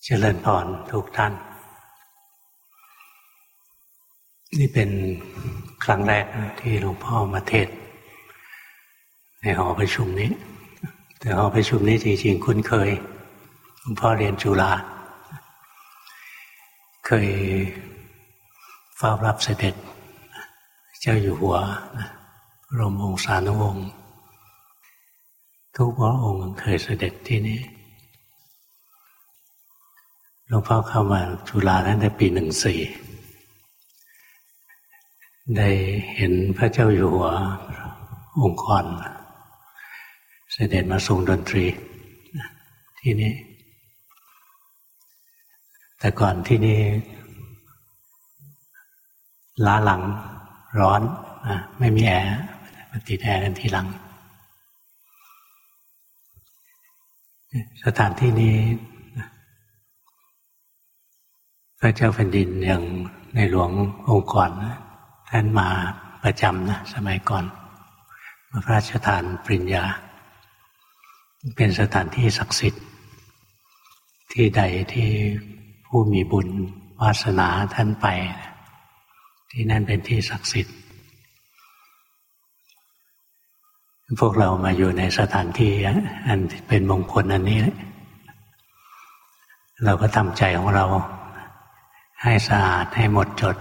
เจริญพรทุกท่านนี่เป็นครั้งแรกที่หลวงพ่อมาเทศน์ในหอประชุมนี้แต่หอประชุมนี้จริงๆคุ้นเคยหลวงพ่อเรียนจุฬาเคยเฝ้ารับเสด็จเจ้าอยู่หัวบรมวงศานุวงศ์ทุกพระองค์เคยเสด็จที่นี่หลวงพ่อเข้ามาจุฬาตั้งแต่ปี14ได้เห็นพระเจ้าอยู่หัวองค์กรเสด็จมาทรงดนตรีที่นี่แต่ก่อนที่นี่ล้าหลังร้อนไม่มีแอร์มาติดแอร์กันทีหลังสถานที่นี้พระเจ้าแผ่นดินอย่างในหลวงองค์กรท่านมาประจำนะสมัยก่อนมาพระราชทานปริญญาเป็นสถานที่ศักดิ์สิทธิ์ที่ใดที่ผู้มีบุญวาสนาท่านไปที่นั่นเป็นที่ศักดิ์สิทธิ์พวกเรามาอยู่ในสถานที่อันเป็นมงคลอันนี้เราก็ทำใจของเราให้สะอาดให้หมดจด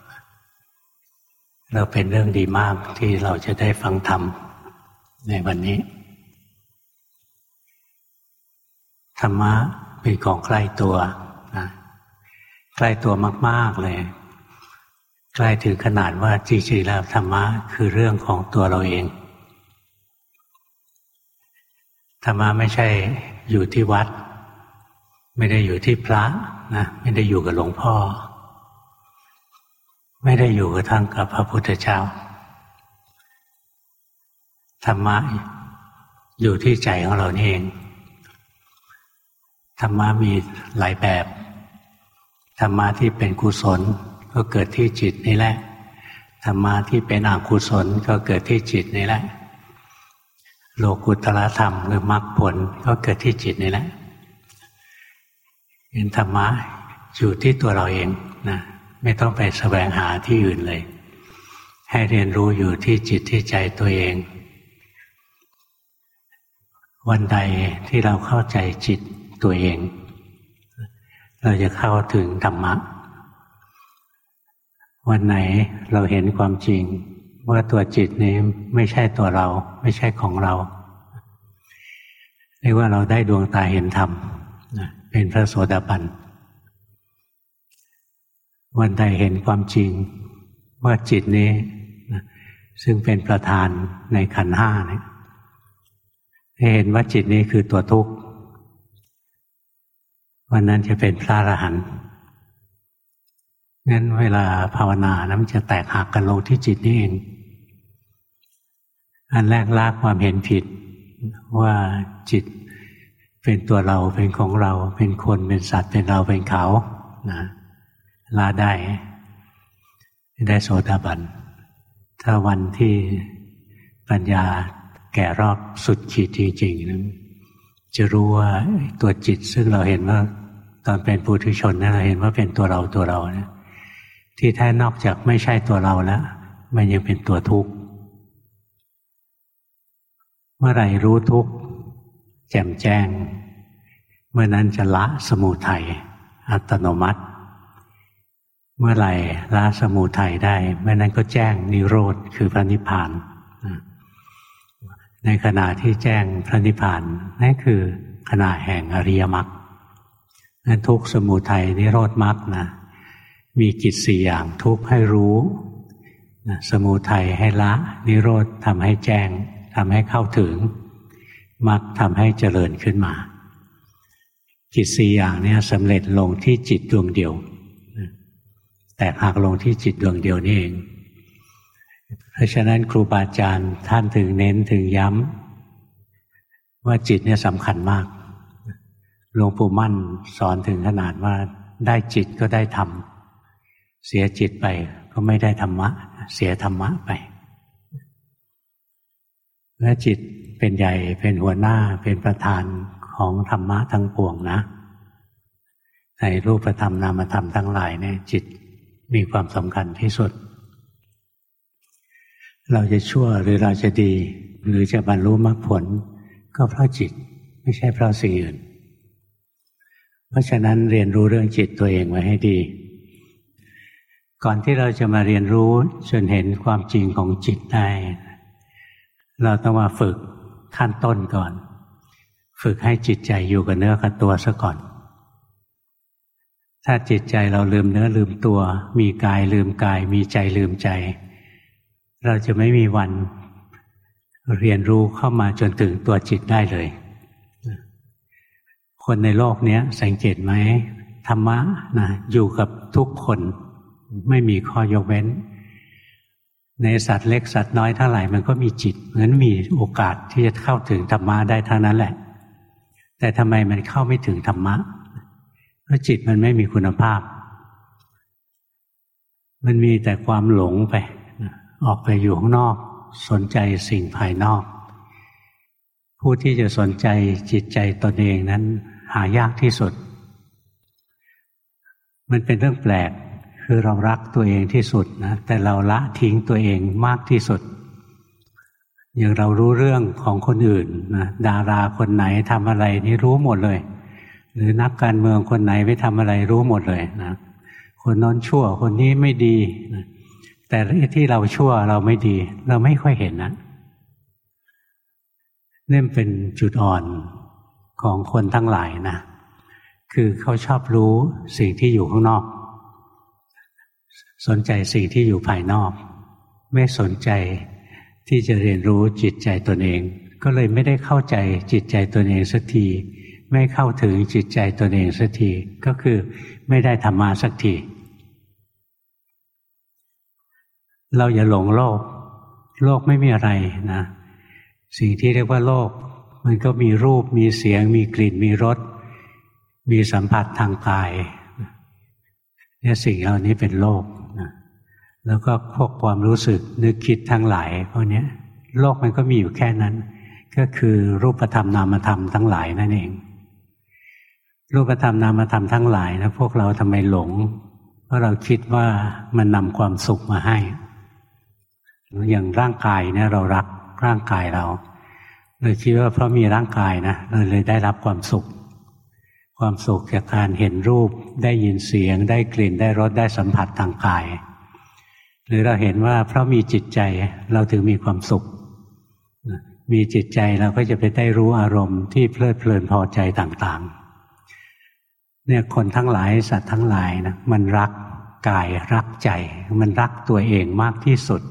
เราเป็นเรื่องดีมากที่เราจะได้ฟังธรรมในวันนี้ธรรมะเป็นของใกล้ตัวนะใกล้ตัวมากๆเลยใกล้ถึงขนาดว่าจริงๆแล้วธรรมะคือเรื่องของตัวเราเองธรรมะไม่ใช่อยู่ที่วัดไม่ได้อยู่ที่พระนะไม่ได้อยู่กับหลวงพ่อไม่ได้อยู่กับทั้งกับพระพุทธเจ้าธรรมะอยู่ที่ใจของเรานี่เองธรรมะมีหลายแบบธรรมะที่เป็นกุศลก็เกิดที่จิตนี่แหละธรรมะที่เป็นอกุศลก็เกิดที่จิตนี่แหละโลกุตตรธรรมหรือมรรคผลก็เกิดที่จิตนี่แหละเห็นธรรมะอยู่ที่ตัวเราเองนะไม่ต้องไปแสวงหาที่อื่นเลยให้เรียนรู้อยู่ที่จิตที่ใจตัวเองวันใดที่เราเข้าใจจิตตัวเองเราจะเข้าถึงธรรมะวันไหนเราเห็นความจริงว่าตัวจิตนี้ไม่ใช่ตัวเราไม่ใช่ของเราเรียกว่าเราได้ดวงตาเห็นธรรมเป็นพระโสดาบันวันใดเห็นความจริงว่าจิตนี้ซึ่งเป็นประธานในขันธ์ห้าเนี่ยเห็นว่าจิตนี้คือตัวทุกข์วันนั้นจะเป็นพระอรหันต์งั้นเวลาภาวนานะมันจะแตกหักกันลงที่จิตนี่เองอันแรกละความเห็นผิดว่าจิตเป็นตัวเราเป็นของเราเป็นคนเป็นสัตว์เป็นเราเป็นเขานะละได้โสดาบันถ้าวันที่ปัญญาแก่รอบสุดขีดจริงๆนะจะรู้ว่าตัวจิตซึ่งเราเห็นว่าตอนเป็นปุถุชนนะเราเห็นว่าเป็นตัวเรานะที่แท้นอกจากไม่ใช่ตัวเราแล้วมันยังเป็นตัวทุกข์เมื่อไหร่รู้ทุกข์แจ่มแจ้งเมื่อนั้นจะละสมุทัยอัตโนมัติเมื่อไหร่ละสมุทัยได้เมื่อนั้นก็แจ้งนิโรธคือพระนิพพานในขณะที่แจ้งพระนิพพานนั่นคือขณะแห่งอริยมรรคนั้นทุกข์สมุทัยนิโรธมรรคนะมีกิจ4อย่างทุกข์ให้รู้สมุทัยให้ละนิโรธทำให้แจ้งทำให้เข้าถึงมรรคทำให้เจริญขึ้นมากิจ4อย่างนี้สำเร็จลงที่จิตดวงเดียวแตกหักลงที่จิตดวงเดียวนี่เองเพราะฉะนั้นครูบาอาจารย์ท่านถึงเน้นถึงย้ำว่าจิตเนี่ยสำคัญมากหลวงปู่มั่นสอนถึงขนาดว่าได้จิตก็ได้ธรรมเสียจิตไปก็ไม่ได้ธรรมะเสียธรรมะไปเมื่อจิตเป็นใหญ่เป็นหัวหน้าเป็นประธานของธรรมะทั้งปวงนะในรูปธรรมนามธรรมทั้งหลายเนี่ยจิตมีความสำคัญที่สุดเราจะชั่วหรือเราจะดีหรือจะบรรลุมรรคผลก็เพราะจิตไม่ใช่เพราะสิ่งอื่นเพราะฉะนั้นเรียนรู้เรื่องจิตตัวเองไว้ให้ดีก่อนที่เราจะมาเรียนรู้จนเห็นความจริงของจิตได้เราต้องมาฝึกขั้นต้นก่อนฝึกให้จิตใจอยู่กับเนื้อกับตัวซะก่อนถ้าจิตใจเราลืมเนื้อลืมตัวมีกายลืมกายมีใจลืมใจเราจะไม่มีวันเรียนรู้เข้ามาจนถึงตัวจิตได้เลยคนในโลกนี้สังเกตไหมธรรมะนะอยู่กับทุกคนไม่มีข้อยกเว้นในสัตว์เล็กสัตว์น้อยเท่าไหร่มันก็มีจิตงั้นมีโอกาสที่จะเข้าถึงธรรมะได้เท่านั้นแหละแต่ทำไมมันเข้าไม่ถึงธรรมะเพราะจิตมันไม่มีคุณภาพมันมีแต่ความหลงไปออกไปอยู่ข้างนอกสนใจสิ่งภายนอกผู้ที่จะสนใจจิตใจตนเองนั้นหายากที่สุดมันเป็นเรื่องแปลกคือเรารักตัวเองที่สุดนะแต่เราละทิ้งตัวเองมากที่สุดอย่างเรารู้เรื่องของคนอื่นนะดาราคนไหนทำอะไรนี่รู้หมดเลยหรือนักการเมืองคนไหนไปทำอะไรรู้หมดเลยนะคนนั้นชั่วคนนี้ไม่ดีนะแต่ที่เราชั่วเราไม่ดีเราไม่ค่อยเห็นนะนี่เป็นจุดอ่อนของคนทั้งหลายนะคือเขาชอบรู้สิ่งที่อยู่ข้างนอกสนใจสิ่งที่อยู่ภายนอกไม่สนใจที่จะเรียนรู้จิตใจตนเองก็เลยไม่ได้เข้าใจจิตใจตนเองสักทีไม่เข้าถึงจิตใจตนเองสักทีก็คือไม่ได้ธรรมะสักทีเราอย่าหลงโลกโลกไม่มีอะไรนะสิ่งที่เรียกว่าโลกมันก็มีรูปมีเสียงมีกลิ่นมีรสมีสัมผัสทางกายเนี่ยสิ่งเหล่านี้เป็นโลกนะแล้วก็พวกความรู้สึกนึกคิดทั้งหลายพวกนี้โลกมันก็มีอยู่แค่นั้นก็คือรูปธรรมนามธรรมทั้งหลายนั่นเองรูปธรรมนามธรรมทั้งหลายนะพวกเราทำไมหลงเพราะเราคิดว่ามันนำความสุขมาให้อย่างร่างกายเนี่ยเรารักร่างกายเราเลยคิดว่าเพราะมีร่างกายนะเราเลยได้รับความสุขความสุขจากการเห็นรูปได้ยินเสียงได้กลิ่นได้รสได้สัมผัสทางกายหรือเราเห็นว่าเพราะมีจิตใจเราถึงมีความสุขมีจิตใจเราก็จะไปได้รู้อารมณ์ที่เพลิดเพลินพอใจต่างๆเนี่ยคนทั้งหลายสัตว์ทั้งหลายนะมันรักกายรักใจมันรักตัวเองมากที่สุด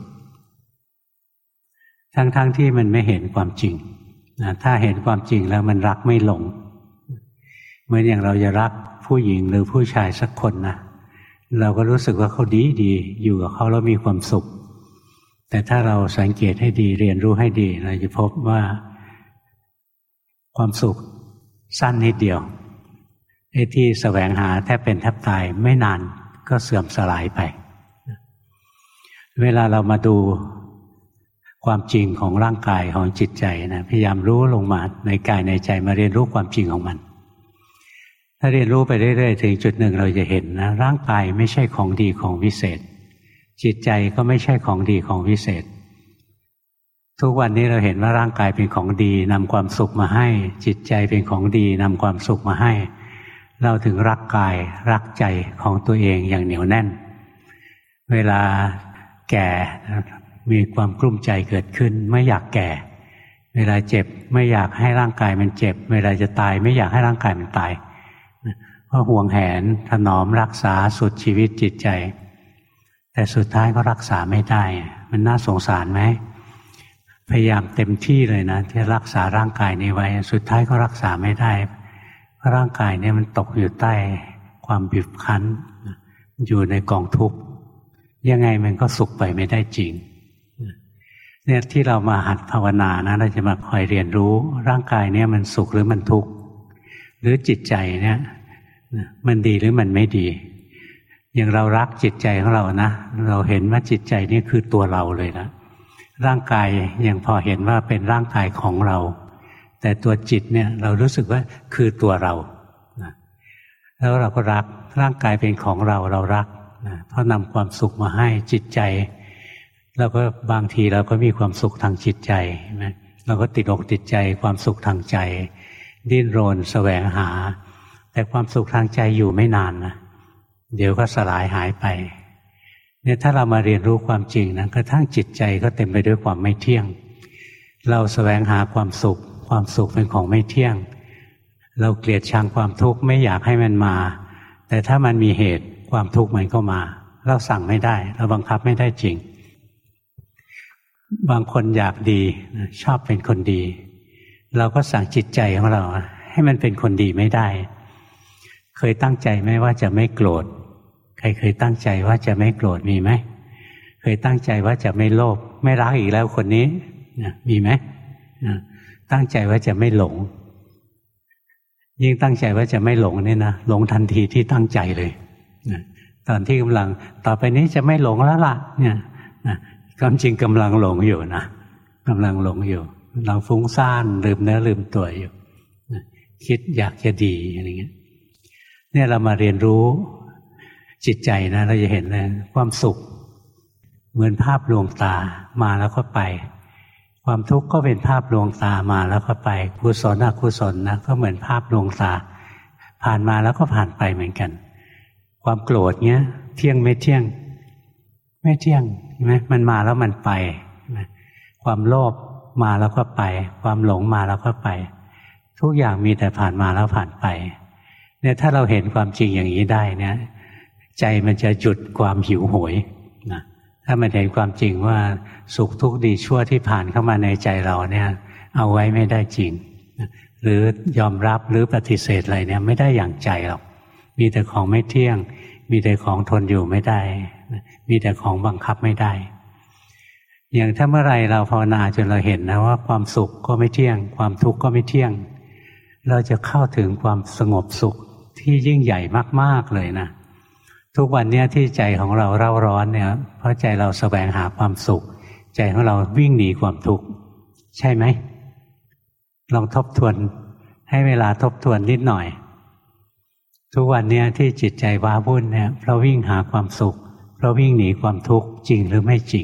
ทั้งที่มันไม่เห็นความจริงนะถ้าเห็นความจริงแล้วมันรักไม่ลงเหมือนอย่างเราจะรักผู้หญิงหรือผู้ชายสักคนนะเราก็รู้สึกว่าเขาดีอยู่กับเขาแล้วมีความสุขแต่ถ้าเราสังเกตให้ดีเรียนรู้ให้ดีเราจะพบว่าความสุขสั้นนิดเดียวไอ้ที่แสวงหาแทบเป็นแทบตายไม่นานก็เสื่อมสลายไปเวลาเรามาดูความจริงของร่างกายของจิตใจนะพยายามรู้ลงมาในกายในใจมาเรียนรู้ความจริงของมันถ้าเรียนรู้ไปเรื่อยๆถึงจุดหนึ่งเราจะเห็นนะร่างกายไม่ใช่ของดีของวิเศษจิตใจก็ไม่ใช่ของดีของวิเศษทุกวันนี้เราเห็นว่าร่างกายเป็นของดีนำความสุขมาให้จิตใจเป็นของดีนำความสุขมาให้เราถึงรักกายรักใจของตัวเองอย่างเหนียวแน่นเวลาแก่มีความกลุ้มใจเกิดขึ้นไม่อยากแก่เวลาเจ็บไม่อยากให้ร่างกายมันเจ็บเวลาจะตายไม่อยากให้ร่างกายมันตายเพราะห่วงแหนถนอมรักษาสุดชีวิตจิตใจแต่สุดท้ายก็รักษาไม่ได้มันน่าสงสารไหมพยายามเต็มที่เลยนะที่รักษาร่างกายนี้ไว้สุดท้ายก็รักษาไม่ได้เพราะร่างกายนี้มันตกอยู่ใต้ความบีบคั้นอยู่ในกองทุกข์ยังไงมันก็สุขไปไม่ได้จริงเนี่ยที่เรามาหัดภาวนานะเราจะมาคอยเรียนรู้ร่างกายเนี่ยมันสุขหรือมันทุกข์หรือจิตใจเนี่ยมันดีหรือมันไม่ดีอย่างเรารักจิตใจของเรานะเราเห็นว่าจิตใจนี่คือตัวเราเลยนะร่างกายยังพอเห็นว่าเป็นร่างกายของเราแต่ตัวจิตเนี่ยเรารู้สึกว่าคือตัวเราแล้วเราก็รักร่างกายเป็นของเราเรารักนะเพราะนำความสุขมาให้จิตใจแล้วก็บางทีเราก็มีความสุขทางจิตใจนะเราก็ติดอกติดใจความสุขทางใจดิ้นรนแสวงหาแต่ความสุขทางใจอยู่ไม่นานนะเดี๋ยวก็สลายหายไปเนี่ยถ้าเรามาเรียนรู้ความจริงนะกระทั่งจิตใจก็เต็มไปด้วยความไม่เที่ยงเราแสวงหาความสุขความสุขเป็นของไม่เที่ยงเราเกลียดชังความทุกข์ไม่อยากให้มันมาแต่ถ้ามันมีเหตุความทุกข์มันก็มาเราสั่งไม่ได้เราบังคับไม่ได้จริงบางคนอยากดีชอบเป็นคนดีเราก็สั่งจิตใจของเราให้มันเป็นคนดีไม่ได้เคยตั้งใจไหมว่าจะไม่โกรธใครเคยตั้งใจว่าจะไม่โกรธมีไหมเคยตั้งใจว่าจะไม่โลภไม่รักอีกแล้วคนนี้มีไหมตั้งใจว่าจะไม่หลงยิ่งตั้งใจว่าจะไม่หลงเนี่ยนะหลงทันทีที่ตั้งใจเลยตอนที่กำลังต่อไปนี้จะไม่หลงแล้วล่ะเนี่ยความจริงกำลังหลงอยู่นะกำลังหลงอยู่กำลังฟุ้งซ่านลืมเนื้อลืมตัวอยู่คิดอยากจะดีอะไรเงี้ยเนี่ยเรามาเรียนรู้จิตใจนะเราจะเห็นเลยความสุขเหมือนภาพลวงตามาแล้วก็ไปความทุกข์ก็เป็นภาพลวงตามาแล้วก็ไปกุศลอกุศลนะก็เหมือนภาพลวงตาผ่านมาแล้วก็ผ่านไปเหมือนกันความโกรธเงี้ยเที่ยงไม่เที่ยงไม่เที่ยงใช่ไหมมันมาแล้วมันไปความโลภมาแล้วก็ไปความหลงมาแล้วก็ไปทุกอย่างมีแต่ผ่านมาแล้วผ่านไปเนี่ยถ้าเราเห็นความจริงอย่างนี้ได้เนี่ยใจมันจะหยุดความหิวโหยนะถ้ามันเห็นความจริงว่าสุขทุกข์ดีชั่วที่ผ่านเข้ามาในใจเราเนี่ยเอาไว้ไม่ได้จริงหรือยอมรับหรือปฏิเสธอะไรเนี่ยไม่ได้อย่างใจหรอกมีแต่ของไม่เที่ยงมีแต่ของทนอยู่ไม่ได้มีแต่ของบังคับไม่ได้อย่างถ้าเมื่อไรเราภาวนาจนเราเห็นนะว่าความสุขก็ไม่เที่ยงความทุกข์ก็ไม่เที่ยงเราจะเข้าถึงความสงบสุขที่ยิ่งใหญ่มากๆเลยนะทุกวันนี้ที่ใจของเราเร่าร้อนเนี่ยเพราะใจเราแสวงหาความสุขใจของเราวิ่งหนีความทุกข์ใช่ไหมลองทบทวนให้เวลาทบทวนนิดหน่อยทุกวันนี้ที่จิตใจว้าวุ่นเนี่ยเพราะวิ่งหาความสุขเพราะวิ่งหนีความทุกข์จริงหรือไม่จริง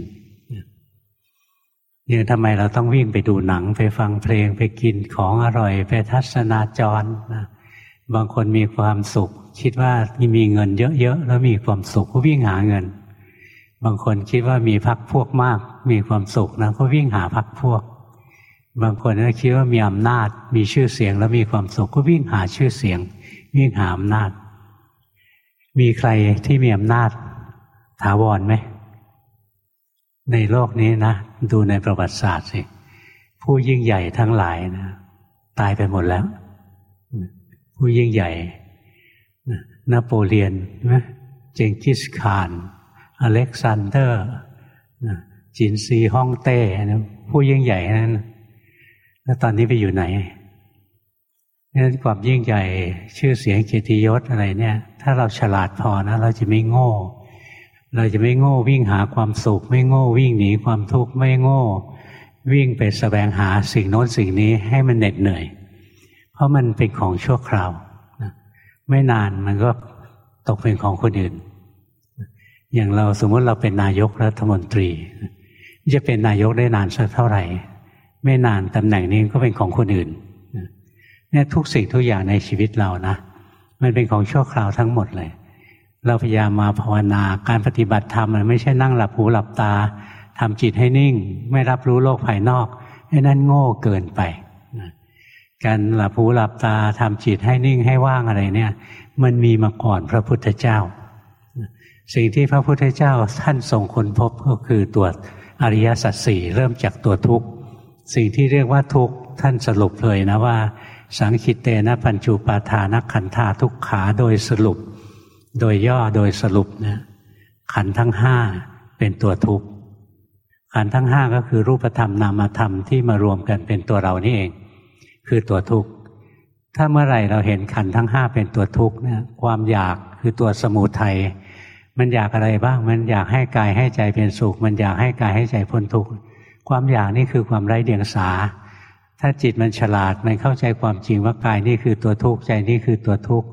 อย่างทำไมเราต้องวิ่งไปดูหนังไปฟังเพลงไปกินของอร่อยไปทัศนาจรนะบางคนมีความสุขคิดว่ามีเงินเยอะๆแล้วมีความสุขก็วิ่งหาเงินบางคนคิดว่ามีพรรคพวกมากมีความสุขนะก็วิ่งหาพรรคพวกบางคนก็คิดว่ามีอำนาจมีชื่อเสียงแล้วมีความสุขก็วิ่งหาชื่อเสียงวิ่งหาอำนาจมีใครที่มีอำนาจถาวรไหมในโลกนี้นะดูในประวัติศาสตร์สิผู้ยิ่งใหญ่ทั้งหลายนะตายไปหมดแล้วผู้ยิ่งใหญ่นโปเลียนเจงกิสข่านอเล็กซานเดอร์จินซีฮ่องเต้นะผู้ยิ่งใหญ่นั้นแล้วตอนนี้ไปอยู่ไหนนั้นความยิ่งใหญ่ชื่อเสียงเกียรติยศอะไรเนี่ยถ้าเราฉลาดพอนะเราจะไม่โง่เราจะไม่โง่วิ่งหาความสุขไม่โง่วิ่งหนีความทุกข์ไม่โง่วิ่งไปแสวงหาสิ่งโน้นสิ่งนี้ให้มันเหน็ดเหนื่อยเพราะมันเป็นของชั่วคราวไม่นานมันก็ตกเป็นของคนอื่นอย่างเราสมมติเราเป็นนายกรัฐมนตรีจะเป็นนายกได้นานสักเท่าไหร่ไม่นานตำแหน่งนี้ก็เป็นของคนอื่นเนี่ยทุกสิ่งทุกอย่างในชีวิตเรานะมันเป็นของชั่วคราวทั้งหมดเลยเราพยายามมาภาวนาการปฏิบัติธรรมมันไม่ใช่นั่งหลับหูหลับตาทำจิตให้นิ่งไม่รับรู้โลกภายนอกไอ้นั่นโง่เกินไปการหลับหูหลับตาทำจิตให้นิ่งให้ว่างอะไรเนี่ยมันมีมาก่อนพระพุทธเจ้าสิ่งที่พระพุทธเจ้าท่านทรงค้นพบก็คือตัวอริยสัจสี่เริ่มจากตัวทุกข์สิ่งที่เรียกว่าทุกข์ท่านสรุปเลยนะว่าสังคิตเตนะปัญจุปาทานขันธาทุกขาโดยสรุปโดยย่อโดยสรุปนะขันธ์ทั้งห้าเป็นตัวทุกข์ขันธ์ทั้งห้าก็คือรูปธรรมนามธรรมที่มารวมกันเป็นตัวเรานี่เองคือตัวทุกข์ถ้าเมื่อไหร่เราเห็นขันธ์ทั้งห้าเป็นตัวทุกข์เนี่ยความอยากคือตัวสมุทัยมันอยากอะไรบ้างมันอยากให้กายให้ใจเป็นสุขมันอยากให้กายให้ใจพ้นทุกข์ความอยากนี่คือความไร้เดียงสาถ้าจิตมันฉลาดมันเข้าใจความจริงว่ากายนี่คือตัวทุกข์ใจนี่คือตัวทุกข์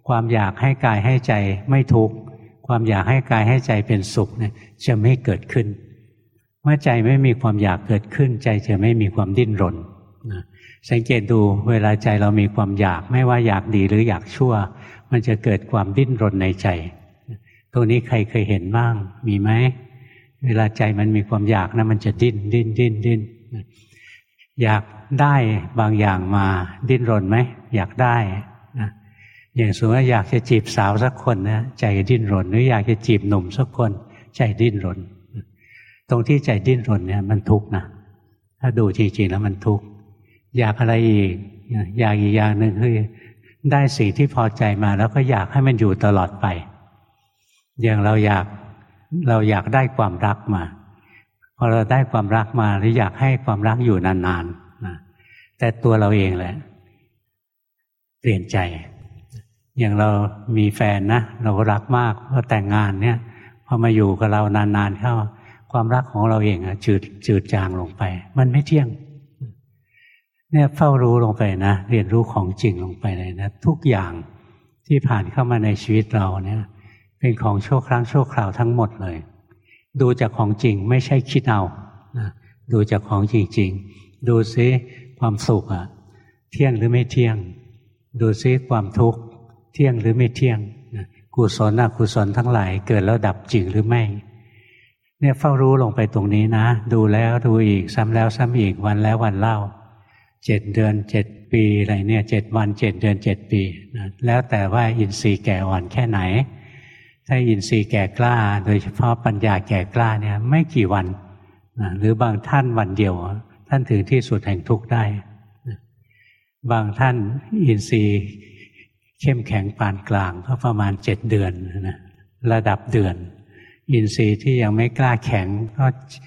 ความอยากให้กายให้ใจไม่ทุกข์ความอยากให้กายให้ใจเป็นสุขเนี่ยจะไม่เกิดขึ้นเมื่อใจไม่มีความอยากเกิดขึ้นใจจะไม่มีความดิ้นรนนะสังเกตดูเวลาใจเรามีความอยากไม่ว่าอยากดีหรืออยากชั่วมันจะเกิดความดิ้นรนในใจตรงนี้ใครเคยเห็นบ้างมีไหมเวลาใจมันมีความอยากนะมันจะดิ้นอยากได้บางอย่างมาดิ้นรนไหมอยากได้นะอย่างสมมติว่าอยากจะจีบสาวสักคนนะใจดิ้นรนหรืออยากจะจีบหนุ่มสักคนใจดิ้นรนตรงที่ใจดิ้นรนเนี่ยมันทุกข์นะถ้าดูจริงๆแล้วมันทุกข์อยากอะไรอีกอยากอีกอย่างหนึ่งคือได้สิ่งที่พอใจมาแล้วก็อยากให้มันอยู่ตลอดไปอย่างเราอยากได้ความรักมาพอเราได้ความรักมาหรืออยากให้ความรักอยู่นานๆนะแต่ตัวเราเองแหละเปลี่ยนใจอย่างเรามีแฟนนะเรารักมากพอแต่งงานเนี่ยพอมาอยู่กับเรานานๆเข้าความรักของเราเองจืดจางลงไปมันไม่เที่ยงเนี่ยเฝ้ารู้ลงไปนะเรียนรู้ของจริงลงไปเลยนะทุกอย่างที่ผ่านเข้ามาในชีวิตเราเนี่ยเป็นของชั่วครั้งชั่วคราวทั้งหมดเลยดูจากของจริงไม่ใช่คิดเอานะดูจากของจริงๆดูซิความสุขอะเที่ยงหรือไม่เที่ยงดูซิความทุกข์เที่ยงหรือไม่เที่ยงกุศลอกุศลทั้งหลายเกิดแล้วดับจริงหรือไม่เนี่ยเฝ้ารู้ลงไปตรงนี้นะดูแล้วดูอีกซ้ำแล้วซ้ำอีกวันแล้ววันเล่า7 เดือน7 ปีอะไรเนี่ย7 วัน7 เดือน7 ปีนะแล้วแต่ว่าอินทรีย์แก่อ่อนแค่ไหนถ้าอินทรีย์แก่กล้าโดยเฉพาะปัญญาแก่กล้าเนี่ยไม่กี่วันนะหรือบางท่านวันเดียวท่านถึงที่สุดแห่งทุกข์ได้นะบางท่านอินทรีย์เข้มแข็งปานกลางก็ประมาณ7 เดือนนะระดับเดือนอินทรีย์ที่ยังไม่กล้าแข็งก็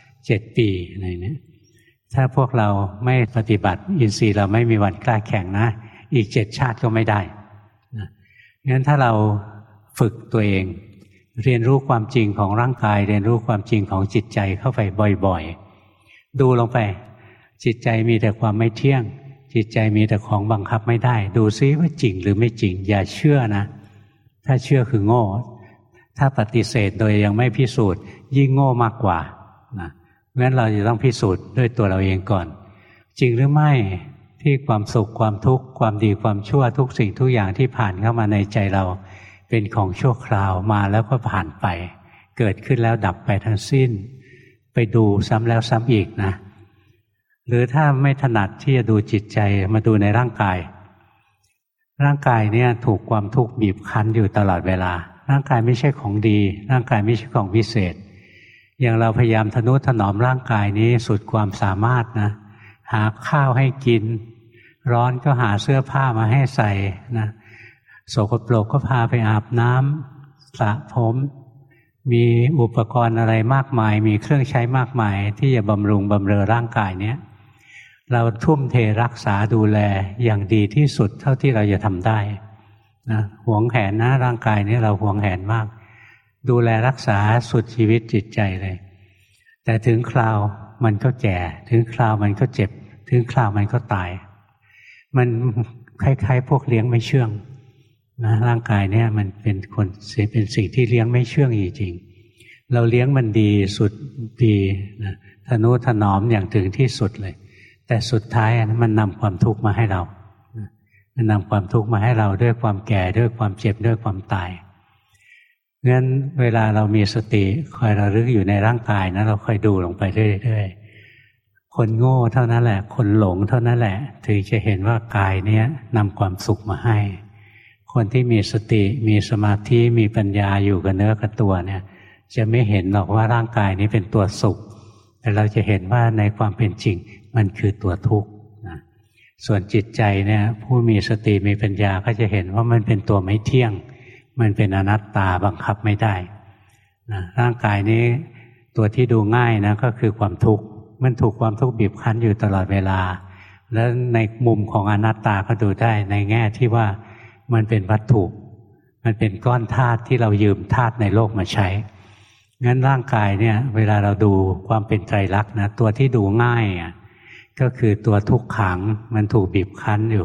7 ปีอะไรเนี่ยถ้าพวกเราไม่ปฏิบัติอินทรีย์เราไม่มีวันกล้าแข็งนะอีก7 ชาติก็ไม่ได้นะงั้นถ้าเราฝึกตัวเองเรียนรู้ความจริงของร่างกายเรียนรู้ความจริงของจิตใจเข้าไปบ่อยๆดูลงไปจิตใจมีแต่ความไม่เที่ยงจิตใจมีแต่ของบังคับไม่ได้ดูซิว่าจริงหรือไม่จริงอย่าเชื่อนะถ้าเชื่อคือโง่ถ้าปฏิเสธโดยยังไม่พิสูจน์ยิ่งโง่มากกว่านะเพราะฉะนั้นเราจะต้องพิสูจน์ด้วยตัวเราเองก่อนจริงหรือไม่ที่ความสุขความทุกข์ความดีความชั่วทุกสิ่งทุกอย่างที่ผ่านเข้ามาในใจเราเป็นของชั่วคราวมาแล้วก็ผ่านไปเกิดขึ้นแล้วดับไปทั้งสิ้นไปดูซ้ำแล้วซ้ำอีกนะหรือถ้าไม่ถนัดที่จะดูจิตใจมาดูในร่างกายร่างกายเนี่ยถูกความทุกข์บีบคั้นอยู่ตลอดเวลาร่างกายไม่ใช่ของดีร่างกายไม่ใช่ของวิเศษอย่างเราพยายามทนุถนอมร่างกายนี้สุดความสามารถนะหาข้าวให้กินร้อนก็หาเสื้อผ้ามาให้ใส่นะโสกปรกก็พาไปอาบน้ำสระผมมีอุปกรณ์อะไรมากมายมีเครื่องใช้มากมายที่จะบำรุงบำเรอร่างกายเนี้ยเราทุ่มเทรักษาดูแลอย่างดีที่สุดเท่าที่เราจะทำได้นะหวงแหนนะร่างกายนี้เราหวงแหนมากดูแลรักษาสุดชีวิตจิตใจเลยแต่ถึงคราวมันก็แก่ถึงคราวมันก็เจ็บถึงคราวมันก็ตายมันคล้ายๆพวกเลี้ยงไม่เชื่องนะร่างกายเนี่ยมันเป็นสิ่งที่เลี้ยงไม่เชื่องจริงๆเราเลี้ยงมันดีสุดดีนะทนุถนอมอย่างถึงที่สุดเลยแต่สุดท้ายมันนำความทุกข์มาให้เรามันนำความทุกข์มาให้เราด้วยความแก่ด้วยความเจ็บด้วยความตายงั้นเวลาเรามีสติคอยระลึกอยู่ในร่างกายนะเราคอยดูลงไปเรื่อยๆคนโง่เท่านั้นแหละคนหลงเท่านั้นแหละถึงจะเห็นว่ากายเนี้ยนำความสุขมาให้คนที่มีสติมีสมาธิมีปัญญาอยู่กับเนื้อกับตัวเนี่ยจะไม่เห็นหรอกว่าร่างกายนี้เป็นตัวสุขแต่เราจะเห็นว่าในความเป็นจริงมันคือตัวทุกข์นะส่วนจิตใจเนี่ยผู้มีสติมีปัญญาก็จะเห็นว่ามันเป็นตัวไม่เที่ยงมันเป็นอนัตตาบังคับไม่ได้นะร่างกายนี้ตัวที่ดูง่ายนะก็คือความทุกข์มันถูกความทุกข์บีบคั้นอยู่ตลอดเวลาแล้วในมุมของอนัตตาก็ดูได้ในแง่ที่ว่ามันเป็นวัตถุมันเป็นก้อนธาตุที่เรายืมธาตุในโลกมาใช้งั้นร่างกายเนี่ยเวลาเราดูความเป็นไตรลักษณ์นะตัวที่ดูง่ายก็คือตัวทุกขังมันถูกบีบคั้นอยู่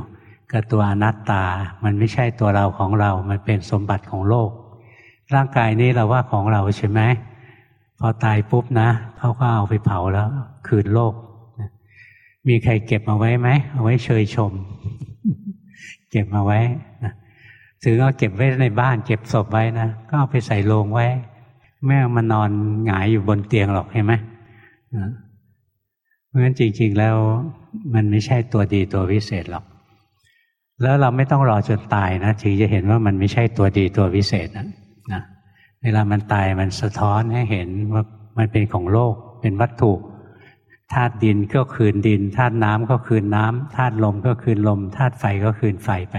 กับตัวอนัตตามันไม่ใช่ตัวเราของเรามันเป็นสมบัติของโลกร่างกายนี้เราว่าของเราใช่ไหมพอตายปุ๊บนะเขาก็เอาไปเผาแล้วคืนโลกมีใครเก็บเอาไว้ไหมเอาไว้เชยชม เก็บมาไว้ถึงเอาเก็บไว้ในบ้านเก็บศพไว้นะก็เอาไปใส่โลงไว้ไม่เอามานอนหงายอยู่บนเตียงหรอกเห็นไหมเพราะฉะนั้นจริงๆแล้วมันไม่ใช่ตัวดีตัววิเศษหรอกแล้วเราไม่ต้องรอจนตายนะถึงจะเห็นว่ามันไม่ใช่ตัวดีตัววิเศษนะเวลามันตายมันสะท้อนให้เห็นว่ามันเป็นของโลกเป็นวัตถุธาตุดินก็คืนดินธาตุน้ำก็คืนน้ำธาตุลมก็คืนลมธาตุไฟก็คืนไฟไป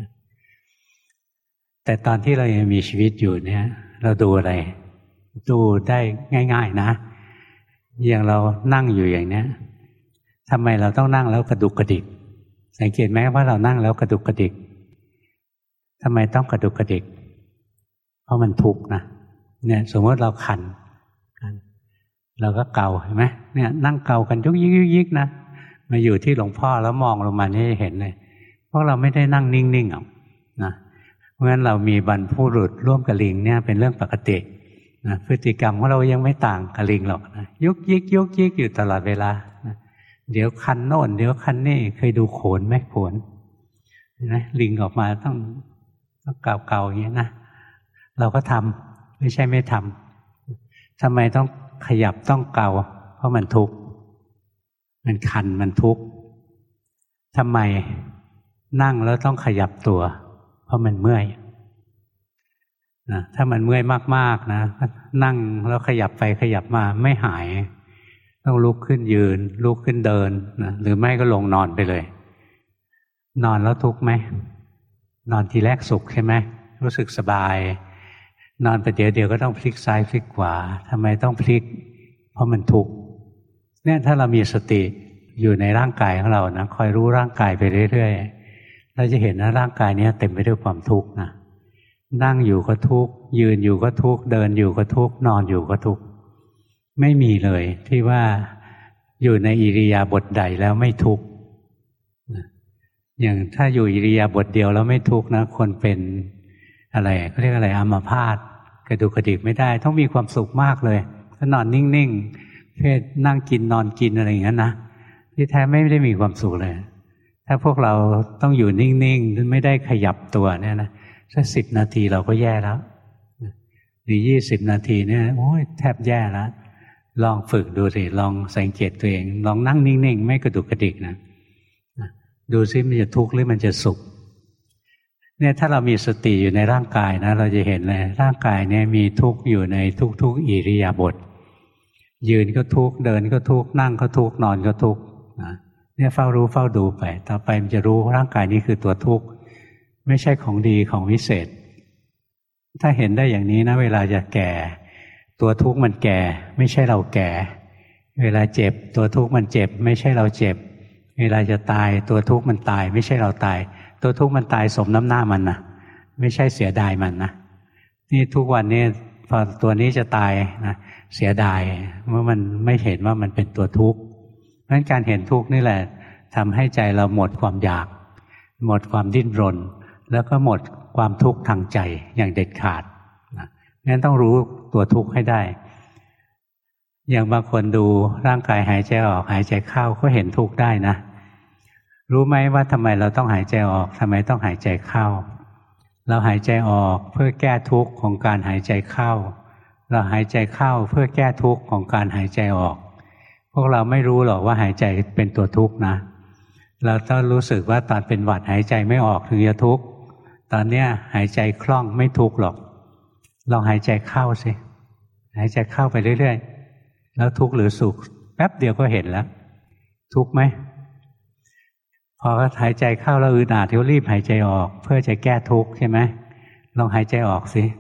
แต่ตอนที่เรายังมีชีวิตอยู่เนี่ยเราดูอะไรดูได้ง่ายๆนะอย่างเรานั่งอยู่อย่างเนี้ยทำไมเราต้องนั่งแล้วกระดุกกระดิกสังเกตไหมว่าเรานั่งแล้วกระดุกกระดิกทำไมต้องกระดุกกระดิกเพราะมันทุกข์นะเนี่ยสมมติเราคันเราก็เกาเห็นไหมเนี่ยนั่งเกากันยุกยิกยุกยิกนะมาอยู่ที่หลวงพ่อแล้วมองลงมานี่เห็นเลยเพราะเราไม่ได้นั่งนิ่งๆหรอกนะเพราะฉะนั้นเรามีบรรพบุรุษร่วมกับลิงเนี่ยเป็นเรื่องปกตินะพฤติกรรมของเรายังไม่ต่างกับลิงหรอกนะยุกยิกยุกยิกอยู่ตลอดเวลานะเดี๋ยวคันโน่นเดี๋ยวคันนี่เคยดูโขนไหมโขนนะลิงออกมาต้องเกาๆอย่างนี้นะเราก็ทำไม่ใช่ไม่ทำทำไมต้องขยับต้องเกาเพราะมันทุกข์มันคันมันทุกข์ทำไมนั่งแล้วต้องขยับตัวเพราะมันเมื่อยนะถ้ามันเมื่อยมากๆนะนั่งแล้วขยับไปขยับมาไม่หายต้องลุกขึ้นยืนลุกขึ้นเดินนะหรือไม่ก็ลงนอนไปเลยนอนแล้วทุกข์ไหมนอนทีแรกสุขใช่ไหมรู้สึกสบายนอนไปเดี๋ยวก็ต้องพลิกซ้ายพลิกขวาทำไมต้องพลิกเพราะมันทุกข์เนี่ยถ้าเรามีสติอยู่ในร่างกายของเรานะคอยรู้ร่างกายไปเรื่อยๆเราจะเห็นว่าร่างกายนี้เต็มไปด้วยความทุกข์นะนั่งอยู่ก็ทุกข์ยืนอยู่ก็ทุกข์เดินอยู่ก็ทุกข์นอนอยู่ก็ทุกข์ไม่มีเลยที่ว่าอยู่ในอิริยาบถใดแล้วไม่ทุกข์อย่างถ้าอยู่อิริยาบถเดียวแล้วไม่ทุกข์นะคนเป็นอะไรเขาเรียกอะไรอัมพาตกระดูกกระดิกไม่ได้ต้องมีความสุขมากเลยถ้านอนนิ่งๆเพศนั่งกินนอนกินอะไรอย่างนั้นนะที่แท้ไม่ได้มีความสุขเลยถ้าพวกเราต้องอยู่นิ่งๆไม่ได้ขยับตัวเนี่ยนะสัก10 นาทีเราก็แย่แล้วหรือ20 นาทีเนี่ยโอ้ยแทบแย่แล้วลองฝึกดูสิลองสังเกตตัวเองลองนั่งนิ่งๆไม่กระดุกกระดิกนะดูซิมันจะทุกข์หรือมันจะสุขเนี่ยถ้าเรามีสติอยู่ในร่างกายนะเราจะเห็นเลยร่างกายเนี่ยมีทุกข์อยู่ในทุกๆอิริยาบถยืนก็ทุกข์เดินก็ทุกข์นั่งก็ทุกข์นอนก็ทุกข์เนี่ยเฝ้ารู้เฝ้าดูไปต่อไปมันจะรู้ร่างกายนี้คือตัวทุกข์ไม่ใช่ของดีของวิเศษถ้าเห็นได้อย่างนี้นะเวลาจะแก่ตัวทุกข์มันแก่ไม่ใช่เราแก่เวลาเจ็บตัวทุกข์มันเจ็บไม่ใช่เราเจ็บเวลาจะตายตัวทุกข์มันตายไม่ใช่เราตายตัวทุกข์มันตายสมน้ำหน้ามันนะไม่ใช่เสียดายมันนะนี่ทุกวันนี้พอตัวนี้จะตายนะเสียดายเมื่อมันไม่เห็นว่ามันเป็นตัวทุกข์เพราะฉะนั้นการเห็นทุกข์นี่แหละทำให้ใจเราหมดความอยากหมดความดิ้นรนแล้วก็หมดความทุกข์ทางใจอย่างเด็ดขาดนะงั้นต้องรู้ตัวทุกข์ให้ได้อย่างบางคนดูร่างกายหายใจออกหายใจเข้าก็เห็นทุกข์ได้นะรู้ไหมว่าทำไมเราต้องหายใจออกทำไมต้องหายใจเข้าเราหายใจออกเพื่อแก้ทุกข์ของการหายใจเข้าเราหายใจเข้าเพื่อแก้ทุกข์ของการหายใจออกพวกเราไม่รู้หรอกว่าหายใจเป็นตัวทุกข์นะเราต้องรู้สึกว่าตอนเป็นหวัดหายใจไม่ออกถึงจะทุกข์ตอนเนี้ยหายใจคล่องไม่ทุกข์หรอกลองหายใจเข้าสิหายใจเข้าไปเรื่อยๆแล้วทุกข์หรือสุขแป๊บเดียวก็เห็นแล้วทุกข์ไหมพอหายใจเข้าแล้วอึดอัดก็รีบหายใจออกเพื่อจะแก้ทุกข์ใช่ไหมลองหายใจออกสิ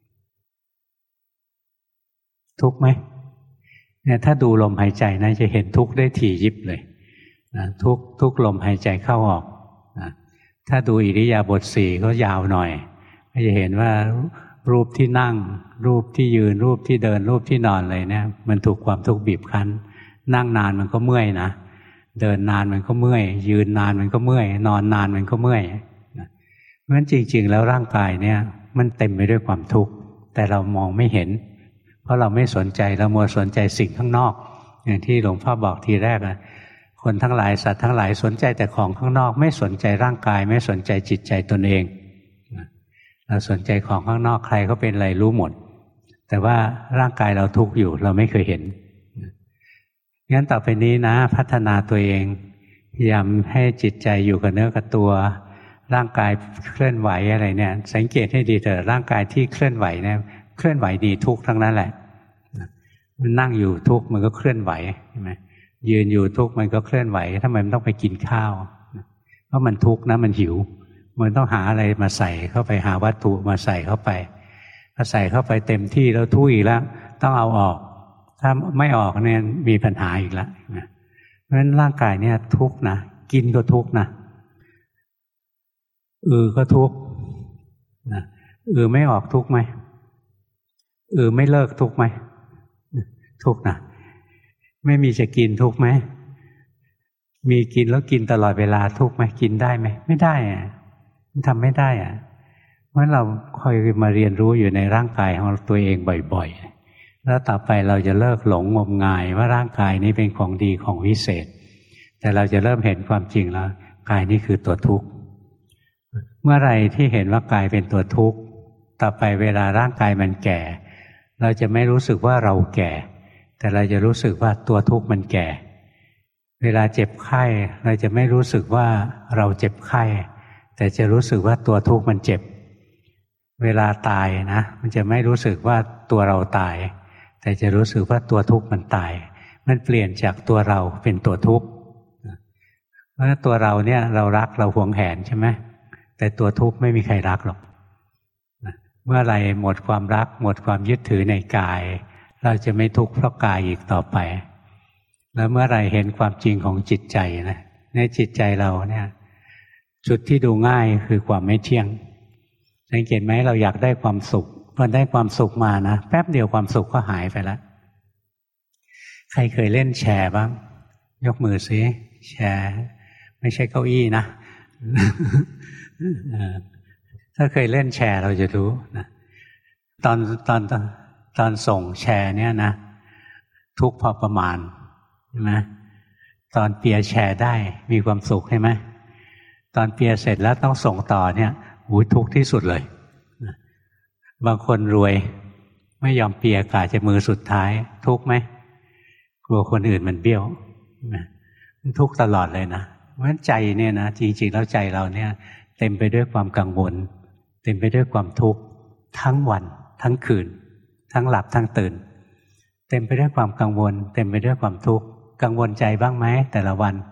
ทุกข์ไหมเนี่ยถ้าดูลมหายใจนะจะเห็นทุกข์ได้ถี่ยิบเลยนะทุกลมหายใจเข้าออกนะถ้าดูอิริยาบถ4ก็ยาวหน่อยก็จะเห็นว่ารูปที่นั่งรูปที่ยืนรูปที่เดินรูปที่นอนอะไรเนี่ยมันถูกความทุกข์บีบคั้นนั่งนานมันก็เมื่อยนะเดินนานมันก็เมื่อยยืนนานมันก็เมื่อยนอนนานมันก็เมื่อยเพราะฉะนั้นจริงๆแล้วร่างกายเนี่ยมันเต็มไปด้วยความทุกข์แต่เรามองไม่เห็นเพราะเราไม่สนใจเรามัวสนใจสิ่งข้างนอกอย่างที่หลวงพ่อบอกทีแรกนะคนทั้งหลายสัตว์ทั้งหลายสนใจแต่ของข้างนอกไม่สนใจร่างกายไม่สนใจจิตใจตนเองเราสนใจของข้างนอกใครก็เป็นอะไรรู้หมดแต่ว่าร่างกายเราทุกข์อยู่เราไม่เคยเห็นงั้นต่อไปนี้นะพัฒนาตัวเองพยายามให้จิตใจอยู่กับเนื้อกับตัวร่างกายเคลื่อนไหวอะไรเนี่ยสังเกตให้ดีเถอะร่างกายที่เคลื่อนไหวเนี่ยเคลื่อนไหวดีทุกข์ทั้งนั้นแหละมันนั่งอยู่ทุกข์มันก็เคลื่อนไหวใช่ไหมยืนอยู่ทุกข์มันก็เคลื่อนไหวทำไมมันต้องไปกินข้าวเพราะมันทุกข์นะมันหิวมันต้องหาอะไรมาใส่เข้าไปหาวัตถุมาใส่เข้าไปพอใส่เข้าไปเต็มที่แล้วทุยแล้วต้องเอาออกถ้าไม่ออกเนี่ยมีปัญหาอีกแล้วเพราะฉะนั้นร่างกายเนี่ยทุกข์นะกินก็ทุกข์นะก็ทุกข์นะไม่ออกทุกข์ไหมไม่เลิกทุกข์ไหมทุกข์นะไม่มีจะกินทุกข์ไหมมีกินแล้วกินตลอดเวลาทุกข์ไหมกินได้ไหมไม่ได้อะมันทำไม่ได้อะเพราะเราคอยมาเรียนรู้อยู่ในร่างกายของตัวเองบ่อยๆแล้วต่อไปเราจะเลิกหลงงมงายว่าร่างกายนี้เป็นของดีของวิเศษแต่เราจะเริ่มเห็นความจริงแล้วกายนี้คือตัวทุกข์เมื่อไรที่เห็นว่ากายเป็นตัวทุกข์ต่อไปเวลาร่างกายมันแก่เราจะไม่รู้สึกว่าเราแก่แต่เราจะรู้สึกว่าตัวทุกข์มันแก่เวลาเจ็บไข้เราจะไม่รู้สึกว่าเราเจ็บไข้แต่จะรู้สึกว่าตัวทุกข์มันเจ็บเวลาตายนะมันจะไม่รู้สึกว่าตัวเราตายแต่จะรู้สึกว่าตัวทุกข์มันตายมันเปลี่ยนจากตัวเราเป็นตัวทุกข์เพราะตัวเราเนี่ยเรารักเราหวงแหนใช่ไหมแต่ตัวทุกข์ไม่มีใครรักหรอกเมื่อไรหมดความรักหมดความยึดถือในกายเราจะไม่ทุกข์เพราะกายอีกต่อไปแล้วเมื่อไรเห็นความจริงของจิตใจนะในจิตใจเราเนี่ยจุดที่ดูง่ายคือความไม่เที่ยงสังเกตไหมเราอยากได้ความสุขพอได้ความสุขมานะแป๊บเดียวความสุขก็หายไปแล้วใครเคยเล่นแชร์บ้างยกมือสิแชร์ไม่ใช่เก้าอี้นะถ้าเคยเล่นแชร์เราจะรู้นะตอนส่งแชร์เนี่ยนะทุกพอประมาณใช่ไหมตอนเปียร์แชร์ได้มีความสุขใช่ไหมตอนเปียร์เสร็จแล้วต้องส่งต่อเนี่ยทุกข์ที่สุดเลยบางคนรวยไม่ยอมเปียร์กะจะมือสุดท้ายทุกข์ไหมกลัวคนอื่นมันเบี้ยวมันทุกข์ตลอดเลยนะเพราะฉะนั้นใจเนี่ยนะจริงๆแล้วใจเราเนี่ยเต็มไปด้วยความกังวลเต็มไปด้วยความทุกข์ทั้งวันทั้งคืนทั้งหลับทั้งตื่นเต็มไปด้วยความกังวลเต็มไปด้วยความทุกข์กังวลใจบ้างไหมแต่ละวัน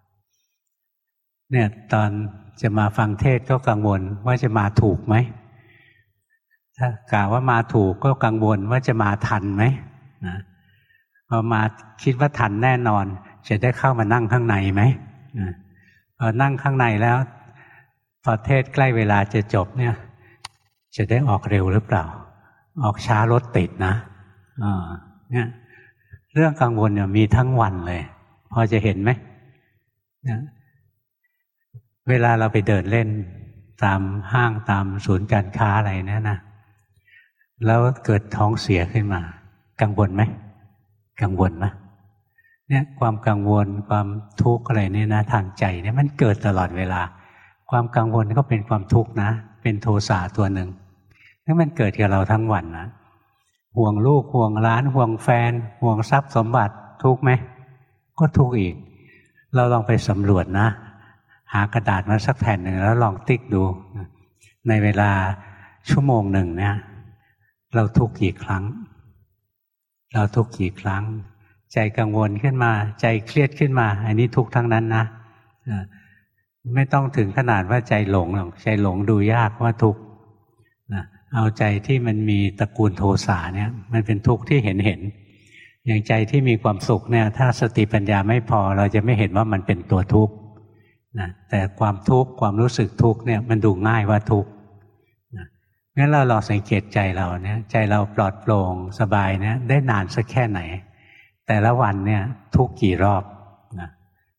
เนี่ยตอนจะมาฟังเทศก็กังวลว่าจะมาถูกไหมถ้ากล่าวว่ามาถูกก็กังวลว่าจะมาทันไหมนะพอมาคิดว่าทันแน่นอนจะได้เข้ามานั่งข้างในไหมนะพอนั่งข้างในแล้วพอเทศใกล้เวลาจะจบเนี่ยจะได้ออกเร็วหรือเปล่าออกช้ารถติดนะเนี่ยเรื่องกังวลเนี่ยมีทั้งวันเลยพอจะเห็นไหมเนี่ยเวลาเราไปเดินเล่นตามห้างตามศูนย์การค้าอะไรเนี่ยนะแล้วเกิดท้องเสียขึ้นมากังวลไหมกังวลนะเนี่ยความกังวลความทุกข์อะไรเนี่ยนะทางใจเนี่ยมันเกิดตลอดเวลาความกังวลก็เป็นความทุกข์นะเป็นโทสะตัวหนึ่งนี่มันเกิดกับเราทั้งวันนะห่วงลูกห่วงหลานห่วงแฟนห่วงทรัพย์สมบัติทุกข์ไหมก็ทุกข์อีกเราลองไปสำรวจนะหากระดาษมาสักแผ่นหนึ่งแล้วลองติ๊กดูในเวลาชั่วโมงหนึ่งเนี่ยเราทุกข์กี่ครั้งเราทุกข์กี่ครั้งใจกังวลขึ้นมาใจเครียดขึ้นมาอันนี้ทุกข์ทั้งนั้นนะไม่ต้องถึงขนาดว่าใจหลงหรอกใจหลงดูยากว่าทุกข์เอาใจที่มันมีตระกูลโทสะเนี่ยมันเป็นทุกข์ที่เห็นอย่างใจที่มีความสุขเนี่ยถ้าสติปัญญาไม่พอเราจะไม่เห็นว่ามันเป็นตัวทุกข์นะแต่ความทุกข์ความรู้สึกทุกข์เนี่ยมันดูง่ายว่าทุกข์นะงั้นเราลองสังเกตใจเราเนี่ยใจเราปลอดโปร่งสบายเนี่ยได้นานสักแค่ไหนแต่ละวันเนี่ยทุกข์กี่รอบนะ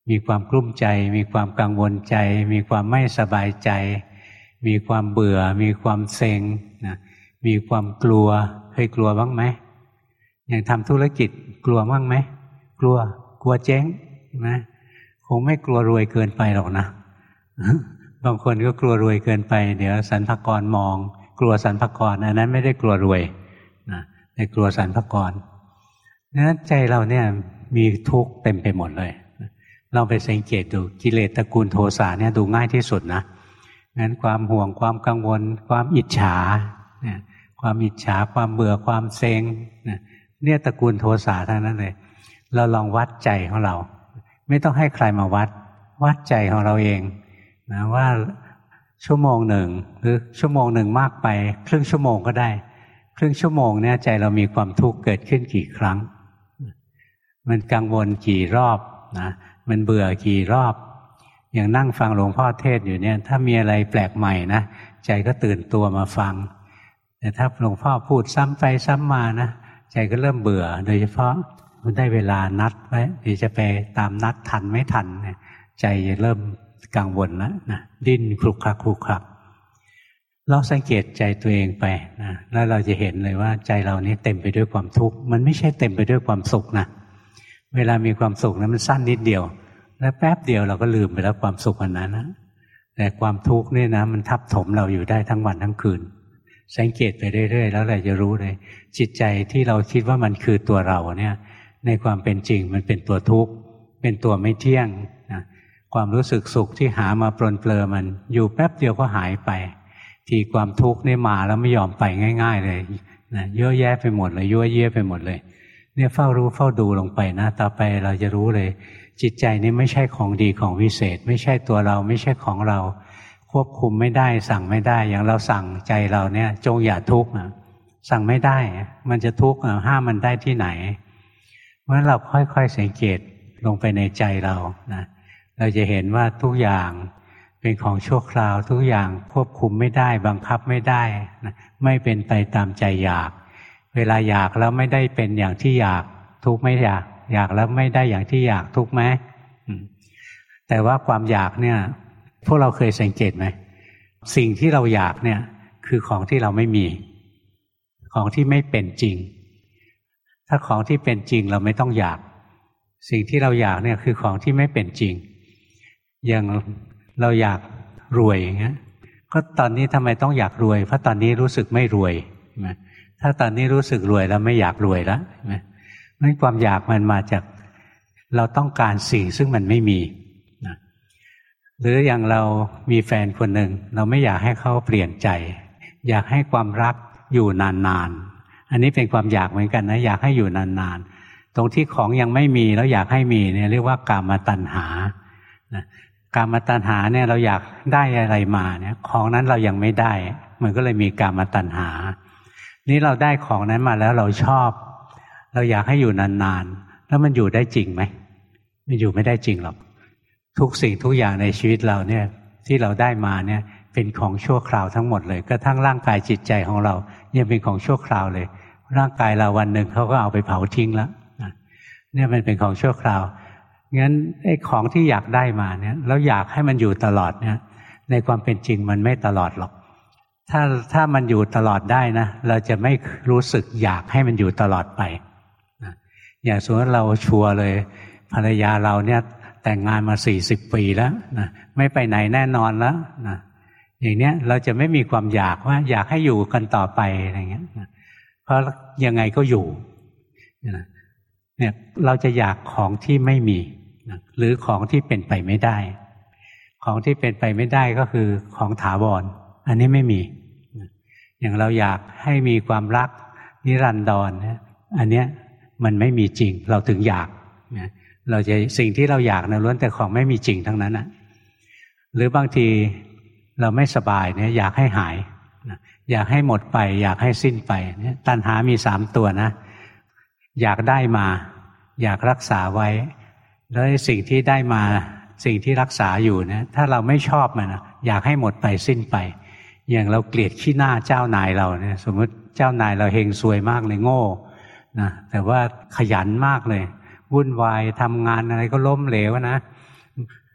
มีความกลุ้มใจมีความกังวลใจมีความไม่สบายใจมีความเบื่อมีความเซ็งนะมีความกลัวเคยกลัวบ้างไหมอย่างทำธุรกิจกลัวบ้างไหมกลัวเจ๊งใช่ไหมคงไม่กลัวรวยเกินไปหรอกนะ บางคนก็กลัวรวยเกินไปเดี๋ยวสรรพากรมองกลัวสรรพากรอันนั้นไม่ได้กลัวรวยนะแต่กลัวสรรพากรนั้นใจเราเนี่ยมีทุกข์เต็มไปหมดเลยเราไปสังเกตดูกิเลสตระกูลโทสะเนี่ยดูง่ายที่สุดนะงั้นความห่วงความกังวลความอิจฉาเนี่ยความอิจฉาความเบื่อความเซ็งเนี่ยตระกูลโทสะทั้งนั้นเลยเราลองวัดใจของเราไม่ต้องให้ใครมาวัดใจของเราเองนะว่าชั่วโมงหนึ่งหรือชั่วโมงหนึ่งมากไปครึ่งชั่วโมงก็ได้ครึ่งชั่วโมงเนี่ยใจเรามีความทุกข์เกิดขึ้นกี่ครั้งมันกังวลกี่รอบนะมันเบื่อกี่รอบอย่างนั่งฟังหลวงพ่อเทศอยู่เนี่ยถ้ามีอะไรแปลกใหม่นะใจก็ตื่นตัวมาฟังแต่ถ้าหลวงพ่อพูดซ้ำไปซ้ำมานะใจก็เริ่มเบื่อโดยเฉพาะมันได้เวลานัดไว้เดี๋ยวจะไปตามนัดทันไม่ทันเนี่ยใจจะเริ่มกังวลแล้วนะดิ้นคลุกคลักคลุกคลักเราสังเกตใจตัวเองไปนะแล้วเราจะเห็นเลยว่าใจเรานี้เต็มไปด้วยความทุกข์มันไม่ใช่เต็มไปด้วยความสุขนะเวลามีความสุขนะมันสั้นนิดเดียวแล้วแป๊บเดียวเราก็ลืมไปแล้วความสุขอันนั้นนะแต่ความทุกข์นี่นะมันทับถมเราอยู่ได้ทั้งวันทั้งคืนสังเกตไปเรื่อยๆแล้วเราจะรู้เลยจิตใจที่เราคิดว่ามันคือตัวเราเนี่ยในความเป็นจริงมันเป็นตัวทุกข์เป็นตัวไม่เที่ยงนะความรู้สึกสุขที่หามาปรนเปลือมันอยู่แป๊บเดียวก็หายไปทีความทุกข์นี่มาแล้วไม่ยอมไปง่ายๆเลยนะเยอะแยะไปหมดเลยยั่วเยี่ยไปหมดเลยเนี่ยเฝ้ารู้เฝ้าดูลงไปนะต่อไปเราจะรู้เลยจิตใจนี้ไม่ใช่ของดีของวิเศษไม่ใช่ตัวเราไม่ใช่ของเราควบคุมไม่ได้สั่งไม่ได้อย่างเราสั่งใจเราเนี่ยจงอย่าทุกข์สั่งไม่ได้มันจะทุกข์ห้ามมันได้ที่ไหนเพราะฉะนั้นเราค่อยๆสังเกตลงไปในใจเรานะเราจะเห็นว่าทุกอย่างเป็นของชั่วคราวทุกอย่างควบคุมไม่ได้บังคับไม่ได้นะไม่เป็นไปตามใจอยากเวลาอยากแล้วไม่ได้เป็นอย่างที่อยากทุกข์ไม่อยากแล้วไม่ได้อย่างที่อยากทุกข์ไหมแต่ว่าความอยากเนี่ยพวกเราเคยสังเกตไหมสิ่งที่เราอยากเนี่ยคือของที่เราไม่มีของที่ไม่เป็นจริงถ้าของที่เป็นจริงเราไม่ต้องอยากสิ่งที่เราอยากเนี่ยคือของที่ไม่เป็นจริงอย่างเราอยากรวยอย่างเงี้ยก็ตอนนี้ทำไมต้องอยากรวยเพราะตอนนี้รู้สึกไม่รวยถ้าตอนนี้รู้สึกรวยแล้วไม่อยากรวยแล้วนั่นความอยากมันมาจากเราต้องการสิ่งซึ่งมันไม่มีนะหรืออย่างเรามีแฟนคนหนึ่งเราไม่อยากให้เขาเปลี่ยนใจอยากให้ความรักอยู่นานๆอันนี้เป็นความอยากเหมือนกันนะอยากให้อยู่นานๆตรงที่ของยังไม่มีแล้วอยากให้มีเนี่ยเรียกว่ากามตัณหานะกามตัณหาเนี่ยเราอยากได้อะไรมาเนี่ยของนั้นเรายังไม่ได้มันก็เลยมีกามตัณหานี่เราได้ของนั้นมาแล้วเราชอบเราอยากให้อยู่นานๆแล้วมันอยู่ได้จริงไหมมันอยู่ไม่ได้จริงหรอกทุกสิ่งทุกอย่างในชีวิตเราเนี่ยที่เราได้มาเนี่ยเป็นของชั่วคราวทั้งหมดเลยกระทั่งร่างกายจิตใจของเรายังเป็นของชั่วคราวเลยร่างกายเราวันหนึ่งเขาก็เอาไปเผาทิ้งแล้วเนี่ยมันเป็นของชั่วคราวงั้นไอ้ของที่อยากได้มาเนี่ยแล้วอยากให้มันอยู่ตลอดเนี่ยในความเป็นจริงมันไม่ตลอดหรอกถ้ามันอยู่ตลอดได้นะเราจะไม่รู้สึกอยากให้มันอยู่ตลอดไปอย่างสมมติเราชัวร์เลยภรรยาเราเนี่ยแต่งงานมา40 ปีแล้วนะไม่ไปไหนแน่นอนแล้วนะอย่างเนี้ยเราจะไม่มีความอยากว่าอยากให้อยู่กันต่อไปอะไรเงี้ยนะเพราะยังไงก็อยู่นะเนี่ยเราจะอยากของที่ไม่มีนะหรือของที่เป็นไปไม่ได้ของที่เป็นไปไม่ได้ก็คือของถาวรอันนี้ไม่มีนะอย่างเราอยากให้มีความรักนิรันดรเนี่ยอันเนี้ยมันไม่มีจริงเราถึงอยากนะเราจะสิ่งที่เราอยากนะล้วนแต่ของไม่มีจริงทั้งนั้นนะหรือบางทีเราไม่สบายเนี่ยอยากให้หายนะอยากให้หมดไปอยากให้สิ้นไปเนี่ยตัณหามี3 ตัวนะอยากได้มาอยากรักษาไว้แล้วสิ่งที่ได้มาสิ่งที่รักษาอยู่เนี่ยถ้าเราไม่ชอบมันนะอยากให้หมดไปสิ้นไปอย่างเราเกลียดขี้หน้าเจ้านายเราเนี่ยสมมติเจ้านายเราเฮงซวยมากเลยโง่นะแต่ว่าขยันมากเลยวุ่นวายทำงานอะไรก็ล้มเหลวนะ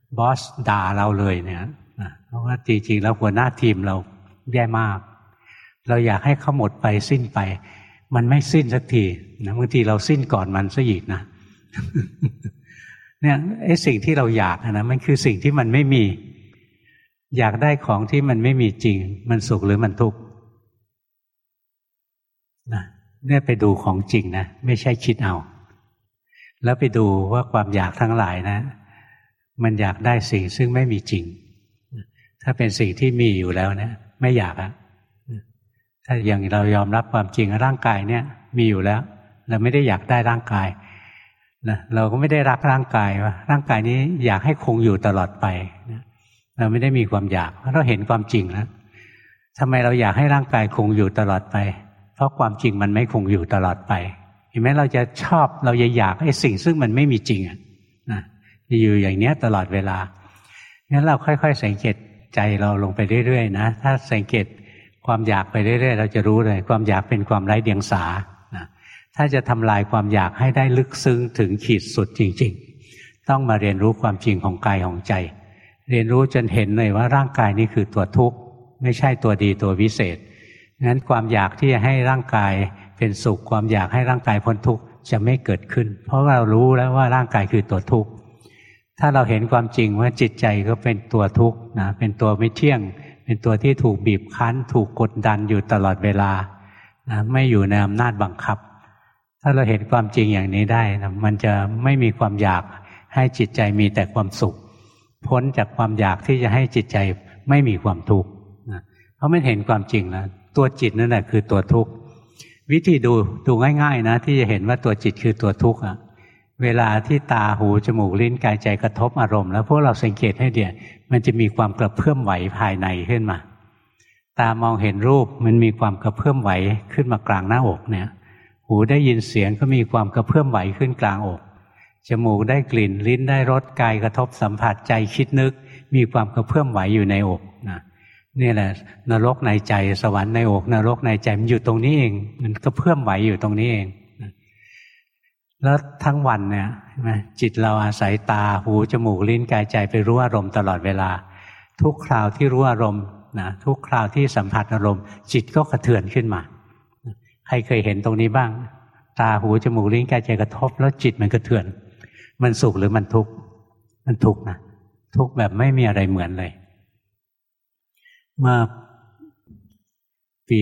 บอสด่าเราเลยเนี่ยนะเพราะว่าจริงๆแล้วหัวหน้าทีมเราแย่มากเราอยากให้เขาหมดไปสิ้นไปมันไม่สิ้นสักทีนะบางทีเราสิ้นก่อนมันซะอีกนะเนี่ยไอ้สิ่งที่เราอยากนะมันคือสิ่งที่มันไม่มีอยากได้ของที่มันไม่มีจริงมันสุขหรือมันทุกข์นะเนี่ยไปดูของจริงนะไม่ใช่คิดเอาแล้วไปดูว่าความอยากทั้งหลายนะมันอยากได้สิ่งซึ่งไม่มีจริงถ้าเป็นสิ่งที่มีอยู่แล้วนะไม่อยากอะถ้าอย่างเรายอมรับความจริงร่างกายเนี่ยมีอยู่แล้วเราไม่ได้อยากได้ร่างกายนะเราก็ไม่ได้รักร่างกายว่าร่างกายนี้อยากให้คงอยู่ตลอดไปนะเราไม่ได้มีความอยากเพราะเราเห็นความจริงแล้วทำไมเราอยากให้ร่างกายคงอยู่ตลอดไปเพราะความจริงมันไม่คงอยู่ตลอดไปเห็นไหมเราจะชอบเราจะอยากไอ้สิ่งซึ่งมันไม่มีจริงนะจะอยู่อย่างเนี้ยตลอดเวลางั้นเราค่อยๆสังเกตใจเราลงไปเรื่อยๆนะถ้าสังเกตความอยากไปเรื่อยๆเราจะรู้เลยความอยากเป็นความไร้เดียงสานะถ้าจะทำลายความอยากให้ได้ลึกซึ้งถึงขีดสุดจริงๆต้องมาเรียนรู้ความจริงของกายของใจเรียนรู้จนเห็นเลยว่าร่างกายนี้คือตัวทุกข์ไม่ใช่ตัวดีตัววิเศษงั้นความอยากที่จะให้ร่างกายเป็นสุขความอยากให้ร่างกายพ้นทุกข์จะไม่เกิดขึ้นเพราะเรารู้แล้วว่าร่างกายคือตัวทุกข์ถ้าเราเห็นความจริงว่าจิตใจก็เป็นตัวทุกข์นะเป็นตัวไม่เที่ยงเป็นตัวที่ถูกบีบคั้นถูกกดดันอยู่ตลอดเวลานะไม่อยู่ในอำนาจบังคับถ้าเราเห็นความจริงอย่างนี้ได้นะมันจะไม่มีความอยากให้จิตใจมีแต่ความสุขพ้นจากความอยากที่จะให้จิตใจไม่มีความทุกข์นะเพราะมันเห็นความจริงแล้วตัวจิตนั่นแหละคือตัวทุกข์วิธีดูง่ายๆนะที่จะเห็นว่าตัวจิตคือตัวทุกข์เวลาที่ตาหูจมูกลิ้นกายใจกระทบอารมณ์แล้วพวกเราสังเกตให้ดีมันจะมีความกระเพื่อมไหวภายในขึ้นมาตามองเห็นรูปมันมีความกระเพื่อมไหวขึ้นมากลางหน้าอกเนี่ยหูได้ยินเสียงก็มีความกระเพื่อมไหวขึ้นกลางอกจมูกได้กลิ่นลิ้นได้รสกายกระทบสัมผัสใจคิดนึกมีความกระเพื่อมไหวอยู่ในอกนะนี่แหละนรกในใจสวรรค์ในอกนรกในใจมันอยู่ตรงนี้เองมันกระเพื่อมไหวอยู่ตรงนี้เองแล้วทั้งวันเนี่ยจิตเราอาศัยตาหูจมูกลิ้นกายใจไปรู้อารมณ์ตลอดเวลาทุกคราวที่รู้อารมณ์นะทุกคราวที่สัมผัสอารมณ์จิตก็กระเทือนขึ้นมาใครเคยเห็นตรงนี้บ้างตาหูจมูกลิ้นกายใจกระทบแล้วจิตมันกระเทือนมันสุขหรือมันทุกข์มันทุกข์นะทุกข์แบบไม่มีอะไรเหมือนเลยเมื่อปี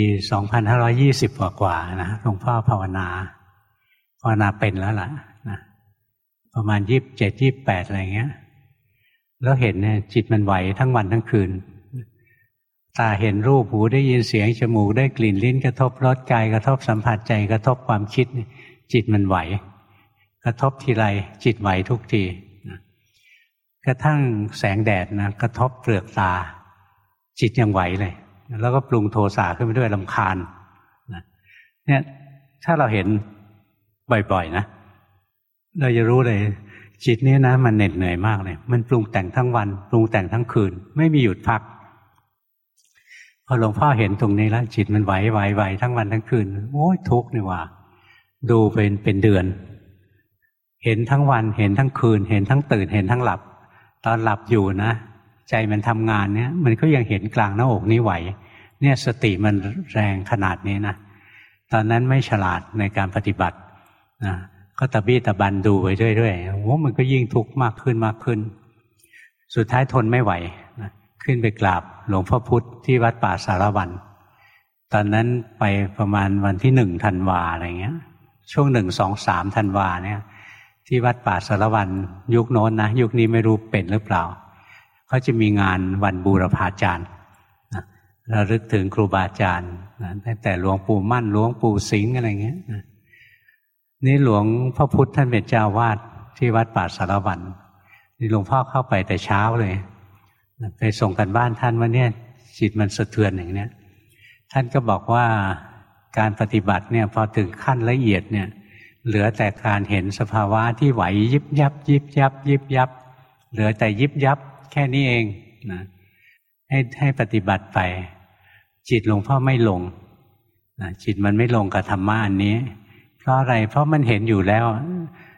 2520กว่านะหลวงพ่อภาวนาเป็นแล้วล่ะนะประมาณ27 28อะไรเงี้ยแล้วเห็นเนี่ยจิตมันไหวทั้งวันทั้งคืนตาเห็นรูปหูได้ยินเสียงจมูกได้กลิ่นลิ้นกระทบรสกายกระทบสัมผัสใจกระทบความคิดจิตมันไหวกระทบทีไรจิตไหวทุกทีนะกระทั่งแสงแดดนะกระทบเปลือกตาจิตยังไหวเลยแล้วก็ปรุงโทสะขึ้นไปด้วยรำคาญนะเนี่ยถ้าเราเห็นบ่อยๆนะเราจะรู้เลยจิตนี้นะมันเหน็ดเหนื่อยมากเลยมันปรุงแต่งทั้งวันปรุงแต่งทั้งคืนไม่มีหยุดพักพอหลวงพ่อเห็นตรงนี้แล้วจิตมันไหวทั้งวันทั้งคืนโอ้ยทุกข์นี่ว่าดูเป็นเดือนเห็นทั้งวันเห็นทั้งคืนเห็นทั้งตื่นเห็นทั้งหลับตอนหลับอยู่นะใจมันทำงานเนี่ยมันก็ยังเห็นกลางหน้าอกนี้ไหวเนี่ยสติมันแรงขนาดนี้นะตอนนั้นไม่ฉลาดในการปฏิบัตินะก็ตะบี้ตะบันดูไปเรื่อยๆโอ้มันก็ยิ่งทุกข์มากขึ้นสุดท้ายทนไม่ไหวนะขึ้นไปกราบหลวงพ่อพุธที่วัดป่าสารวันตอนนั้นไปประมาณวันที่1 ธันวาอะไรเงี้ยช่วง1 2 3 ธันวาเนี่ยที่วัดป่าสารวันยุคโน้นนะยุคนี้ไม่รู้เป็นหรือเปล่าเขาจะมีงานวันบูรพาจารย์นะระลึกถึงครูบาอาจารย์นะตั้งแต่หลวงปู่มั่นหลวงปู่สิงห์อะไรเงี้ยนะนี่หลวงพ่อพุธท่านเป็นเจ้าวาดที่วัดป่าสารวันนี่หลวงพ่อเข้าไปแต่เช้าเลยไปส่งกันบ้านท่านว่าเนี่ยจิตมันสะเทือนอย่างเนี้ยท่านก็บอกว่าการปฏิบัติเนี่ยพอถึงขั้นละเอียดเนี่ยเหลือแต่การเห็นสภาวะที่ไหวยิบยับเหลือแต่ยิบยับแค่นี้เองนะให้ปฏิบัติไปจิตหลวงพ่อไม่ลงนะจิตมันไม่ลงกับธรรมะอันนี้เพราะอะไรเพราะมันเห็นอยู่แล้ว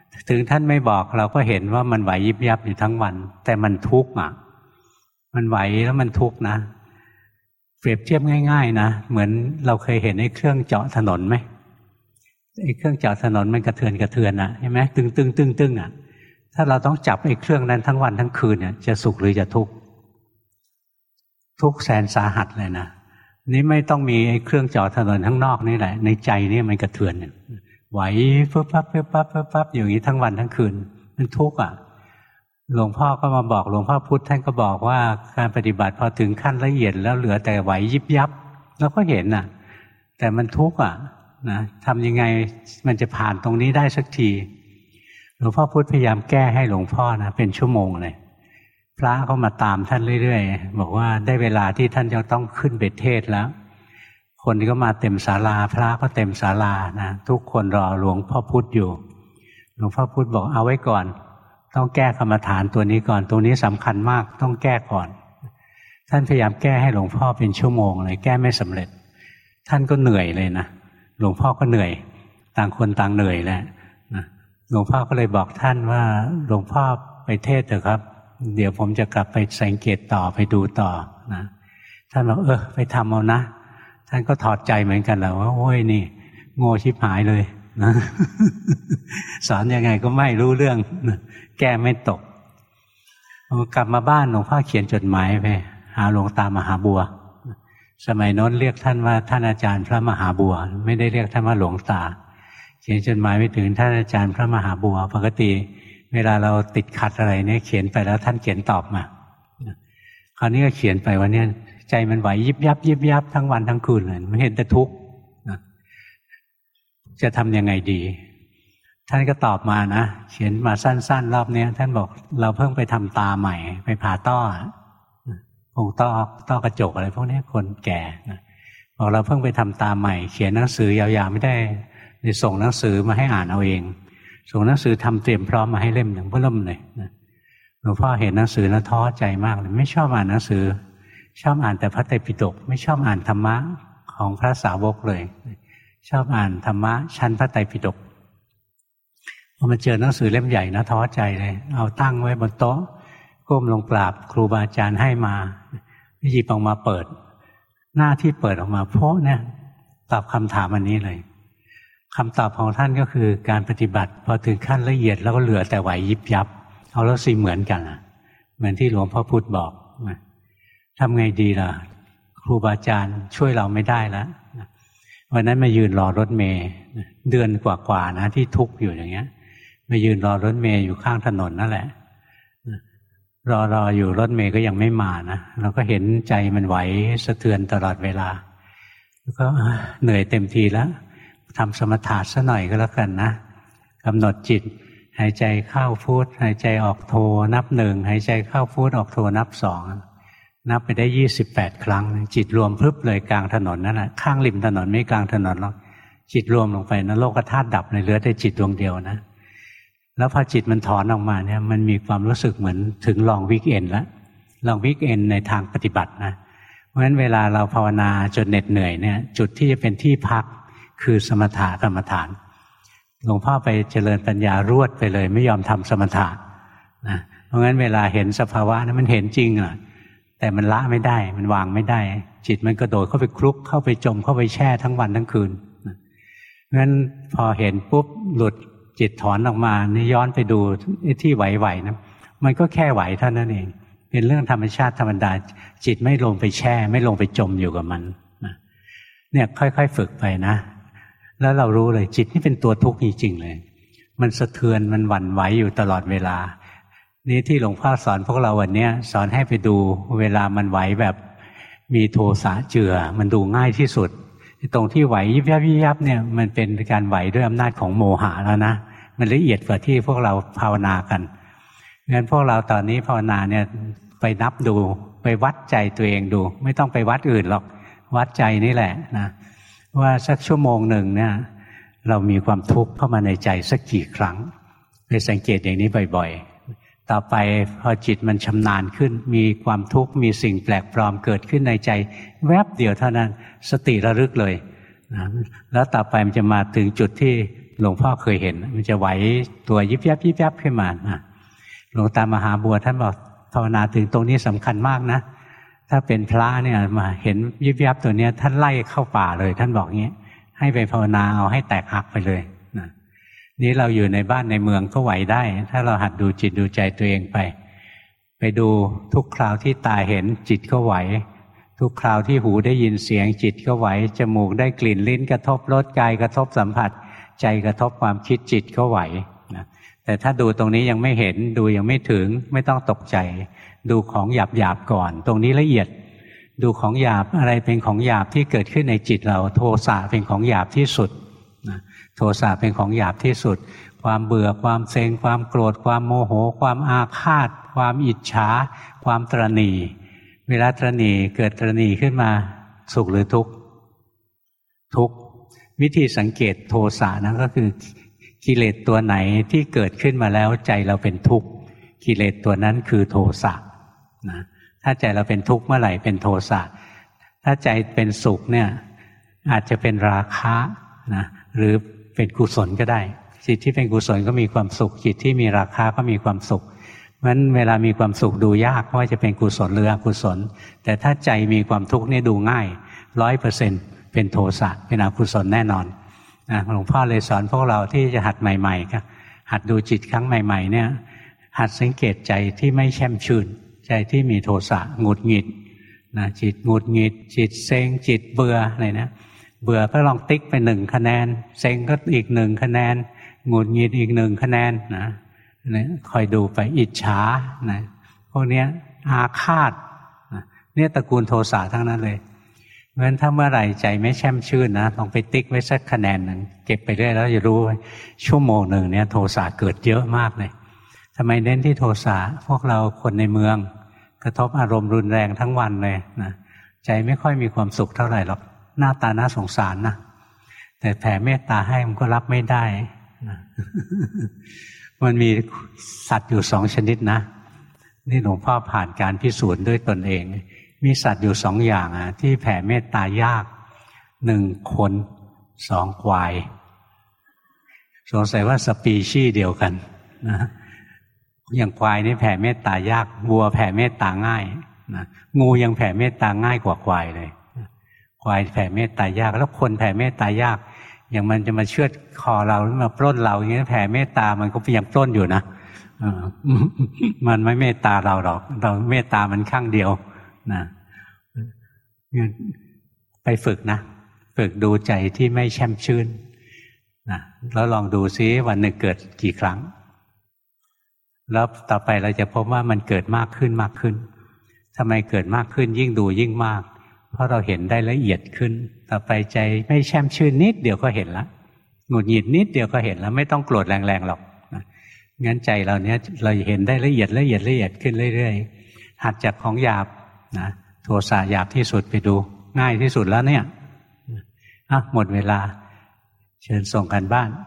ถึงท่านไม่บอกเราก็เห็นว่ามันไหวยิบยับอยู่ทั้งวันแต่มันทุกข์มันไหวแล้วมันทุกข์นะเปรียบเทียบง่ายๆนะเหมือนเราเคยเห็นไอ้เครื่องเจาะถนนไหมไอ้เครื่องเจาะถนนมันกระเทือนอ่ะใช่ไหมตึงอ่ะถ้าเราต้องจับไอ้เครื่องนั้นทั้งวันทั้งคืนเนี่ยจะสุขหรือจะทุกข์ทุกข์แสนสาหัสเลยนะนี่ไม่ต้องมีไอ้เครื่องเจาะถนนข้างนอกนี่แหละในใจนี่มันกระเทือนไหวปึ๊บปั๊บอย่างนี้ทั้งวันทั้งคืนมันทุกข์หลวงพ่อก็มาบอกหลวงพ่อพุธท่านก็บอกว่าการปฏิบัติพอถึงขั้นละเอียดแล้วเหลือแต่ไหวยิบยับเราก็เห็นแต่มันทุกข์นะทำยังไงมันจะผ่านตรงนี้ได้สักทีหลวงพ่อพุธพยายามแก้ให้หลวงพ่อนะเป็นชั่วโมงเลยพระเขามาตามท่านเรื่อยๆบอกว่าได้เวลาที่ท่านจะต้องขึ้นไปเทศน์แล้วคนก็มาเต็มศาลาพระก็เต็มศาลานะทุกคนรอหลวงพ่อพุธอยู่หลวงพ่อพุธบอกเอาไว้ก่อนต้องแก้กรรมฐานตัวนี้ก่อนตรงนี้สำคัญมากต้องแก้ก่อนท่านพยายามแก้ให้หลวงพ่อเป็นชั่วโมงเลยแก้ไม่สำเร็จท่านก็เหนื่อยเลยนะหลวงพ่อก็เหนื่อยต่างคนต่างเหนื่อยแหละนะหลวงพ่อก็เลยบอกท่านว่าหลวงพ่อไปเทศน์เถอะครับเดี๋ยวผมจะกลับไปสังเกตต่อไปดูต่อนะท่านบอกไปทำเอานะท่านก็ถอดใจเหมือนกันแหละว่าโอ้ยนี่โง่ชิบหายเลยนะสอนยังไงก็ไม่รู้เรื่องแก้ไม่ตกกลับมาบ้านหลวงพ่อเขียนจดหมายไปหาหลวงตามหาบัวสมัยโน้นเรียกท่านว่าท่านอาจารย์พระมหาบัวไม่ได้เรียกท่านว่าหลวงตาเขียนจดหมายไปถึงท่านอาจารย์พระมหาบัวปกติเวลาเราติดขัดอะไรเนี่ยเขียนไปแล้วท่านเขียนตอบมาคราวนี้ก็เขียนไปว่าเนี่ยใจมันไหวยิบยับทั้งวันทั้งคืนเลยไม่เห็นแต่ทุกข์จะทำยังไงดีท่านก็ตอบมานะเขียนมาสั้นๆรอบนี้ท่านบอกเราเพิ่งไปทำตาใหม่ไปผ่าต้อคงต้อกระจกอะไรพวกนี้คนแก่บอกเราเพิ่งไปทำตาใหม่เขียนหนังสือยาวๆไม่ได้เลยส่งหนังสือมาให้อ่านเอาเองส่งหนังสือทำเตรียมพร้อมมาให้เล่มหนึ่งเพื่อเล่มเลยหลวงพ่อเห็นหนังสือแล้วท้อใจมากเลยไม่ชอบอ่านหนังสือชอบอ่านแต่พระไตรปิฎกไม่ชอบอ่านธรรมะของพระสาวกเลยชอบอ่านธรรมะชั้นพระไตรปิฎกพอมาเจอหนังสือเล่มใหญ่นะท้อใจเลยเอาตั้งไว้บนโต๊ะก้มลงกราบครูบาอาจารย์ให้มาหยิบออกมาเปิดหน้าที่เปิดออกมาเพราะเนี่ยตอบคำถามอันนี้เลยคำตอบของท่านก็คือการปฏิบัติพอถึงขั้นละเอียดแล้วก็เหลือแต่ไหวยิบยับเอาแล้วสิเหมือนกันเหมือนที่หลวงพ่อพุธบอกทำไงดีล่ะครูบาอาจารย์ช่วยเราไม่ได้แล้ววันนั้นมายืนรอรถเมล์เดือนกว่าๆนะที่ทุกข์อยู่อย่างเงี้ยมายืนรอรถเมล์อยู่ข้างถนนนั่นแหละรออยู่รถเมล์ก็ยังไม่มานะเราก็เห็นใจมันไหวสะเทือนตลอดเวลาแล้วก็เหนื่อยเต็มทีแล้วทำสมถะซะหน่อยก็แล้วกันนะกำหนดจิตหายใจเข้าพุทหายใจออกโทนับหนึ่งหายใจเข้าพุทออกโทนับสองนับไปได้28 ครั้งจิตรวมพรึบเลยกลางถนนนั่นแหละข้างริมถนนไม่กลางถนนหรอกจิตรวมลงไปนะโลกธาตุดับเลยเหลือแต่จิตดวงเดียวนะแล้วพอจิตมันถอนออกมาเนี่ยมันมีความรู้สึกเหมือนถึงลองวิกเอนแล้วลองวิกเอนในทางปฏิบัตินะเพราะฉะนั้นเวลาเราภาวนาจนเหน็ดเหนื่อยเนี่ยจุดที่จะเป็นที่พักคือสมถะกรรมฐานหลวงพ่อไปเจริญปัญญารวดไปเลยไม่ยอมทำสมถะนะเพราะงั้นเวลาเห็นสภาวะนั้นมันเห็นจริงแต่มันละไม่ได้มันวางไม่ได้จิตมันกระโดดเข้าไปคลุกเข้าไปจมเข้าไปแช่ทั้งวันทั้งคืนงั้นพอเห็นปุ๊บหลุดจิตถอนออกมานี่ย้อนไปดูที่ไหวๆนะมันก็แค่ไหวเท่านั้นเองเป็นเรื่องธรรมชาติธรรมดาจิตไม่ลงไปแช่ไม่ลงไปจมอยู่กับมันเนี่ยค่อยๆฝึกไปนะแล้วเรารู้เลยจิตนี่เป็นตัวทุกข์จริงๆเลยมันสะเทือนมันหวั่นไหวอยู่ตลอดเวลานี่ที่หลวงพ่อสอนพวกเราวันนี้สอนให้ไปดูเวลามันไหวแบบมีโทสะเจือมันดูง่ายที่สุดตรงที่ไหวยิบยับเนี่ยมันเป็นการไหวด้วยอำนาจของโมหะแล้วนะมันละเอียดกว่าที่พวกเราภาวนากันงั้นพวกเราตอนนี้ภาวนาเนี่ยไปนับดูไปวัดใจตัวเองดูไม่ต้องไปวัดอื่นหรอกวัดใจนี่แหละนะว่าสักชั่วโมงหนึ่งเนี่ยเรามีความทุกข์เข้ามาในใจสักกี่ครั้งไปสังเกตอย่างนี้บ่อยๆต่อไปพอจิตมันชำนาญขึ้นมีความทุกข์มีสิ่งแปลกปลอมเกิดขึ้นในใจแวบเดียวเท่านั้นสติระลึกเลยนะแล้วต่อไปมันจะมาถึงจุดที่หลวงพ่อเคยเห็นมันจะไหวตัวยิบยับยิบยับขึ้นมาหลวงตามหาบัวท่านบอกภาวนาถึงตรงนี้สำคัญมากนะถ้าเป็นพระเนี่ยมาเห็นยิบยับตัวเนี้ยท่านไล่เข้าป่าเลยท่านบอกงี้ให้ไปภาวนาเอาให้แตกหักไปเลยนะนี้เราอยู่ในบ้านในเมืองก็ไหวได้ถ้าเราหัดดูจิตดูใจตัวเองไปดูทุกคราวที่ตาเห็นจิตก็ไหวทุกคราวที่หูได้ยินเสียงจิตก็ไหวจมูกได้กลิ่นลิ้นกระทบรสกายกระทบสัมผัสใจกระทบความคิดจิตก็ไหวนะแต่ถ้าดูตรงนี้ยังไม่เห็นดูยังไม่ถึงไม่ต้องตกใจดูของหยาบๆก่อนตรงนี้ละเอียดดูของหยาบอะไรเป็นของหยาบที่เกิดขึ้นในจิตเราโทสะเป็นของหยาบที่สุดนะโทสะเป็นของหยาบที่สุดความเบื่อความเซ็งความโกรธความโมโหความอาฆาตความอิจฉาความตระหนี่เวลาตระหนี่เกิดตระหนี่ขึ้นมาสุขหรือทุกข์ทุกข์วิธีสังเกตโทสะนั้นก็คือกิเลสตัวไหนที่เกิดขึ้นมาแล้วใจเราเป็นทุกข์กิเลสตัวนั้นคือโทสะนะถ้าใจเราเป็นทุกข์เมื่อไหร่เป็นโทสะถ้าใจเป็นสุขเนี่ยอาจจะเป็นราคะนะหรือเป็นกุศลก็ได้จิตที่เป็นกุศลก็มีความสุขจิตที่มีราคะก็มีความสุขเพราะฉะนั้นเวลามีความสุขดูยากว่าจะเป็นกุศลหรืออกุศลแต่ถ้าใจมีความทุกข์นี่ดูง่าย 100% เป็นโทสะเป็นอกุศลแน่นอนนะหลวงพ่อเลยสอนพวกเราที่จะหัดใหม่ๆครับหัดดูจิตครั้งใหม่ๆเนี่ยหัดสังเกตใจที่ไม่แช่มชื่นใจที่มีโทสะหงุดหงิดนะจิตหงุดหงิดจิตเซ็งจิตเบื่ออะไรนะเบื่อก็ลองติ๊กไป1 คะแนนเซ็งก็อีก1 คะแนนหงุดหงิดอีก1 คะแนนนะคอยดูไปอิจฉานะพวกนี้อาฆาตนะเนี่ยตระกูลโทสะทั้งนั้นเลยเพราะฉะนั้นถ้าเมื่อไหร่ใจไม่แช่มชื่นนะลองไปติ๊กไว้สักคะแนนหนึ่งเก็บไปเรื่อยแล้วจะรู้ว่าชั่วโมงหนึ่งเนี่ยโทสะเกิดเยอะมากเลยทำไมเน้นที่โทสะพวกเราคนในเมืองกระทบอารมณ์รุนแรงทั้งวันเลยนะใจไม่ค่อยมีความสุขเท่าไหร่หรอกหน้าตาน่าสงสารนะแต่แผ่เมตตาให้มันก็รับไม่ได้นะ มันมีสัตว์อยู่2 ชนิดนะนี่หลวงพ่อผ่านการพิสูจน์ด้วยตนเองมีสัตว์อยู่2 อย่างที่แผ่เมตตายาก1 คน2 ควายสงสัยว่าสปีชีส์เดียวกันนะอย่างควายนี่แผ่เมตตายากวัวแผ่เมตตาง่ายนะงูยังแผ่เมตตาง่ายกว่าควายเลยควายแผ่เมตตายากแล้วคนแผ่เมตตายากอย่างมันจะมาเชือดคอเราหรือมาปล้นเราอย่างนี้แผ่เมตตามันก็ยังปล้นอยู่นะมันไม่เมตตาเราหรอกเราเมตตามันข้างเดียวนะไปฝึกนะฝึกดูใจที่ไม่แช่มชื่นนะแล้วลองดูซิวันหนึ่งเกิดกี่ครั้งแล้วต่อไปเราจะพบว่ามันเกิดมากขึ้นมากขึ้นทำไมเกิดมากขึ้นยิ่งดูยิ่งมากเพราะเราเห็นได้ละเอียดขึ้นต่อไปใจไม่แช่มชื่นนิดเดียวก็เห็นละหงุดหงิดนิดเดียวก็เห็นแล้วไม่ต้องโกรธแรงๆหรอกนะงั้นใจเราเนี้ยเราเห็นได้ละเอียดขึ้นเรื่อยๆหัดจากของหยาบนะโทสะหยาบที่สุดไปดูง่ายที่สุดแล้วเนี่ยหมดเวลาเชิญส่งกันบ้าน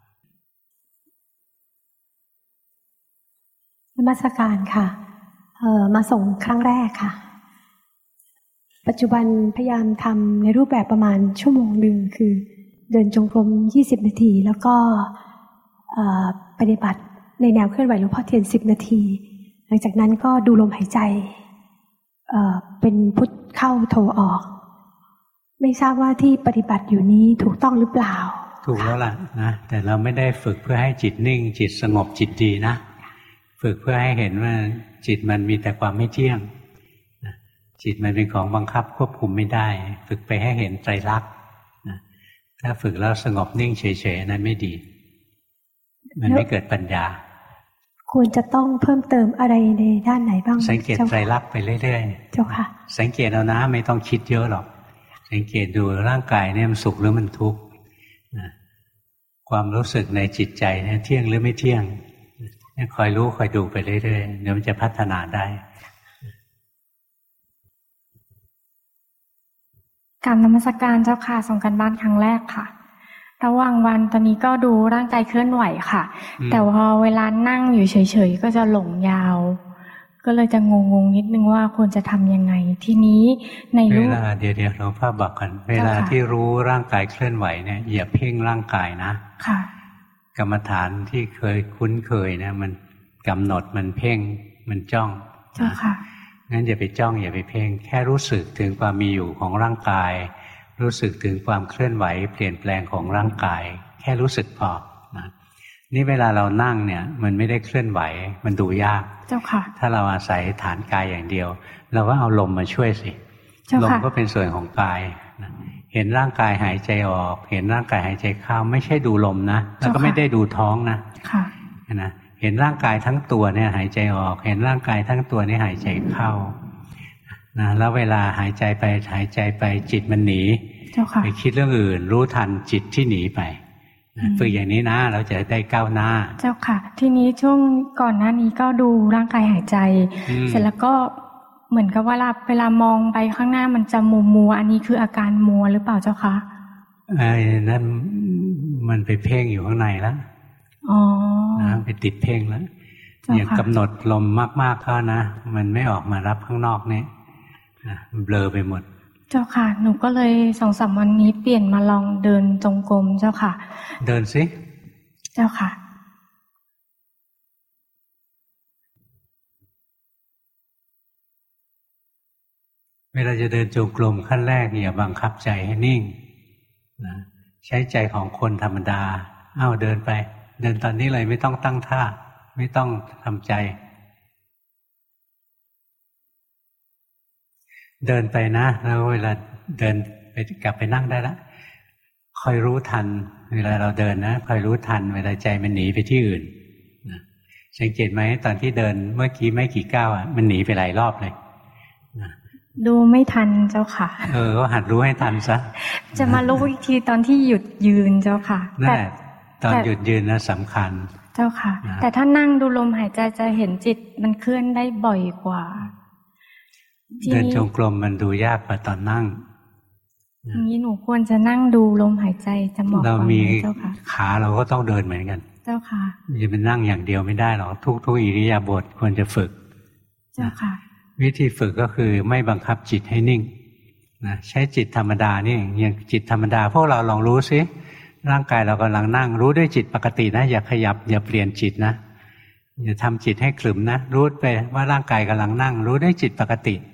นมัสการค่ะมาส่งครั้งแรกค่ะปัจจุบันพยายามทำในรูปแบบประมาณ1 ชั่วโมงคือเดินจงกรม20 นาทีแล้วก็ปฏิบัติในแนวเคลื่อนไหวหลวงพ่อเทียน10 นาทีหลังจากนั้นก็ดูลมหายใจเป็นพุทเข้าโทออกไม่ทราบว่าที่ปฏิบัติอยู่นี้ถูกต้องหรือเปล่าถูกแล้วล่ะนะแต่เราไม่ได้ฝึกเพื่อให้จิตนิ่งจิตสงบจิตดีนะฝึกเพื่อให้เห็นว่าจิตมันมีแต่ความไม่เที่ยงจิตมันเป็นของบังคับควบคุมไม่ได้ฝึกไปให้เห็นไตรลักษณ์ถ้าฝึกแล้วสงบนิ่งเฉยๆนั้นไม่ดีมันไม่เกิดปัญญาควรจะต้องเพิ่มเติมอะไรในด้านไหนบ้างสังเกตไตรลักษณ์ไปเรื่อยๆเจ้าค่ะสังเกตเอานะไม่ต้องคิดเยอะหรอกสังเกตดูร่างกายเนี่ยมันสุขหรือมันทุกข์ความรู้สึกในจิตใจเนี่ยเที่ยงหรือไม่เที่ยงคอยรู้คอยดูไปเรื่อยๆเดี๋ยวมันจะพัฒนาได้กราบนมัสการเจ้าค่ะส่งกันบ้านครั้งแรกค่ะระหว่างวันตอนนี้ก็ดูร่างกายเคลื่อนไหวค่ะแต่พอเวลานั่งอยู่เฉยๆก็จะหลงยาวก็เลยจะงงๆนิดนึงว่าควรจะทำยังไงทีนี้ในรูปเวลาเดี๋ยวหลวงพ่อบอกกันเวลาที่รู้ร่างกายเคลื่อนไหวเนี่ยอย่าเพ่งร่างกายนะค่ะกรรมฐานที่เคยคุ้นเคยนะมันกำหนดมันเพ่งมันจ้องเจ้าค่ะงั้นอย่าไปจ้องอย่าไปเพ่งแค่รู้สึกถึงความมีอยู่ของร่างกายรู้สึกถึงความเคลื่อนไหวเปลี่ยนแปลงของร่างกายแค่รู้สึกพอนะนี่เวลาเรานั่งเนี่ยมันไม่ได้เคลื่อนไหวมันดูยากเจ้าค่ะถ้าเราอาศัยฐานกายอย่างเดียวเราก็เอาลมมาช่วยสิลมก็เป็นส่วนของกายนะเห็นร่างกายหายใจออกเห็นร่างกายหายใจเข้าไม่ใช่ดูลมนะแล้วก็ไม่ได้ดูท้องนะค่ะนะเห็นร่างกายทั้งตัวเนี่ยหายใจออกเห็นร่างกายทั้งตัวนี่หายใจเข้านะแล้วเวลาหายใจไปหายใจไปจิตมันหนีไปคิดเรื่องอื่นรู้ทันจิตที่หนีไปฝึกอย่างนี้นะเราจะได้ก้าวหน้าเจ้าค่ะทีนี้ช่วงก่อนหน้านี้ก็ดูร่างกายหายใจเสร็จแล้วก็เหมือนกับว่าเวลามองไปข้างหน้ามันจะมัวอันนี้คืออาการมัวหรือเปล่าเจ้าคะนั่นมันไปเพ่งอยู่ข้างในแล้วนะไปติดเพ่งแล้วอย่างกำหนดลมมากๆก็นะมันไม่ออกมารับข้างนอกนี่นะเบลอไปหมดเจ้าค่ะหนูก็เลย2-3 วันนี้เปลี่ยนมาลองเดินจงกรมเจ้าค่ะเดินสิเจ้าค่ะเวลาจะเดินจงกรมขั้นแรกอย่าบังคับใจให้นิ่งนะใช้ใจของคนธรรมดาเดินไปเดินตอนนี้เลยไม่ต้องตั้งท่าไม่ต้องทำใจเดินไปนะแล้วเวลาเดินไปกลับไปนั่งได้ละคอยรู้ทันเวลาเราเดินนะคอยรู้ทันเวลาใจมันหนีไปที่อื่นนะสังเกตไหมตอนที่เดินเมื่อกี้ไม่กี่ก้าวมันหนีไปหลายรอบเลยนะดูไม่ทันเจ้าค่ะก็หัดรู้ให้ทันซะจะมารู้อีกทีตอนที่หยุดยืนเจ้าค่ะแต่ตอนหยุดยืนนะสำคัญเจ้าค่ะแต่ถ้านั่งดูลมหายใจจะเห็นจิตมันเคลื่อนได้บ่อยกว่าเดินจงกรมมันดูยากกว่าตอนนั่งอย่างนี้หนูควรจะนั่งดูลมหายใจจะเหมาะกว่าไหมเจ้าค่ะขาเราก็ต้องเดินเหมือนกันเจ้าค่ะอย่าไปนั่งอย่างเดียวไม่ได้หรอกทุกอิริยาบถควรจะฝึกเจ้าค่ะวิธีฝึกก็คือไม่บังคับจิตให้นิ่งนะใช้จิตธรรมดานี่อย่างจิตธรรมดาพวกเราลองรู้สิร่างกายเรากำลังนั่งรู้ด้วยจิตปกตินะอย่าขยับอย่าเปลี่ยนจิตนะอย่าทำจิตให้ขรึมนะรู้ไปว่าร่างกายกำลังนั่งรู้ด้วยจิตปกติ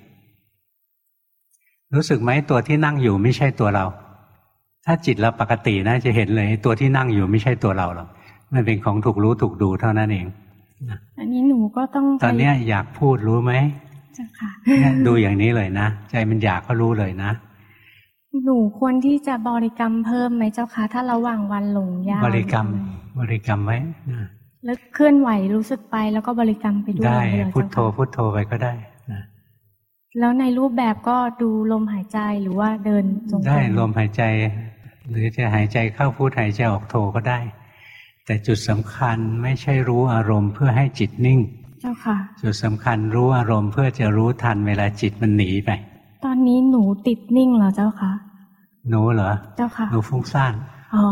รู้สึกไหมตัวที่นั่งอยู่ไม่ใช่ตัวเราถ้าจิตเราปกตินะจะเห็นเลยตัวที่นั่งอยู่ไม่ใช่ตัวเราหรอกมันเป็นของถูกรู้ถูกดูเท่านั้นเองอันนี้หนูก็ต้องตอนนี้อยากพูดรู้ไหมเจ้าค่ะดูอย่างนี้เลยนะใจมันอยากก็รู้เลยนะหนูควรที่จะบริกรรมเพิ่มไหมเจ้าคะถ้าระหว่างวันหลงยาวบริกรรมไว้แล้วเคลื่อนไหวรู้สึกไปแล้วก็บริกรรมไปด้วยได้พุทโธพุทโธไปก็ได้นะแล้วในรูปแบบก็ดูลมหายใจหรือว่าเดินจงกรมได้ลมหายใจหรือจะหายใจเข้าพุทหายใจออกโธก็ได้แต่จุดสำคัญไม่ใช่รู้อารมณ์เพื่อให้จิตนิ่งเจ้าค่ะจุดสำคัญรู้อารมณ์เพื่อจะรู้ทันเวลาจิตมันหนีไปตอนนี้หนูติดนิ่งเหรอเจ้าค่ะหนูเหรอเจ้าค่ะหนูฟุ้งซ่าน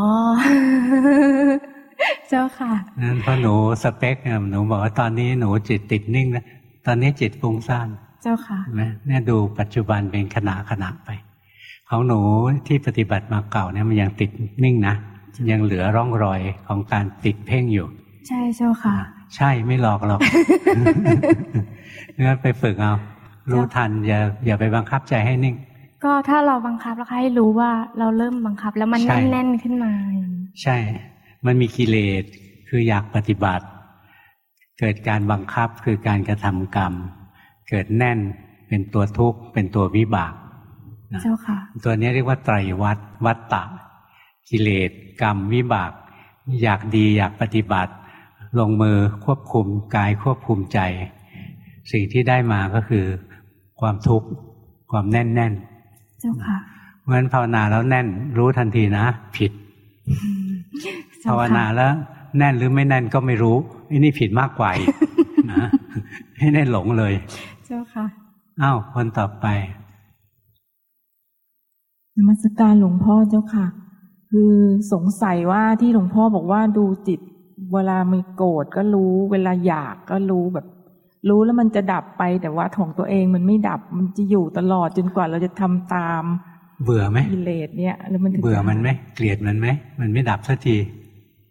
เจ้าค่ะนั่นเพราะหนูสเปคหนูบอกว่าตอนนี้หนูจิตติดนิ่งนะตอนนี้จิตฟุ้งซ่านเจ้าค่ะเนี่ยดูปัจจุบันเป็นขณะไปของหนูที่ปฏิบัติมาเก่าเนี่ยมันยังติดนิ่งนะยังเหลือร่องรอยของการติดเพ่งอยู่ใช่เจ้าค่ะใช่ไม่หลอกหรอกงั้นไปฝึกเอารู้ทันอย่าไปบังคับใจให้นิ่งก็ถ้าเราบังคับแล้วให้รู้ว่าเราเริ่มบังคับแล้วมันแน่นขึ้นมาใช่มันมีกิเลสคืออยากปฏิบัติเกิดการบังคับคือการกระทำกรรมเกิดแน่นเป็นตัวทุกข์เป็นตัววิบากเจ้าค่ะตัวนี้เรียกว่าไตรวัฏฏะกิเลสกรรมวิบากอยากดีอยากปฏิบัติลงมือควบคุมกายควบคุมใจสิ่งที่ได้มาก็คือความทุกข์ความแน่นเจ้าค่ะเพราะฉะนั้นภาวนาแล้วแน่นรู้ทันทีนะผิดภาวนาแล้วแน่นหรือไม่แน่นก็ไม่รู้นี่ผิดมากกว่านะให้แน่นหลงเลยเจ้าค่ะคนต่อไปนมัสการหลวงพ่อเจ้าค่ะคือสงสัยว่าที่หลวงพ่อบอกว่าดูจิตเวลามีโกรธก็รู้เวลาอยากก็รู้แบบรู้แล้วมันจะดับไปแต่ว่าของตัวเองมันไม่ดับมันจะอยู่ตลอดจนกว่าเราจะทำตามเบื่อไหมกิเลสเนี่ยแล้วมันเบื่อมันไหมเกลียดมันไหมมันไม่ดับสักที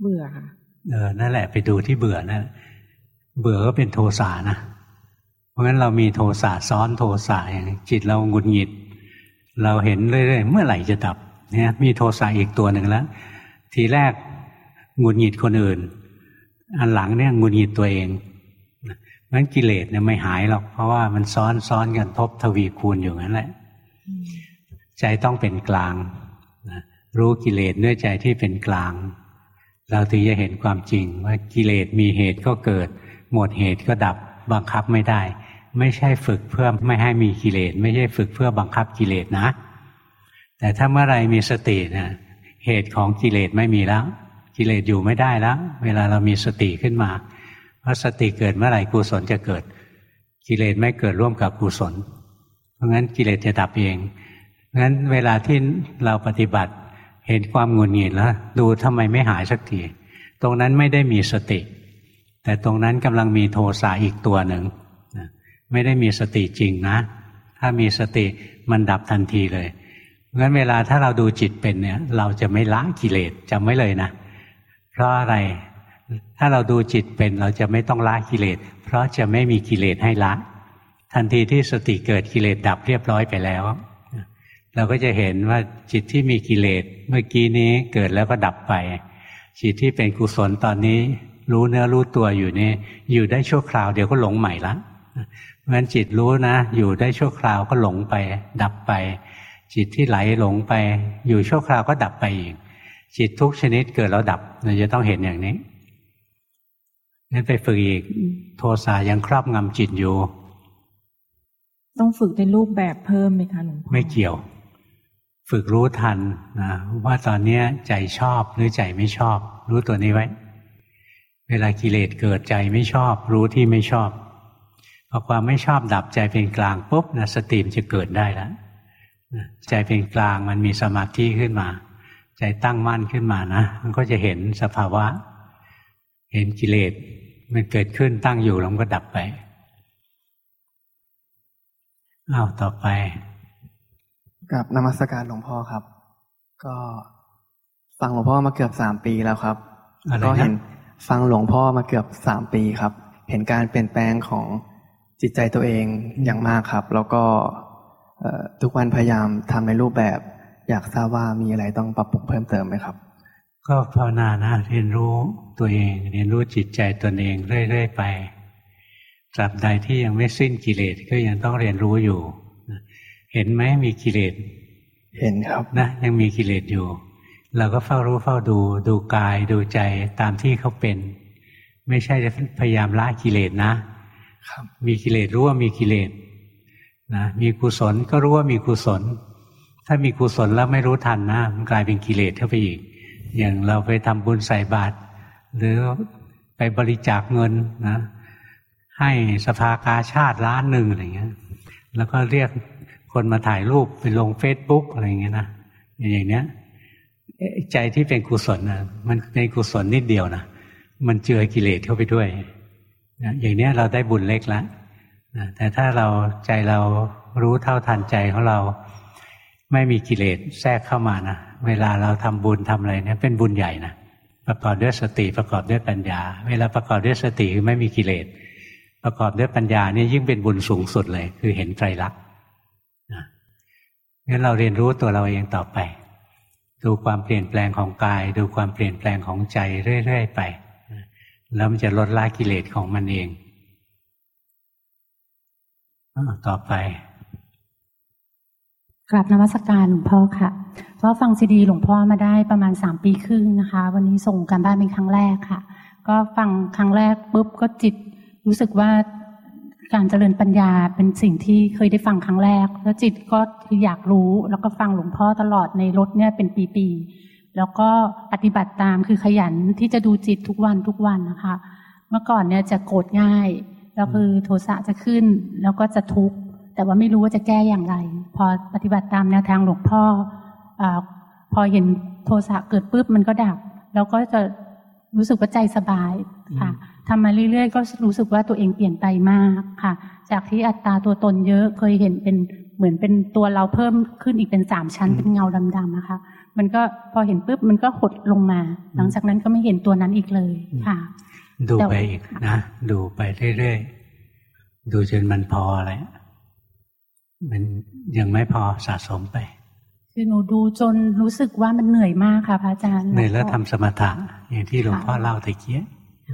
เบื่อค่ะนั่นแหละไปดูที่เบื่อนะเบื่อก็เป็นโทสะนะเพราะงั้นเรามีโทสะซ้อนโทสะอย่างจิตเราหงุดหงิดเราเห็นเรื่อยๆเมื่อไหร่จะดับเนี่ยมีโทสะอีกตัวหนึ่งแล้วทีแรกหงุดหงิดคนอื่นอันหลังเนี่ยหงุดหงิดตัวเองงั้นกิเลสเนี่ยไม่หายหรอกเพราะว่ามันซ้อนกันทบทวีคูณอยู่งั้นแหละใจต้องเป็นกลางรู้กิเลสด้วยใจที่เป็นกลางเราถึงจะเห็นความจริงว่ากิเลสมีเหตุก็เกิดหมดเหตุก็ดับบังคับไม่ได้ไม่ใช่ฝึกเพื่อไม่ให้มีกิเลสไม่ใช่ฝึกเพื่อบังคับกิเลสนะแต่ถ้าเมื่อไรมีสตินะเหตุของกิเลสไม่มีแล้วกิเลสอยู่ไม่ได้แล้วเวลาเรามีสติขึ้นมาเพราะสติเกิดเมื่อไหร่กุศลจะเกิดกิเลสไม่เกิดร่วมกับกุศลเพราะงั้นกิเลสจะดับเองงั้นเวลาที่เราปฏิบัติเห็นความหงุดหงิดแล้วดูทำไมไม่หายสักทีตรงนั้นไม่ได้มีสติแต่ตรงนั้นกำลังมีโทสะอีกตัวหนึ่งไม่ได้มีสติจริงนะถ้ามีสติมันดับทันทีเลยงั้นเวลาถ้าเราดูจิตเป็นเนี่ยเราจะไม่ละกิเลสจำไว้เลยนะเพราะอะไรถ้าเราดูจิตเป็นเราจะไม่ต้องละกิเลสเพราะจะไม่มีกิเลสให้ละทันทีที่สติเกิดกิเลสดับเรียบร้อยไปแล้วเราก็จะเห็นว่าจิตที่มีกิเลสเมื่อกี้นี้เกิดแล้วก็ดับไปจิตที่เป็นกุศลตอนนี้รู้เนื้อรู้ตัวอยู่นี่อยู่ได้ชั่วคราวเดี๋ยวก็หลงใหม่ละเพราะฉะนั้นจิตรู้นะอยู่ได้ชั่วคราวก็หลงไปดับไปจิตที่ไหลหลงไปอยู่ชั่วคราวก็ดับไปอีกจิตทุกชนิดเกิดแล้วดับเราจะต้องเห็นอย่างนี้งั้นไปฝึกอีกโทสะยังครอบงำจิตอยู่ต้องฝึกในรูปแบบเพิ่มไหมคะหลวงพ่อไม่เกี่ยวฝึกรู้ทันนะว่าตอนนี้ใจชอบหรือใจไม่ชอบรู้ตัวนี้ไว้เวลากิเลสเกิดใจไม่ชอบรู้ที่ไม่ชอบพอความไม่ชอบดับใจเป็นกลางปุ๊บนะสติมันจะเกิดได้แล้วใจเป็นกลางมันมีสมาธิขึ้นมาใจตั้งมั่นขึ้นมานะมันก็จะเห็นสภาวะเห็นกิเลสมันเกิดขึ้นตั้งอยู่แล้วมันก็ดับไปต่อไปกับนมัสการหลวงพ่อครับก็ฟังหลวงพ่อมาเกือบ3 ปีแล้วครับก็เห็นฟังหลวงพ่อมาเกือบ3 ปีครับเห็นการเปลี่ยนแปลงของจิตใจตัวเองอย่างมากครับแล้วก็ทุกวันพยายามทำในรูปแบบอยากทราบว่ามีอะไรต้องปรับปรุงเพิ่มเติมไหมครับก็ภาวนานะเรียนรู้ตัวเองเรียนรู้จิตใจตนเองเรื่อยๆไปตราบใดที่ยังไม่สิ้นกิเลสก็ยังต้องเรียนรู้อยู่เห็นไหมมีกิเลสเห็นครับนะยังมีกิเลสอยู่เราก็เฝ้ารู้เฝ้าดูกายดูใจตามที่เขาเป็นไม่ใช่จะพยายามละกิเลสนะครับมีกิเลสรู้ว่ามีกิเลสนะมีกุศลก็รู้ว่ามีกุศลถ้ามีกุศลแล้วไม่รู้ทันนะมันกลายเป็นกิเลสเข้าไปอีกอย่างเราไปทำบุญใส่บาตรหรือไปบริจาคเงินนะให้สภากาชาติ1 ล้านอะไรเงี้ยแล้วก็เรียกคนมาถ่ายรูปไปลง Facebook อะไรเงี้ยนะอย่างเนี้ยใจที่เป็นกุศลนะมันเป็นกุศลนิดเดียวนะมันเจือกิเลสเข้าไปด้วยนะอย่างเนี้ยเราได้บุญเล็กแล้วนะแต่ถ้าเราใจเรารู้เท่าทันใจของเราไม่มีกิเลสแทรกเข้ามานะเวลาเราทำบุญทำอะไรเนี่ยเป็นบุญใหญ่นะประกอบด้วยสติประกอบด้วยปัญญาเวลาประกอบด้วยสติคือไม่มีกิเลสประกอบด้วยปัญญานี่ยิ่งเป็นบุญสูงสุดเลยคือเห็นไตรลักษณ์งั้นเราเรียนรู้ตัวเราเองต่อไปดูความเปลี่ยนแปลงของกายดูความเปลี่ยนแปลงของใจเรื่อยๆไปแล้วมันจะลดละกิเลสของมันเองต่อไปกราบนมัสการหลวงพ่อค่ะก็ฟังซีดีหลวงพ่อมาได้ประมาณ3 ปีครึ่งนะคะวันนี้ส่งการบ้านเป็นครั้งแรกค่ะก็ฟังครั้งแรกปุ๊บก็จิตรู้สึกว่าการเจริญปัญญาเป็นสิ่งที่เคยได้ฟังครั้งแรกแล้วจิตก็คืออยากรู้แล้วก็ฟังหลวงพ่อตลอดในรถเนี่ยเป็นปีๆแล้วก็ปฏิบัติตามคือขยันที่จะดูจิตทุกวันนะคะเมื่อก่อนเนี่ยจะโกรธง่ายแล้วคือโทสะจะขึ้นแล้วก็จะทุกข์แต่ว่าไม่รู้ว่าจะแก้อย่างไรพอปฏิบัติตามแนวทางหลวงพ่อพอเห็นโทสะเกิดปุ๊บมันก็ดับแล้วก็จะรู้สึกว่าใจสบายค่ะทำมาเรื่อยๆก็รู้สึกว่าตัวเองเปลี่ยนไปมากค่ะจากที่อัตตาตัวตนเยอะเคยเห็นเป็นเหมือนเป็นตัวเราเพิ่มขึ้นอีกเป็น3 ชั้นเป็นเงาดำๆนะคะมันก็พอเห็นปุ๊บมันก็หดลงมาหลังจากนั้นก็ไม่เห็นตัวนั้นอีกเลยค่ะดูไปอีกนะดูไปเรื่อยๆดูจนมันพอแล้วมันยังไม่พอสะสมไปคือหนูดูจนรู้สึกว่ามันเหนื่อยมากค่ะพระอาจารย์เหนื่อยแล้วทำสมถะอย่างที่หลวงพ่อเล่าตะเกีย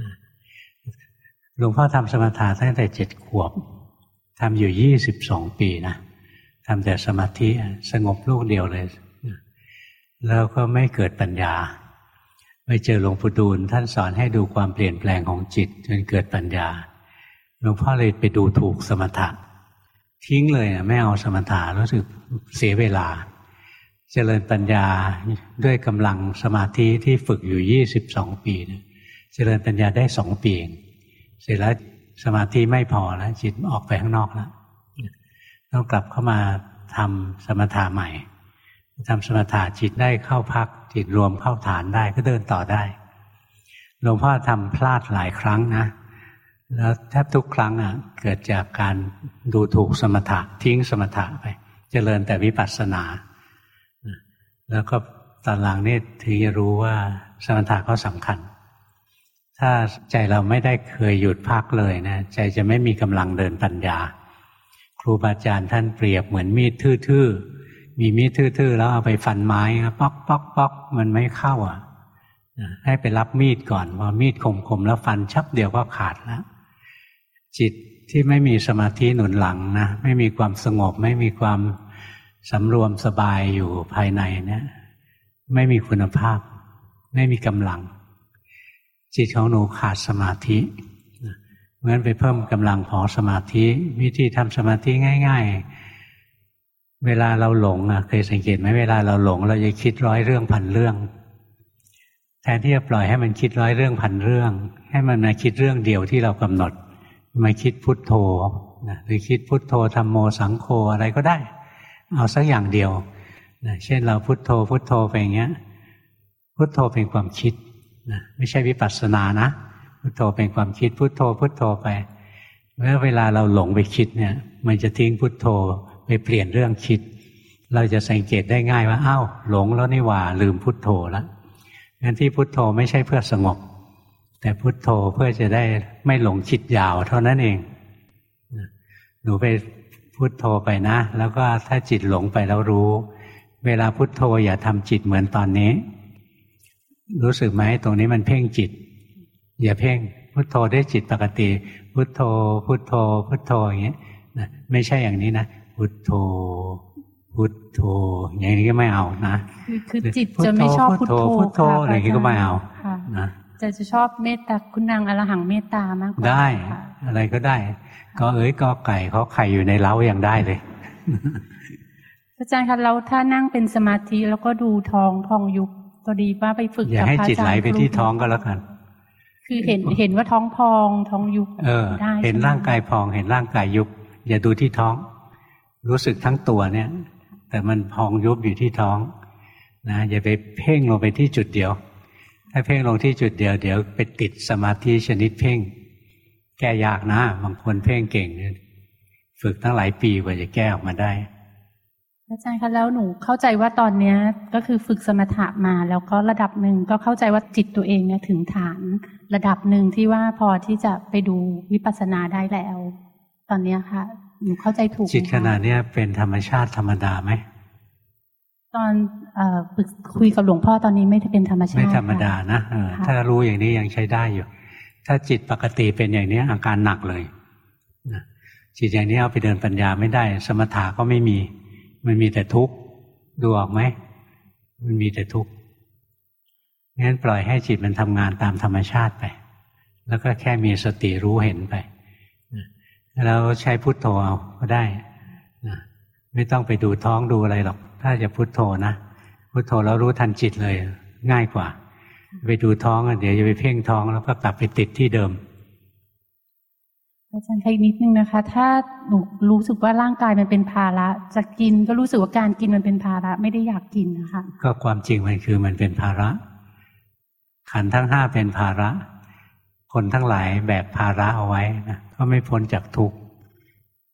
หลวงพ่อทำสมถะตั้งแต่7 ขวบทำอยู่22 ปีนะทำแต่สมาธิสงบลูกเดียวเลยแล้วก็ไม่เกิดปัญญาไปเจอหลวงปู่ดูลท่านสอนให้ดูความเปลี่ยนแปลงของจิตจนเกิดปัญญาหลวงพ่อเลยไปดูถูกสมถะทิ้งเลยนะไม่เอาสมถะรู้สึกเสียเวลาเจริญปัญญาด้วยกำลังสมาธิที่ฝึกอยู่22 ปีนะเจริญปัญญาได้2 ปีเองเสร็จแล้วสมาธิไม่พอแล้วจิตออกไปข้างนอกแล้วต้องกลับเข้ามาทำสมถะใหม่ทำสมถะจิตได้เข้าพักจิตรวมเข้าฐานได้ก็เดินต่อได้หลวงพ่อทำพลาดหลายครั้งนะแล้วแทบทุกครั้งเกิดจากการดูถูกสมถะทิ้งสมถะไปเจริญแต่วิปัสสนาแล้วก็ตอนหลังนี่ถึงจะรู้ว่าสมถะก็สำคัญถ้าใจเราไม่ได้เคยหยุดพักเลยนะใจจะไม่มีกำลังเดินปัญญาครูบาอาจารย์ท่านเปรียบเหมือนมีดทื่อๆมีมีดทื่อๆแล้วเอาไปฟันไม้ป๊อกป๊อกป๊อกมันไม่เข้าให้ไปรับมีดก่อนพอมีดคมๆแล้วฟันชับเดียวก็ขาดแล้วจิตที่ไม่มีสมาธิหนุนหลังนะไม่มีความสงบไม่มีความสำรวมสบายอยู่ภายในเนี่ยไม่มีคุณภาพไม่มีกำลังจิตของหนูขาดสมาธิเพราะฉะนั้นไปเพิ่มกำลังของสมาธิวิธีทำสมาธิง่ายๆเวลาเราหลงเคยสังเกตไหมเวลาเราหลงเราจะคิด100 เรื่องพันเรื่องแทนที่จะปล่อยให้มันคิด100 เรื่องพันเรื่องให้มันมาคิดเรื่องเดียวที่เรากำหนดมาคิดพุทโธหรือคิดพุทโธธัมโมสังโฆอะไรก็ได้เอาสักอย่างเดียวเช่นเราพุทโธพุทโธไปอย่างเงี้ยพุทโธเป็นความคิดไม่ใช่วิปัสสนานะพุทโธเป็นความคิดพุทโธพุทโธไปเวลาเราหลงไปคิดเนี่ยมันจะทิ้งพุทโธไปเปลี่ยนเรื่องคิดเราจะสังเกตได้ง่ายว่าอ้าวหลงแล้วนี่หว่าลืมพุทโธแล้วงั้นที่พุทโธไม่ใช่เพื่อสงบแต่พุทโธเพื่อจะได้ไม่หลงคิดยาวเท่านั้นเองหนูไปพุทโธไปนะแล้วก็ถ้าจิตหลงไปแล้วรู้เวลาพุทโธอย่าทำจิตเหมือนตอนนี้รู้สึกไหมตรงนี้มันเพ่งจิตอย่าเพ่งพุทโธได้จิตปกติพุทโธพุทโธพุทโธอย่างเงี้ยนะไม่ใช่อย่างนี้นะพุทโธพุทโธอย่างนี้ก็ไม่เอานะคือจิตจะไม่ชอบพุทโธพุทโธอะไรอย่างนี้ก็ไม่เอานะจะชอบเมตตาคุณนางอรหังเมตตามากกว่าได้อะไรก็ได้ก็ก็ไก่เขาไข่อยู่ในเล้ายังได้เลยอาจารย์คะแล้วถ้านั่งเป็นสมาธิแล้วก็ดูท้องพองยุบพอดีว่าไปฝึกกับพระอาจารย์อย่าให้จิตไหลไปที่ท้องก็แล้วกันคือเห็นว่าท้องพองท้องยุบได้เห็นร่างกายพองเห็นร่างกายยุบอย่าดูที่ท้องรู้สึกทั้งตัวเนี่ยแต่มันพองยุบอยู่ที่ท้องนะอย่าไปเพ่งลงไปที่จุดเดียวถ้าเพ่งลงที่จุดเดียวเดี๋ยวไปติดสมาธิชนิดเพ่งแก้ยากนะบางคนเพ่งเก่งฝึกตั้งหลายปีกว่าจะแก้ออกมาได้อาจารย์คะแล้วหนูเข้าใจว่าตอนเนี้ยก็คือฝึกสมถะมาแล้วก็ระดับหนึ่งก็เข้าใจว่าจิตตัวเองเนี่ยถึงฐานระดับหนึ่งที่ว่าพอที่จะไปดูวิปัสสนาได้แล้วตอนเนี้ยค่ะหนูเข้าใจถูกจิตขนาดนี้เป็นธรรมชาติธรรมดาไหมตอนฝึกคุยกับหลวงพ่อตอนนี้ไม่เป็นธรรมชาติไม่ธรรมดานะถ้ารู้อย่างนี้ยังใช้ได้อยู่ถ้าจิตปกติเป็นอย่างนี้อาการหนักเลยจิตอย่างนี้เอาไปเดินปัญญาไม่ได้สมถะก็ไม่มีมันมีแต่ทุกข์ดูออกไหมมันมีแต่ทุกข์งั้นปล่อยให้จิตมันทำงานตามธรรมชาติไปแล้วก็แค่มีสติรู้เห็นไปแล้วใช้พุทโธเอาก็ได้ไม่ต้องไปดูท้องดูอะไรหรอกถ้าจะพุทโธนะพุทโธแล้วรู้ทันจิตเลยง่ายกว่าไปดูท้องเดี๋ยวจะไปเพ่งท้องแล้วก็กลับไปติดที่เดิมอาจารย์อีกนิดนึงนะคะถ้าหนูรู้สึกว่าร่างกายมันเป็นภาระจะกินก็รู้สึกว่าการกินมันเป็นภาระไม่ได้อยากกินนะคะก็ความจริงมันคือมันเป็นภาระขันธ์ทั้ง5เป็นภาระคนทั้งหลายแบกภาระเอาไว้นะก็ไม่พ้นจากทุกข์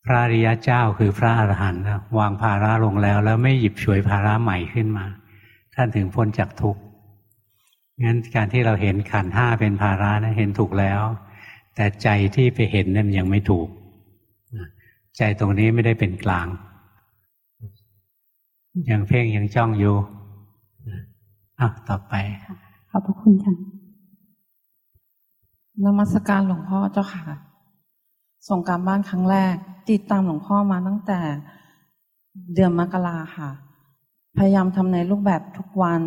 พระอริยเจ้าคือพระอรหันต์วางภาระลงแล้วไม่หยิบฉวยภาระใหม่ขึ้นมาท่านถึงพ้นจากทุกข์งั้นการที่เราเห็นขันธ์ห้าเป็นภาระนะเห็นถูกแล้วแต่ใจที่ไปเห็นนั่นยังไม่ถูกใจตรงนี้ไม่ได้เป็นกลางยังเพ่งยังจ้องอยู่ต่อไปขอบพระคุณค่ะนมัสการหลวงพ่อเจ้าค่ะส่งการบ้านครั้งแรกติดตามหลวงพ่อมาตั้งแต่เดือนมกราค่ะพยายามทำในรูปแบบทุกวัน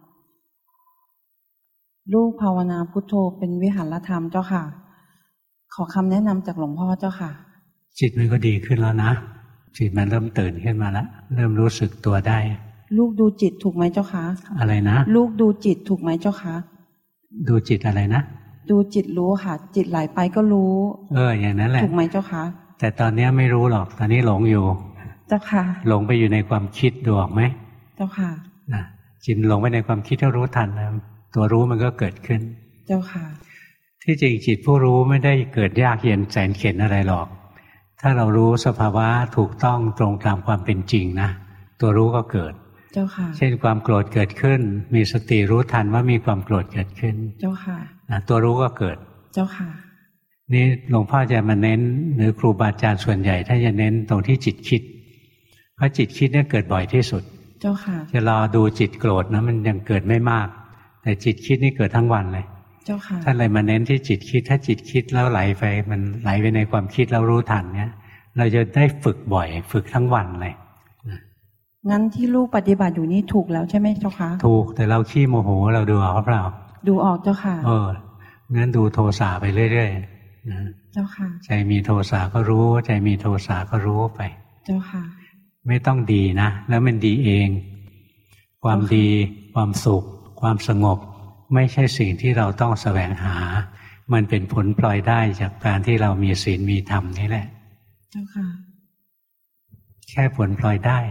ลูกภาวนาพุทโธเป็นวิหารธรรมเจ้าค่ะขอคำแนะนำจากหลวงพ่อเจ้าค่ะจิตมันก็ดีขึ้นแล้วนะจิตมันเริ่มตื่นขึ้นมาแล้วเริ่มรู้สึกตัวได้ลูกดูจิตถูกไหมเจ้าคะอะไรนะลูกดูจิตถูกไหมเจ้าคะดูจิตอะไรนะดูจิตรู้ค่ะจิตไหลไปก็รู้อย่างนั้นแหละถูกไหมเจ้าคะแต่ตอนนี้ไม่รู้หรอกตอนนี้หลงอยู่เจ้าค่ะหลงไปอยู่ในความคิดดูออกไหมเจ้าค่ะจิตหลงไปในความคิดถ้ารู้ทันนะตัวรู้มันก็เกิดขึ้นเจ้าค่ะที่จริงจิตผู้รู้ไม่ได้เกิดยากเย็นแสนเข็ญอะไรหรอกถ้าเรารู้สภาวะถูกต้องตรงตามความเป็นจริงนะตัวรู้ก็เกิดเจ้าค่ะเช่นความโกรธเกิดขึ้นมีสติรู้ทันว่ามีความโกรธเกิดขึ้นเจ้าค่ะตัวรู้ก็เกิดเจ้าค่ะนี่หลวงพ่อจะมาเน้นหรือครูบาอาจารย์ส่วนใหญ่ถ้าจะเน้นตรงที่จิตคิดเพราะจิตคิดเนี่ยเกิดบ่อยที่สุดเจ้าค่ะจะรอดูจิตโกรธนะมันยังเกิดไม่มากแต่จิตคิดนี่เกิดทั้งวันเลยเจ้าค่ะท่านเลยมาเน้นที่จิตคิดถ้าจิตคิดแล้วไหลไปมันไหลไปในความคิดแล้วรู้ทันเนี่ยเราจะได้ฝึกบ่อยฝึกทั้งวันเลยงั้นที่ลูกปฏิบัติอยู่นี่ถูกแล้วใช่ไหมเจ้าคะถูกแต่เราขี้โมโหเราดูออกเปล่าดูออกเจ้าค่ะงั้นดูโทสะไปเรื่อยๆนะเจ้าค่ะใจมีโทสะก็รู้ใจมีโทสะก็รู้ไปเจ้าค่ะไม่ต้องดีนะแล้วมันดีเองความดีความสุขความสงบไม่ใช่สิ่งที่เราต้องแสวงหามันเป็นผลพลอยได้จากการที่เรามีศีลมีธรรมนี่แหละเจ้าค่ะแค่ผลพลอยได้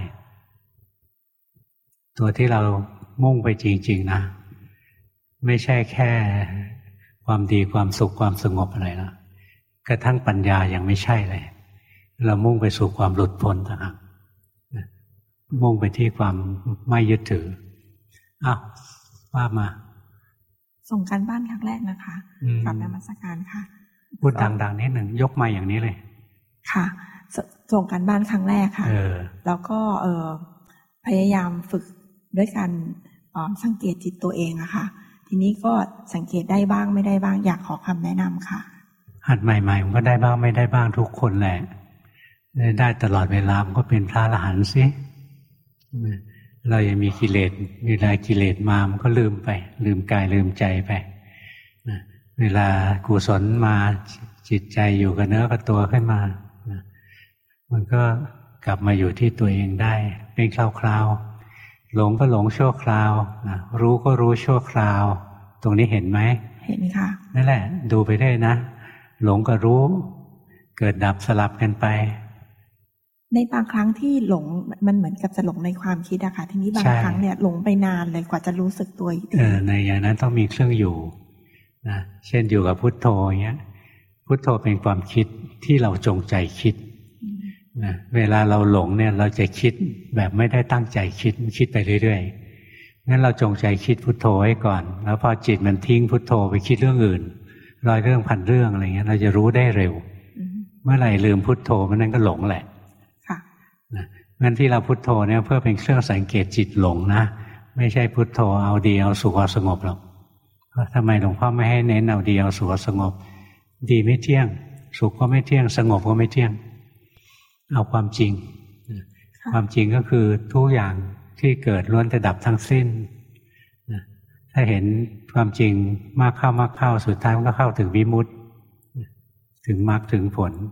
ตัวที่เรามุ่งไปจริงๆนะไม่ใช่แค่ความดีความสุขความสงบอะไรนะกระทั่งปัญญายังไม่ใช่เลยเรามุ่งไปสู่ความหลุดพ้นนะครับมุ่งไปที่ความไม่ยึดถือว่ามาส่งการบ้านครั้งแรกนะคะกลับนมัสการค่ะพูดดังๆนิดหนึ่งยกมาอย่างนี้เลยค่ะส่งการบ้านครั้งแรกค่ะแล้วก็พยายามฝึกด้วยการสังเกตจิตตัวเองอะค่ะทีนี้ก็สังเกตได้บ้างไม่ได้บ้างอยากขอคำแนะนำค่ะหัดใหม่ๆมันก็ได้บ้างไม่ได้บ้างทุกคนแหละได้ตลอดเวลามันก็เป็นพระอรหันต์สิเรายังมีกิเลสเวลากิเลสมามันก็ลืมไปลืมกายลืมใจไปเวลากุศลมาจิตใจอยู่กับเนื้อกับตัวขึ้นมามันก็กลับมาอยู่ที่ตัวเองได้เป็นคราวๆหลงก็หลงชั่วคราวรู้ก็รู้ชั่วคราวตรงนี้เห็นไหมเห็นค่ะนั่นแหละดูไปได้นะหลงก็รู้เกิดดับสลับกันไปในบางครั้งที่หลงมันเหมือนกับจะหลงในความคิดอะค่ะทีนี้บางครั้งเนี่ยหลงไปนานเลยกว่าจะรู้สึกตัวอีกในอย่างนั้นต้องมีเครื่องอยู่นะเช่นอยู่กับพุทโธอย่างเงี้ยพุทโธเป็นความคิดที่เราจงใจคิดนะเวลาเราหลงเนี่ยเราจะคิดแบบไม่ได้ตั้งใจคิดไปเรื่อยๆงั้นเราจงใจคิดพุทโธไว้ก่อนแล้วพอจิตมันทิ้งพุทโธไปคิดเรื่องอื่นร้อยเรื่องพันเรื่องอะไรเงี้ยเราจะรู้ได้เร็วเมื่อไหร่ลืมพุทโธมันนั่นก็หลงแหละงั้นที่เราพุทโธเนี่ยเพื่อเป็นเครื่องสังเกตจิตหลงนะไม่ใช่พุทโธเอาดีเอาสุขเอาสงบหรอกทำไมหลวงพ่อไม่ให้เน้นเอาดีเอาสุขเอาสงบดีไม่เที่ยงสุขก็ไม่เที่ยงสงบก็ไม่เที่ยงเอาความจริงความจริงก็คือทุกอย่างที่เกิดล้วนแต่ดับทั้งสิ้นถ้าเห็นความจริงมากเข้าสุดท้ายมันก็เข้าถึงวิมุตติถึงมรรคถึงผล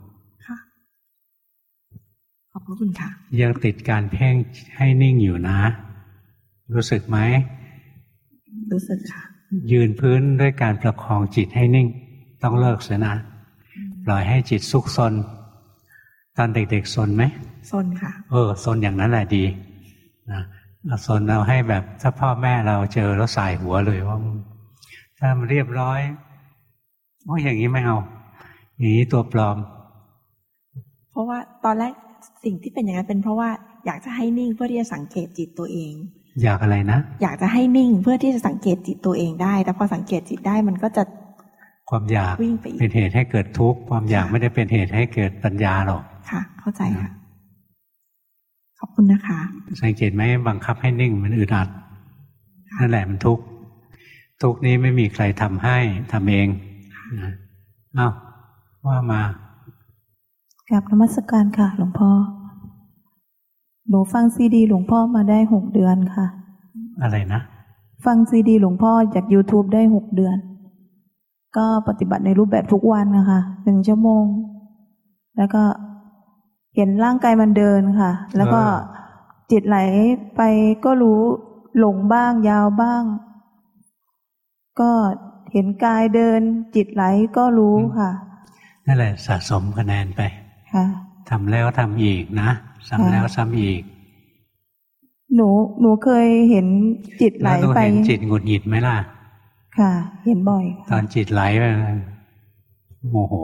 ขอบคุณค่ะยังติดการเพ่งให้นิ่งอยู่นะรู้สึกไหมรู้สึกค่ะยืนพื้นด้วยการประคองจิตให้นิ่งต้องเลิกเสียนะปล่อยให้จิตซุกซนตอนเด็กๆซนไหมซนค่ะซนอย่างนั้นแหละดีนะซนเอาให้แบบถ้าพ่อแม่เราเจอแล้วสายหัวเลยว่าถ้ามันเรียบร้อยอย่างนี้ไม่เอาอย่างนี้ตัวปลอมเพราะว่าตอนแรกสิ่งที่เป็นอย่างนั้นเป็นเพราะว่าอยากจะให้นิ่งเพื่อที่จะสังเกตจิตตัวเองอยากอะไรนะอยากจะให้นิ่งเพื่อที่จะสังเกตจิตตัวเองได้แต่พอสังเกตจิตได้มันก็จะความอยากเป็นเหตุให้เกิดทุกข์ความอยากไม่ได้เป็นเหตุให้เกิดปัญญาหรอกค่ะเข้าใจค่ะขอบคุณนะคะสังเกตไหมบังคับให้นิ่งมันอึดอัดนั่นแหละมันทุกข์ทุกข์นี้ไม่มีใครทำให้ทำเองนะอ้าวว่ามากราบนมัสการค่ะหลวงพ่อหนูฟังซีดีหลวงพ่อมาได้6 เดือนค่ะอะไรนะฟังซีดีหลวงพ่อจาก YouTube ได้6 เดือนก็ปฏิบัติในรูปแบบทุกวันนะคะ1 ชั่วโมงแล้วก็เห็นร่างกายมันเดินค่ะแล้วก็จิตไหลไปก็รู้หลงบ้างยาวบ้างก็เห็นกายเดินจิตไหลก็รู้ค่ะนั่นแหละสะสมคะแนนไปค่ะทำแล้วทำอีกนะซ้ำแล้วซ้ำอีกหนูเคยเห็นจิตไหลไปเห็นจิตหงุดหงิดไหมล่ะค่ะเห็นบ่อยตอนจิตไหลไปโมโห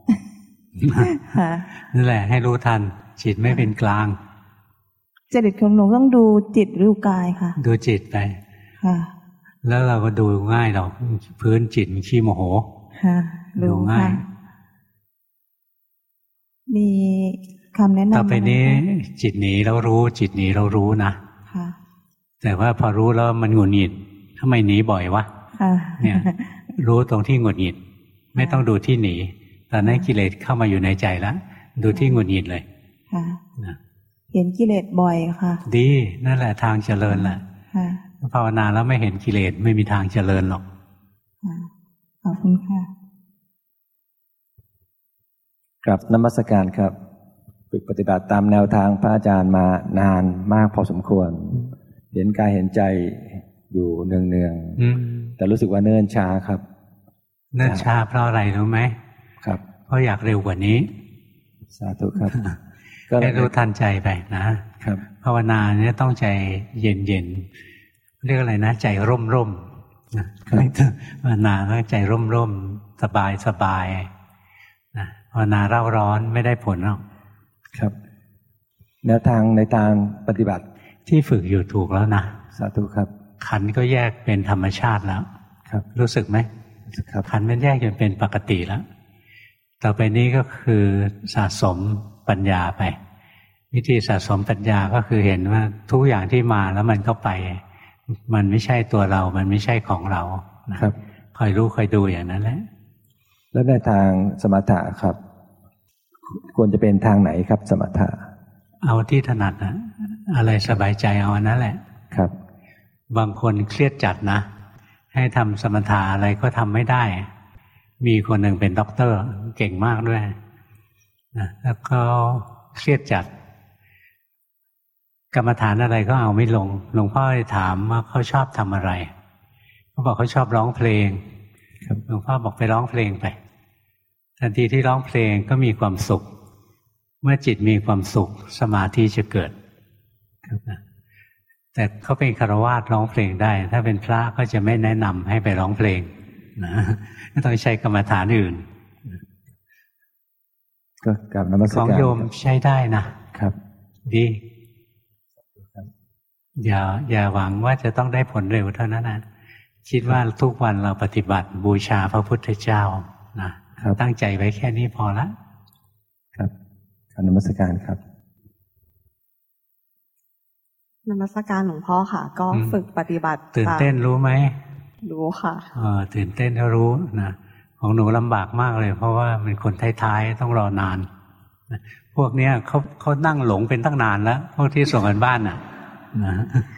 นั่นแหละให้รู้ทันจิตไม่เป็นกลางจริตของหนูต้องดูจิตหรือกายค่ะดูจิตไปค่ะแล้วเราก็ดูง่ายเราพื้นจิตขี้โมโหค่ะดูง่ายมีคำแนะนำต่อไปนี้จิตหนีแล้วรู้จิตหนีเรารู้นะค่ะแต่ว่าพอรู้แล้วมันหงุดหงิดทำไมหนีบ่อยวะเนี่ยรู้ตรงที่หงุดหงิดไม่ต้องดูที่หนีตอนนั้นกิเลสเข้ามาอยู่ในใจแล้วดูที่หงุดหงิดเลยค่ะเห็นกิเลสบ่อยค่ะดีนั่นแหละทางเจริญแหละภาวนาแล้วไม่เห็นกิเลสไม่มีทางเจริญหรอกขอบคุณค่ะครับนมัสการครับฝึกปฏิบัติตามแนวทางพระอาจารย์มานานมากพอสมควรเห็นกายเห็นใจอยู่เนืองๆแต่รู้สึกว่าเนิ่นช้าครับเนิ่นช้าเพราะอะไรรู้ไหมครับเพราะอยากเร็วกว่านี้สาธุครับก็ให้รู้ทันใจไปนะครับภาวนาเนี่ยต้องใจเย็นๆเรียกอะไรนะใจร่มๆนะภาวนาต้องใจร่มๆสบายนะภาวนาเร่าร้อนไม่ได้ผลหรอกครับแนวทางในทางปฏิบัติที่ฝึกอยู่ถูกแล้วนะสาธุครับขันธ์ก็แยกเป็นธรรมชาติแล้วครับรู้สึกไหมครับขันธ์มันแยกจนเป็นปกติแล้วต่อไปนี้ก็คือสะสมปัญญาไปวิธีสะสมปัญญาก็คือเห็นว่าทุกอย่างที่มาแล้วมันก็ไปมันไม่ใช่ตัวเรามันไม่ใช่ของเรานะครับคอยรู้คอยดูอย่างนั้นแหละแล้วในทางสมถะครับควรจะเป็นทางไหนครับสมถะเอาที่ถนัดนะอะไรสบายใจเอาอันนั้นแหละครับบางคนเครียดจัดนะให้ทำสมถะอะไรก็ทำไม่ได้มีคนหนึ่งเป็นด็อกเตอร์เก่งมากด้วยนะแล้วก็เครียดจัดกรรมฐานอะไรก็เอาไม่ลงหลวงพ่อถามว่าเขาชอบทำอะไรเขาบอกเขาชอบร้องเพลงหลวงพ่อบอกไปร้องเพลงไปทันทีที่ร้องเพลงก็มีความสุขเมื่อจิตมีความสุขสมาธิจะเกิดแต่เขาเป็นฆราวาสร้องเพลงได้ถ้าเป็นพระก็จะไม่แนะนำให้ไปร้องเพลงนะต้องใช้กรรมฐานอื่นก็กลับนมัสการของโยมใช้ได้นะครับดีอย่าหวังว่าจะต้องได้ผลเร็วเท่านั้นนะคิดว่าทุกวันเราปฏิบัติบูชาพระพุทธเจ้านะตั้งใจไว้แค่นี้พอละครับนมัสการครับนมัสการหลวงพ่อค่ะก็ฝึกปฏิบัติตื่นเต้นรู้ไหมรู้ค่ะตื่นเต้นก็รู้นะของหนูลำบากมากเลยเพราะว่าเป็นคนท้ายๆต้องรอนานพวกเนี้ยเขานั่งหลงเป็นตั้งนานแล้วพวกที่ส่งกันบ้านน่ะนะ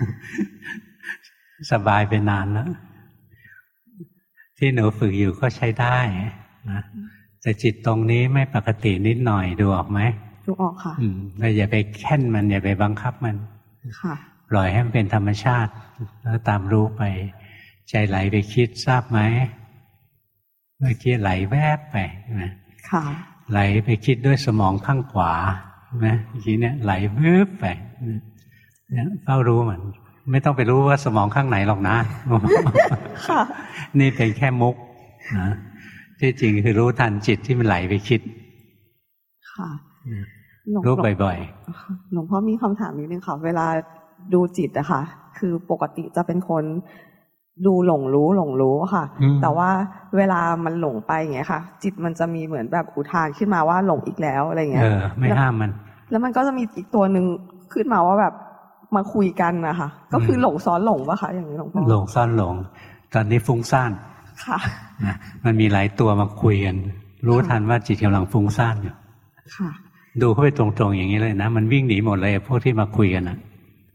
สบายเป็นนานแล้วที่หนูฝึกอยู่ก็ใช้ได้นะแต่จิตตรงนี้ไม่ปกตินิดหน่อยดูออกไหมดูออกค่ะเราอย่าไปแค้นมันอย่าไปบังคับมันค่ะปล่อยให้มันเป็นธรรมชาติแล้วตามรู้ไปใจไหลไปคิดทราบไหมเมื่อกี้ไหลแวบไปนะค่ะไหลไปคิดด้วยสมองข้างขวานะเมื่อกี้เนี่ยไหลวืบไปเนี่ยเฝ้ารู้มันไม่ต้องไปรู้ว่าสมองข้างไหนหรอกนะค่ะนี่เป็นแค่มุกนะที่จริงคือรู้ทันจิตที่มันไหลไปคิดค่ะรู้บ่อยๆหลวงพ่อมีคำถามนิดนึงค่ะเวลาดูจิตอะค่ะคือปกติจะเป็นคนดูหลงรู้ค่ะแต่ว่าเวลามันหลงไปอย่างเงี้ยค่ะจิตมันจะมีเหมือนแบบอุทานขึ้นมาว่าหลงอีกแล้วอะไรเงี้ยไม่ห้ามมันแล้วมันก็จะมีอีกตัวหนึ่งขึ้นมาว่าแบบมาคุยกันนะคะก็คือหลงซ้อนหลงป่ะคะอย่างนี้หลวงพ่อหลงซ้อนหลงตอนนี้ฟุ้งซ่านค่ะมันมีหลายตัวมาคุยกันรู้ทันว่าจิตกำลังฟุ้งซ่านอยู่ค่ะดูเข้าไปตรงๆอย่างนี้เลยนะมันวิ่งหนีหมดเลยพวกที่มาคุยกันนะ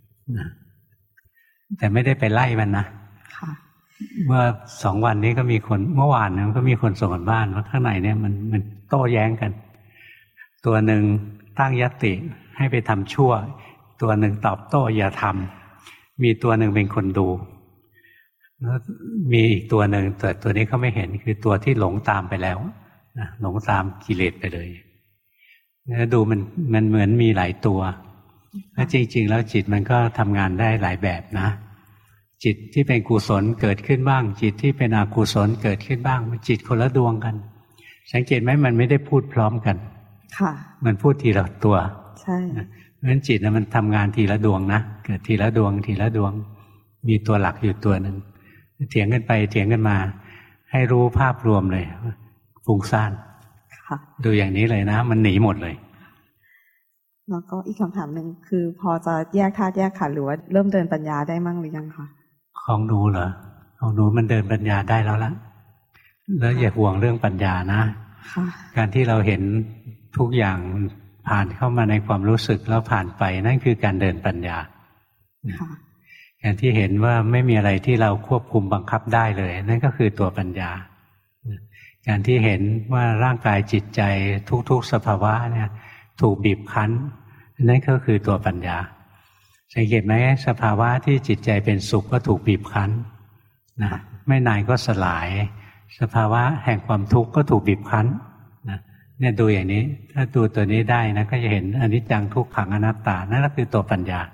แต่ไม่ได้ไปไล่มันนะเมื่อ2 วันนี้ก็มีคนเมื่อวานนะก็มีคนส่งกันบ้านว่าข้างในเนี่ยมันโต้แย้งกันตัวหนึ่งตั้งญัตติให้ไปทำชั่วตัวหนึ่งตอบโต้อย่าทำมีตัวหนึ่งเป็นคนดูแล้วมีอีกตัวหนึ่งแต่ตัวนี้เขาไม่เห็นคือตัวที่หลงตามไปแล้วนะหลงตามกิเลสไปเลยแล้วดูมันเหมือนมีหลายตัวและจริงๆแล้วจิตมันก็ทำงานได้หลายแบบนะจิตที่เป็นกุศลเกิดขึ้นบ้างจิตที่เป็นอกุศลเกิดขึ้นบ้างจิตคนละดวงกันสังเกตไหมมันไม่ได้พูดพร้อมกันค่ะมันพูดทีละตัวใช่เพราะฉะนั้นจิตนะมันทำงานทีละดวงนะเกิดทีละดวงทีละดวงมีตัวหลักอยู่ตัวหนึ่งเถียงกันไปเถียงกันมาให้รู้ภาพรวมเลยฟุ้งซ่านดูอย่างนี้เลยนะมันหนีหมดเลยแล้วก็อีกคำถามหนึ่งคือพอจะแยกธาตุแยกขันธ์หรือว่าเริ่มเดินปัญญาได้มั่งหรือยังคะของหนูเหรอของหนูมันเดินปัญญาได้แล้วละแล้วอย่าห่วงเรื่องปัญญานะการที่เราเห็นทุกอย่างผ่านเข้ามาในความรู้สึกแล้วผ่านไปนั่นคือการเดินปัญญาการที่เห็นว่าไม่มีอะไรที่เราควบคุมบังคับได้เลยนั่นก็คือตัวปัญญาการที่เห็นว่าร่างกายจิตใจทุกๆสภาวะเนี่ยถูกบีบคั้นนั่นก็คือตัวปัญญาสังเกตไหมสภาวะที่จิตใจเป็นสุขก็ถูกบีบคั้นนะไม่นานก็สลายสภาวะแห่งความทุกข์ก็ถูกบีบคั้นนะเนี่ยดูอย่างนี้ถ้าดูตัวนี้ได้นะก็จะเห็นอนิจจังทุกขังอนัตตานั่นก็คือตัวปัญญา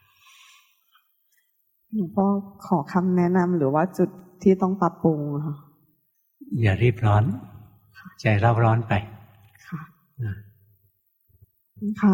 หลวงพ่อขอคำแนะนำหรือว่าจุดที่ต้องปรับปรุงค่ะอย่ารีบร้อนใจเร่าร้อนไปค่ะค่ะ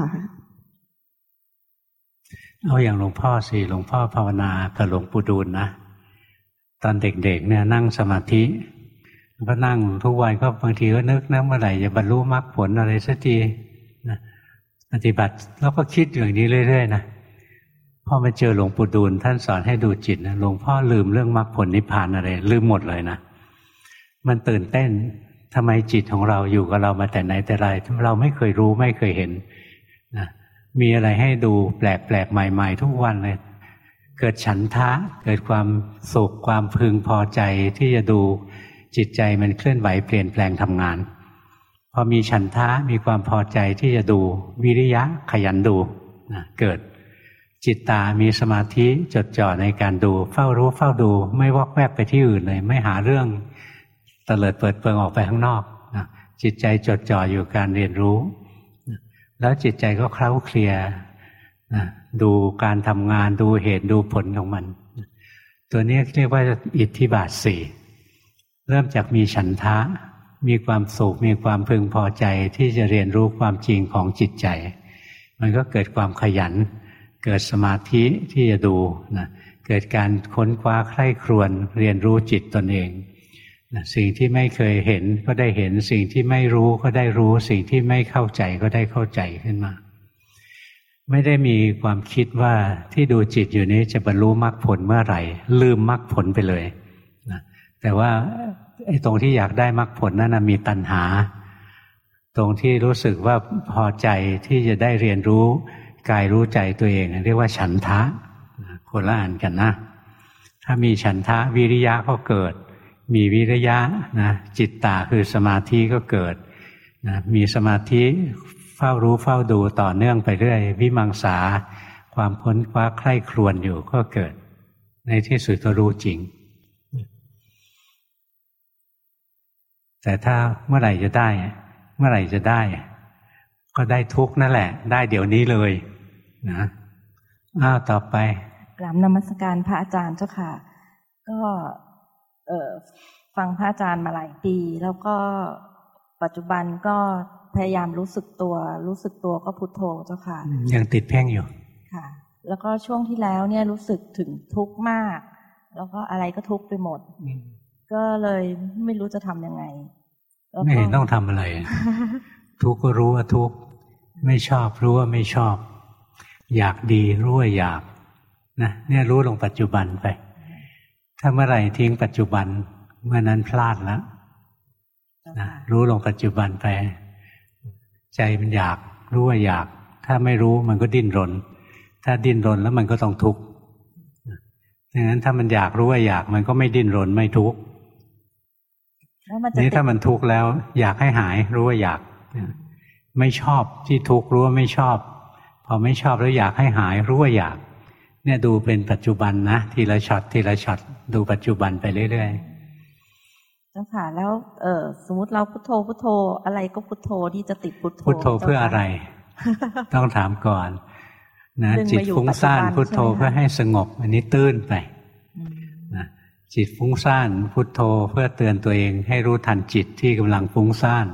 เอาอย่างหลวงพ่อสิหลวงพ่อภาวนากับหลวงปู่ดูลนะตอนเด็กๆเนี่ยนั่งสมาธิก็นั่งทุกวันก็บางทีก็นึกนะเมื่อไหร่จะบรรลุมรรคผลอะไรสักทีนะปฏิบัติแล้วก็คิดอย่างนี้เรื่อยๆนะพอมาเจอหลวงปู่ดูลท่านสอนให้ดูจิตนะหลวงพ่อลืมเรื่องมรรคผลนิพพานอะไรลืมหมดเลยนะมันตื่นเต้นทำไมจิตของเราอยู่กับเรามาแต่ไหนแต่ไรเราไม่เคยรู้ไม่เคยเห็นนะมีอะไรให้ดูแปลกๆใหม่ๆทุกวันเลยเกิดฉันทะเกิดความสุขความพึงพอใจที่จะดูจิตใจมันเคลื่อนไหวเปลี่ยนแปลงทำงานพอมีฉันทะมีความพอใจที่จะดูวิริยะขยันดูนะเกิดจิตตามีสมาธิจดจ่อในการดูเฝ้ารู้เฝ้าดูไม่วอกแวกไปที่อื่นเลยไม่หาเรื่องเตลิดเปิดเปิงออกไปข้างนอกนะจิตใจจดจ่ออยู่การเรียนรู้นะแล้วจิตใจก็เคล้าเคลียนะดูการทำงานดูเหตุดูผลของมันนะตัวนี้เรียกว่าอิทธิบาท 4เริ่มจากมีฉันทะมีความสุขมีความพึงพอใจที่จะเรียนรู้ความจริงของจิตใจมันก็เกิดความขยันเกิดสมาธิที่จะดูนะเกิดการค้นคว้าใคร่ครวญเรียนรู้จิตตนเองสิ่งที่ไม่เคยเห็นก็ได้เห็นสิ่งที่ไม่รู้ก็ได้รู้สิ่งที่ไม่เข้าใจก็ได้เข้าใจขึ้นมาไม่ได้มีความคิดว่าที่ดูจิตอยู่นี้จะบรรลุมรรคผลเมื่อไหร่ลืมมรรคผลไปเลยนะแต่ว่าไอ้ตรงที่อยากได้มรรคผลนั้นนะมีตัณหาตรงที่รู้สึกว่าพอใจที่จะได้เรียนรู้กายรู้ใจตัวเองเรียกว่าฉันทะคนละอันกันนะถ้ามีฉันทะวิริยะก็เกิดมีวิริยะนะจิตตาคือสมาธิก็เกิดนะมีสมาธิเฝ้ารู้เฝ้าดูต่อเนื่องไปเรื่อยวิมังสาความค้นคว้าใคร่ครวญอยู่ก็เกิดในที่สุดก็รู้จริงแต่ถ้าเมื่อไหร่จะได้เมื่อไหร่จะได้ก็ได้ทุกข์นั่นแหละได้เดี๋ยวนี้เลยนะต่อไปกราบนมัสการพระอาจารย์เจ้าค่ะก็ฟังพระอาจารย์มาหลายปีแล้วก็ปัจจุบันก็พยายามรู้สึกตัวก็พุทโธเจ้าค่ะยังติดเพ่งอยู่ค่ะแล้วก็ช่วงที่แล้วเนี่ยรู้สึกถึงทุกข์มากแล้วก็อะไรก็ทุกข์ไปหมดก็เลยไม่รู้จะทำยังไงไม่เห็นต้องทำอะไร ทุกข์ก็รู้ว่าทุกข์ไม่ชอบรู้ว่าไม่ชอบอยากดีรู้ว่าอยากนะเนี่ยรู้ลงปัจจุบันไปถ้าเมื่อไหร่ทิ้งปัจจุบันเมื่อนั้นพลาดแล้วนะรู้ลงปัจจุบันไปใจมันอยากรู้ว่าอยากถ้าไม่รู้มันก็ดิ้นรนถ้าดิ้นรนแล้วมันก็ต้องทุกข์ดังนั้นถ้ามันอยากรู้ว่าอยากมันก็ไม่ดิ้นรนไม่ทุกข์นี่ถ้ามันทุกข์แล้วอยากให้หายรู้ว่าอยากไม่ชอบที่ทุกข์รู้ว่าไม่ชอบพอไม่ชอบแล้วอยากให้หายรู้ว่าอยากเนี่ยดูเป็นปัจจุบันนะทีละช็อตทีละช็อตดูปัจจุบันไปเรื่อยๆเจ้าค่ะแล้วสมมติเราพุทโธพุทโธอะไรก็พุทโธที่จะติดพุทโธพุทโธเพื่ออะไร ต้องถามก่อนนะจิตฟุ้งซ่านพุทโธเพื่อให้สงบอันนี้ตื้นไปนะจิตฟุ้งซ่านพุทโธเพื่อเตือนตัวเองให้รู้ทันจิตที่กำลังฟุ้งซ่าน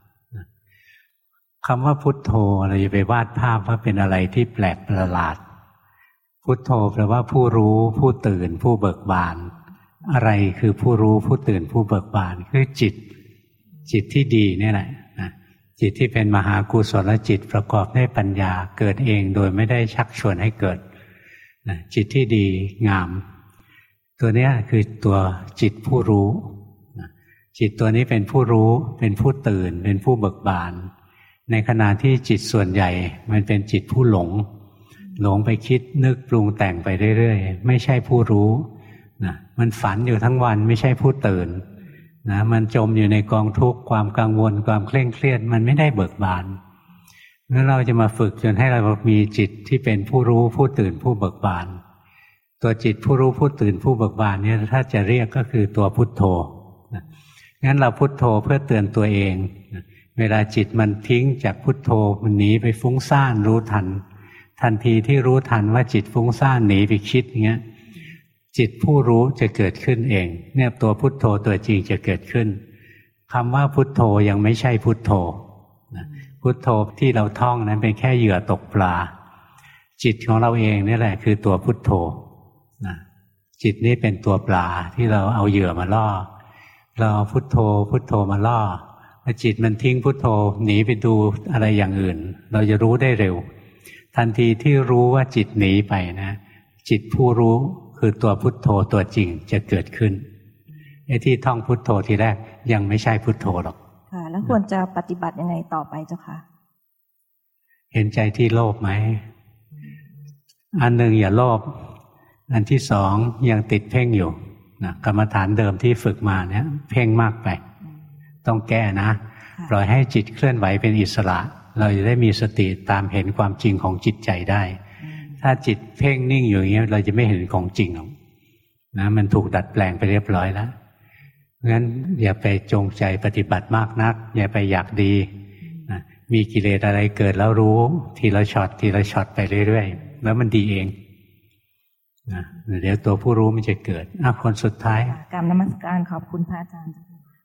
คำว่าพุทโธเราจะไปวาดภาพว่าเป็นอะไรที่แปลกประหลาดพุทโธแปลว่าผู้รู้ผู้ตื่นผู้เบิกบานอะไรคือผู้รู้ผู้ตื่นผู้เบิกบานคือจิตที่ดีนี่แหละนะจิตที่เป็นมหากุศลจิตประกอบด้วยปัญญาเกิดเองโดยไม่ได้ชักชวนให้เกิดนะจิตที่ดีงามตัวนี้คือตัวจิตผู้รู้นะจิตตัวนี้เป็นผู้รู้เป็นผู้ตื่นเป็นผู้เบิกบานในขณะที่จิตส่วนใหญ่มันเป็นจิตผู้หลงไปคิดนึกปรุงแต่งไปเรื่อยๆไม่ใช่ผู้รู้นะมันฝันอยู่ทั้งวันไม่ใช่ผู้ตื่นนะมันจมอยู่ในกองทุกข์ความกังวลความเคร่งเครียดมันไม่ได้เบิกบานเมื่อเราจะมาฝึกจนให้เรามีจิตที่เป็นผู้รู้ผู้ตื่นผู้เบิกบานตัวจิตผู้รู้ผู้ตื่นผู้เบิกบานเนี่ยถ้าจะเรียกก็คือตัวพุทโธนะงั้นเราพุทโธเพื่อเตือนตัวเองนะเวลาจิตมันทิ้งจากพุทโธมันหนีไปฟุ้งซ่านรู้ทันทันทีที่รู้ทันว่าจิตฟุ้งซ่านหนีไปคิดอย่างเงี้ยจิตผู้รู้จะเกิดขึ้นเองเนี่ยตัวพุทโธตัวจริงจะเกิดขึ้นคำว่าพุทโธยังไม่ใช่พุทโธพุทโธที่เราท่องนั้นเป็นแค่เหยื่อตกปลาจิตของเราเองนี่แหละคือตัวพุทโธจิตนี้เป็นตัวปลาที่เราเอาเหยื่อมาล่อเราเอาพุทโธพุทโธมาล่อพอจิตมันทิ้งพุทโธหนีไปดูอะไรอย่างอื่นเราจะรู้ได้เร็วทันทีที่รู้ว่าจิตหนีไปนะจิตผู้รู้คือตัวพุทโธตัวจริงจะเกิดขึ้นไอ้ที่ท่องพุทโธทีแรกยังไม่ใช่พุทโธหรอกค่ะแล้วควรจะปฏิบัติยังไงต่อไปเจ้าค่ะเห็นใจที่โลภไหมอันหนึ่งอย่าโลภอันที่สองยังติดเพ่งอยู่นะกรรมฐานเดิมที่ฝึกมาเนี่ยเพ่งมากไปต้องแก้นะปล่อยให้จิตเคลื่อนไหวเป็นอิสระเราจะได้มีสติตามเห็นความจริงของจิตใจได้ถ้าจิตเพ่งนิ่งอยู่อย่างนี้เราจะไม่เห็นของจริงหรอกนะมันถูกดัดแปลงไปเรียบร้อยแล้วงั้นอย่าไปจงใจปฏิบัติมากนักอย่าไปอยากดีนะมีกิเลสอะไรเกิดแล้วรู้ทีละช็อตทีละช็อตไปเรื่อยๆแล้วมันดีเองนะเดี๋ยวตัวผู้รู้มันจะเกิดคนสุดท้ายกราบนมัสการขอบคุณพระอาจารย์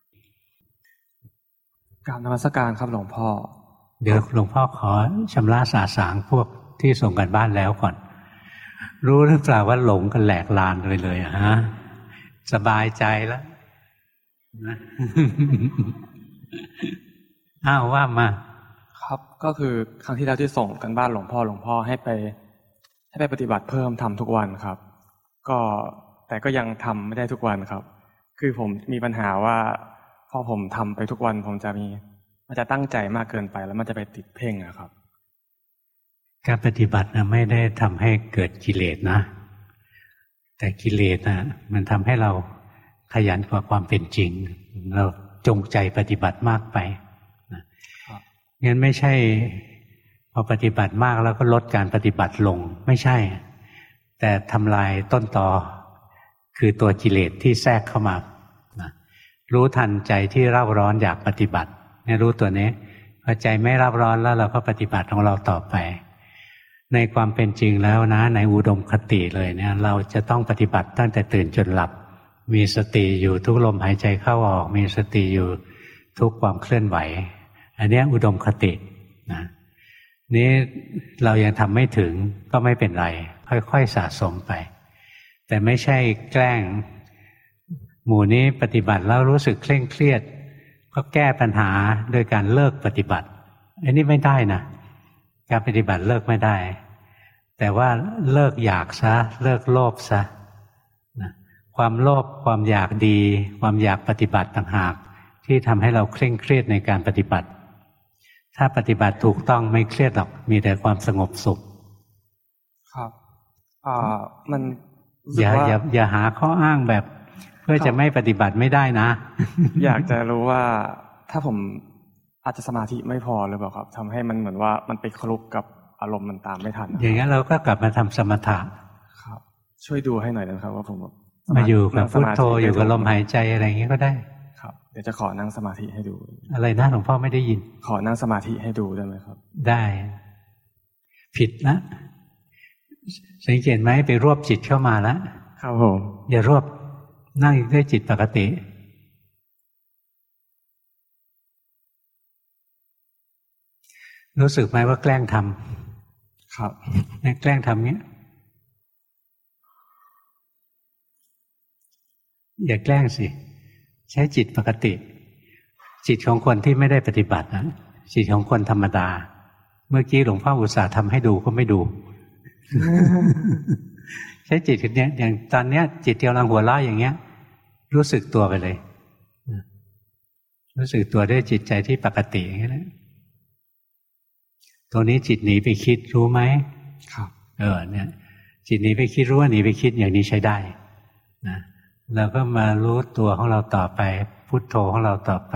กราบนมัสการครับหลวงพ่อเดี๋ยวหลวงพ่อขอชำระสาสางพวกที่ส่งกันบ้านแล้วก่อนรู้หรือเปล่าว่าหลงกันแหลกลานเลยฮะสบายใจแล้วนะอ้าวว่ามาครับก็คือครั้งที่แล้วที่ส่งกันบ้านหลวงพ่อให้ไปปฏิบัติเพิ่มทำทุกวันครับก็แต่ก็ยังทำไม่ได้ทุกวันครับคือผมมีปัญหาว่าพอผมทำไปทุกวันมันจะตั้งใจมากเกินไปแล้วมันจะไปติดเพ่งอะครับการปฏิบัตินะไม่ได้ทำให้เกิดกิเลสนะแต่กิเลสนะมันทำให้เราขยันกว่าความเป็นจริงเราจงใจปฏิบัติมากไปงั้นไม่ใช่พอปฏิบัติมากแล้วก็ลดการปฏิบัติลงไม่ใช่แต่ทำลายต้นตอคือตัวกิเลสที่แทรกเข้ามารู้ทันใจที่เร่าร้อนอยากปฏิบัติเนี่ยรู้ตัวนี้พอใจไม่เร่าร้อนแล้วเราก็ปฏิบัติของเราต่อไปในความเป็นจริงแล้วนะในอุดมคติเลยเนี่ยเราจะต้องปฏิบัติตั้งแต่ตื่นจนหลับมีสติอยู่ทุกลมหายใจเข้าออกมีสติอยู่ทุกความเคลื่อนไหวอันนี้อุดมคตินะนี้เรายังทำไม่ถึงก็ไม่เป็นไรค่อยๆสะสมไปแต่ไม่ใช่แกล้งหมู่นี้ปฏิบัติแล้วรู้สึกเคร่งเครียดก็แก้ปัญหาโดยการเลิกปฏิบัติอันนี้ไม่ได้นะการปฏิบัติเลิกไม่ได้แต่ว่าเลิกอยากซะเลิกโลภซะนะความโลภความอยากดีความอยากปฏิบัติต่างหากที่ทำให้เราเคร่งเครียดในการปฏิบัติถ้าปฏิบัติถูกต้องไม่เครียดหรอกมีแต่ความสงบสุขครับมันอย่าหาข้ออ้างแบบเพื่อจะไม่ปฏิบัติไม่ได้นะอยากจะรู้ว่าถ้าผมอาจจะสมาธิไม่พอหรือเปล่าครับทำให้มันเหมือนว่ามันไปคลุกกับอารมณ์มันตามไม่ทันอย่างนั้นเราก็กลับมาทำสมถะครับช่วยดูให้หน่อยนะครับว่าผมมาอยู่กับพุทโธอยู่กับลมหายใจอะไรอย่างนี้ก็ได้ครับเดี๋ยวจะขอนั่งสมาธิให้ดูอะไรนะหลวงพ่อไม่ได้ยินขอนั่งสมาธิให้ดูได้ไหมครับได้ผิดนะสังเกตไหมไปรวบจิตเข้ามาแล้วครับผมอย่ารวบนั่งด้วยจิตปกติรู้สึกไหมว่าแกล้งทำครับแกล้งทำเงี้ยอย่าแกล้งสิใช้จิตปกติจิตของคนที่ไม่ได้ปฏิบัตินะจิตของคนธรรมดาเมื่อกี้หลวงพ่ออุตส่าห์ทำให้ดูก็ไม่ดู ใช้จิตเนี้ยอย่างตอนเนี้ยจิตกำลังหัวเราะอย่างเงี้ยรู้สึกตัวไปเลยรู้สึกตัวด้วยจิตใจที่ปกติอย่างเงี้ยตัวนี้จิตหนีไปคิดรู้ไหมครับเนี่ยจิตหนีไปคิดรู้ว่าหนีไปคิดอย่างนี้ใช้ได้นะเราก็มารู้ตัวของเราต่อไปพุทโธของเราต่อไป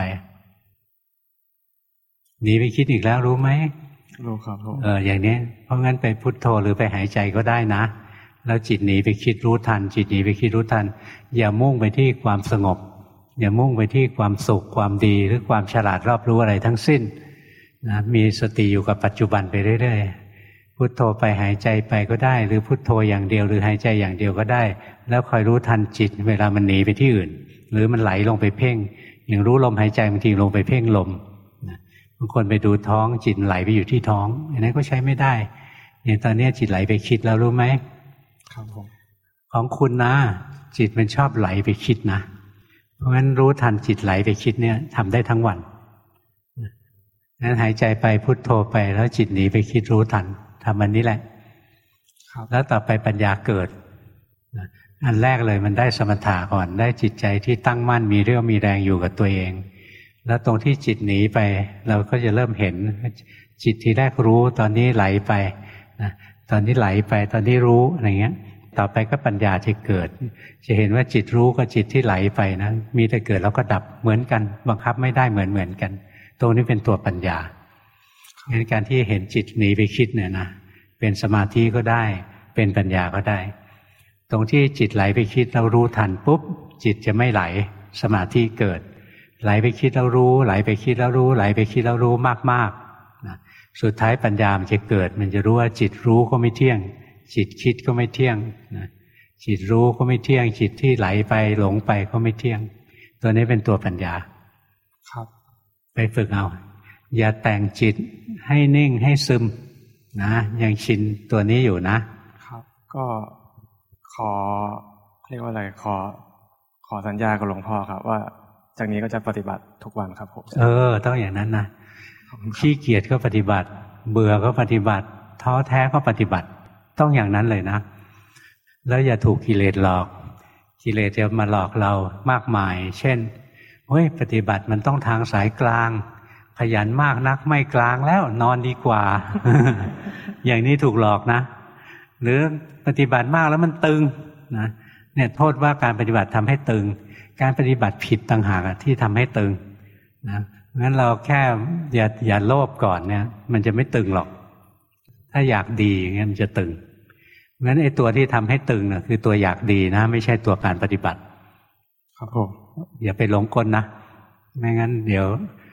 หนีไปคิดอีกแล้วรู้ไหมรู้ครับอย่างนี้เพราะงั้นไปพุทโธหรือไปหายใจก็ได้นะแล้วจิตหนีไปคิดรู้ทันจิตหนีไปคิดรู้ทันอย่ามุ่งไปที่ความสงบอย่ามุ่งไปที่ความสุขความดีหรือความฉลาดรอบรู้อะไรทั้งสิ้นนะมีสติอยู่กับปัจจุบันไปเรื่อยๆพุทโธไปหายใจไปก็ได้หรือพุทโธอย่างเดียวหรือหายใจอย่างเดียวก็ได้แล้วคอยรู้ทันจิตเวลามันหนีไปที่อื่นหรือมันไหลลงไปเพ่งอย่างรู้ลมหายใจบางทีลงไปเพ่งลมบางคนไปดูท้องจิตไหลไปอยู่ที่ท้องอันนั้นก็ใช้ไม่ได้อย่างตอนนี้จิตไหลไปคิดแล้วรู้ไหมครับผมของคุณนะจิตมันชอบไหลไปคิดนะเพราะงั้นรู้ทันจิตไหลไปคิดเนี่ยทำได้ทั้งวันงั้นหายใจไปพุทโธไปแล้วจิตหนีไปคิดรู้ทันทำอันนี้แหละแล้วต่อไปปัญญาเกิดอันแรกเลยมันได้สมถะก่อนได้จิตใจที่ตั้งมั่นมีเรี่ยวมีแรงอยู่กับตัวเองแล้วตรงที่จิตหนีไปเราก็จะเริ่มเห็นจิตที่แรกรู้ตอนนี้ไหลไปนะตอนนี้ไหลไปตอนนี้รู้อะไรเงี้ยต่อไปก็ปัญญาจะเกิดจะเห็นว่าจิตรู้กับจิตที่ไหลไปนะมีแต่เกิดแล้วก็ดับเหมือนกันบังคับไม่ได้เหมือนกันตรงนี้เป็นตัวปัญญางั้นการที่เห็นจิตหนีไปคิดเนี่ยนะเป็นสมาธิก็ได้เป็นปัญญาก็ได้ตรงที่จิตไหลไปคิดเรารู้ทันปุ๊บจิตจะไม่ไหลสมาธิเกิดไหลไปคิดแล้วรู้ไหลไปคิดแล้วรู้ไหลไปคิดแล้วรู้มากๆนะสุดท้ายปัญญามันจะเกิดมันจะรู้ว่าจิตรู้ก็ไม่เที่ยงจิตคิดก็ไม่เที่ยงนะจิตรู้ก็ไม่เที่ยงจิตที่ไหลไปหลงไปก็ไม่เที่ยงตัวนี้เป็นตัวปัญญาครับไปฝึกเอาอย่าแต่งจิตให้นิ่งให้ซึมนะยังชินตัวนี้อยู่นะครับก็ขอเรียกว่าอะไรขอสัญญากับหลวงพ่อครับว่าจากนี้ก็จะปฏิบัติทุกวันครับผมต้องอย่างนั้นนะขี้เกียจก็ปฏิบัติเบื่อก็ปฏิบัติท้อแท้ก็ปฏิบัติต้องอย่างนั้นเลยนะแล้วอย่าถูกกิเลสหลอกกิเลสจะมาหลอกเรามากมายเช่นเฮ้ยปฏิบัติมันต้องทางสายกลางขยันมากนักไม่กลางแล้วนอนดีกว่า อย่างนี้ถูกหลอกนะหรือปฏิบัติมากแล้วมันตึงนะเนี่ยโทษว่าการปฏิบัติทำให้ตึงการปฏิบัติผิดต่างหากที่ทำให้ตึงนะงั้นเราแค่อย่าโลภก่อนเนี่ยมันจะไม่ตึงหรอกถ้าอยากดีอย่างเงี้ยมันจะตึงงั้นไอ้ตัวที่ทำให้ตึงนะคือตัวอยากดีนะไม่ใช่ตัวการปฏิบัติครับผมอย่าไปหลงกลนะไม่งั้นเดี๋ยว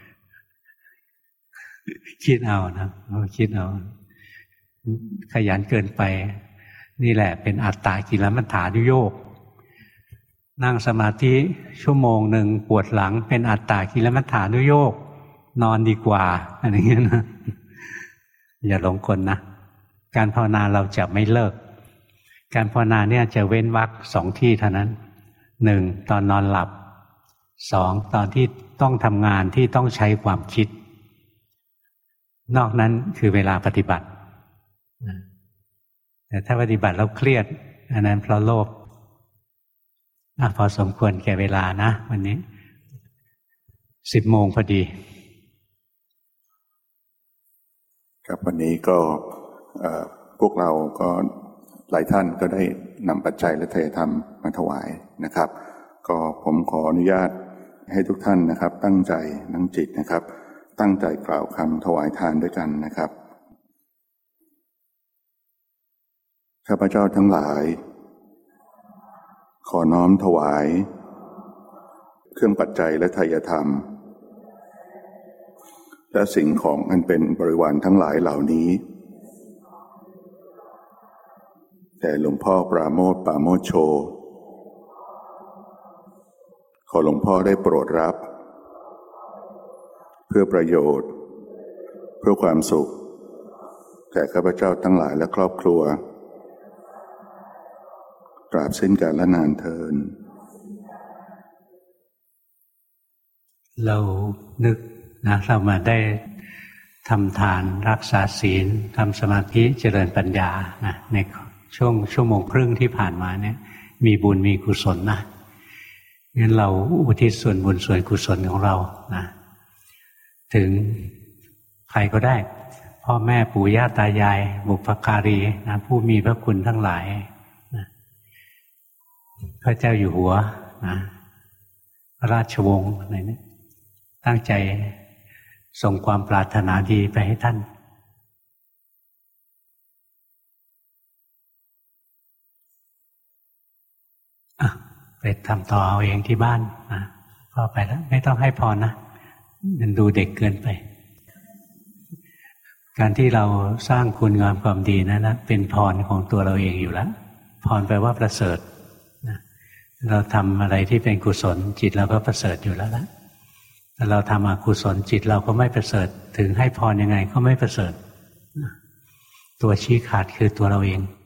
คิดเอานะคิดเอาขยันเกินไปนี่แหละเป็นอัตตากิลมัฏฐานุโยคนั่งสมาธิชั่วโมงหนึ่งปวดหลังเป็นอัตตากิลมัฏฐานุโยคนอนดีกว่าอะไรอย่างเงี้ยนะอย่าหลงกลนะการภาวนาเราจะไม่เลิกการภาวนาเนี่ยจะเว้นวรรคสองที่เท่านั้นหนึ่งตอนนอนหลับสองตอนที่ต้องทำงานที่ต้องใช้ความคิดนอกนั้นคือเวลาปฏิบัติแต่ถ้าปฏิบัติแล้วเครียดอันนั้นเพราะโลภพอสมควรแก่เวลานะวันนี้10 โมงพอดีครับวันนี้ก็พวกเราก็หลายท่านก็ได้นำปัจจัยและทายธรรมมาถวายนะครับก็ผมขออนุญาตให้ทุกท่านนะครับตั้งใจตั้งจิตนะครับตั้งใจกล่าวคำถวายทานด้วยกันนะครับข้าพเจ้าทั้งหลายขอน้อมถวายเครื่องปัจจัยและทายธรรมและสิ่งของอันเป็นบริวารทั้งหลายเหล่านี้แต่หลวงพ่อปราโมทย์ปราโมชโชขอหลวงพ่อได้โปรดรับเพื่อประโยชน์เพื่อความสุขแก่ข้าพเจ้าทั้งหลายและครอบครัวตราบสิ้นกาลนานเทอญเรานึกนะเรามาได้ทำทานรักษาศีลทำสมาธิเจริญปัญญานะในช่วงชั่วโมงครึ่งที่ผ่านมาเนี่ยมีบุญมีกุศลนะงั้นเราอุทิศส่วนบุญส่วนกุศลของเรานะถึงใครก็ได้พ่อแม่ปู่ย่าตายายบุพการีนะผู้มีพระคุณทั้งหลายนะพระเจ้าอยู่หัวนะพระราชวงศ์อะไรเนี่ยตั้งใจส่งความปรารถนาดีไปให้ท่านไปทำต่อเอาเองที่บ้านนะพอไปแล้วไม่ต้องให้พรนะมันดูเด็กเกินไปการที่เราสร้างคุณงามความดีนั้นนะเป็นพรของตัวเราเองอยู่แล้วพรแปลว่าประเสริฐนะเราทำอะไรที่เป็นกุศลจิตเราก็ประเสริฐอยู่แล้วละแต่เราทำอกุศลจิตเราก็ไม่ประเสริฐถึงให้พรยังไงก็ไม่ประเสริฐตัวชี้ขาดคือตัวเราเอง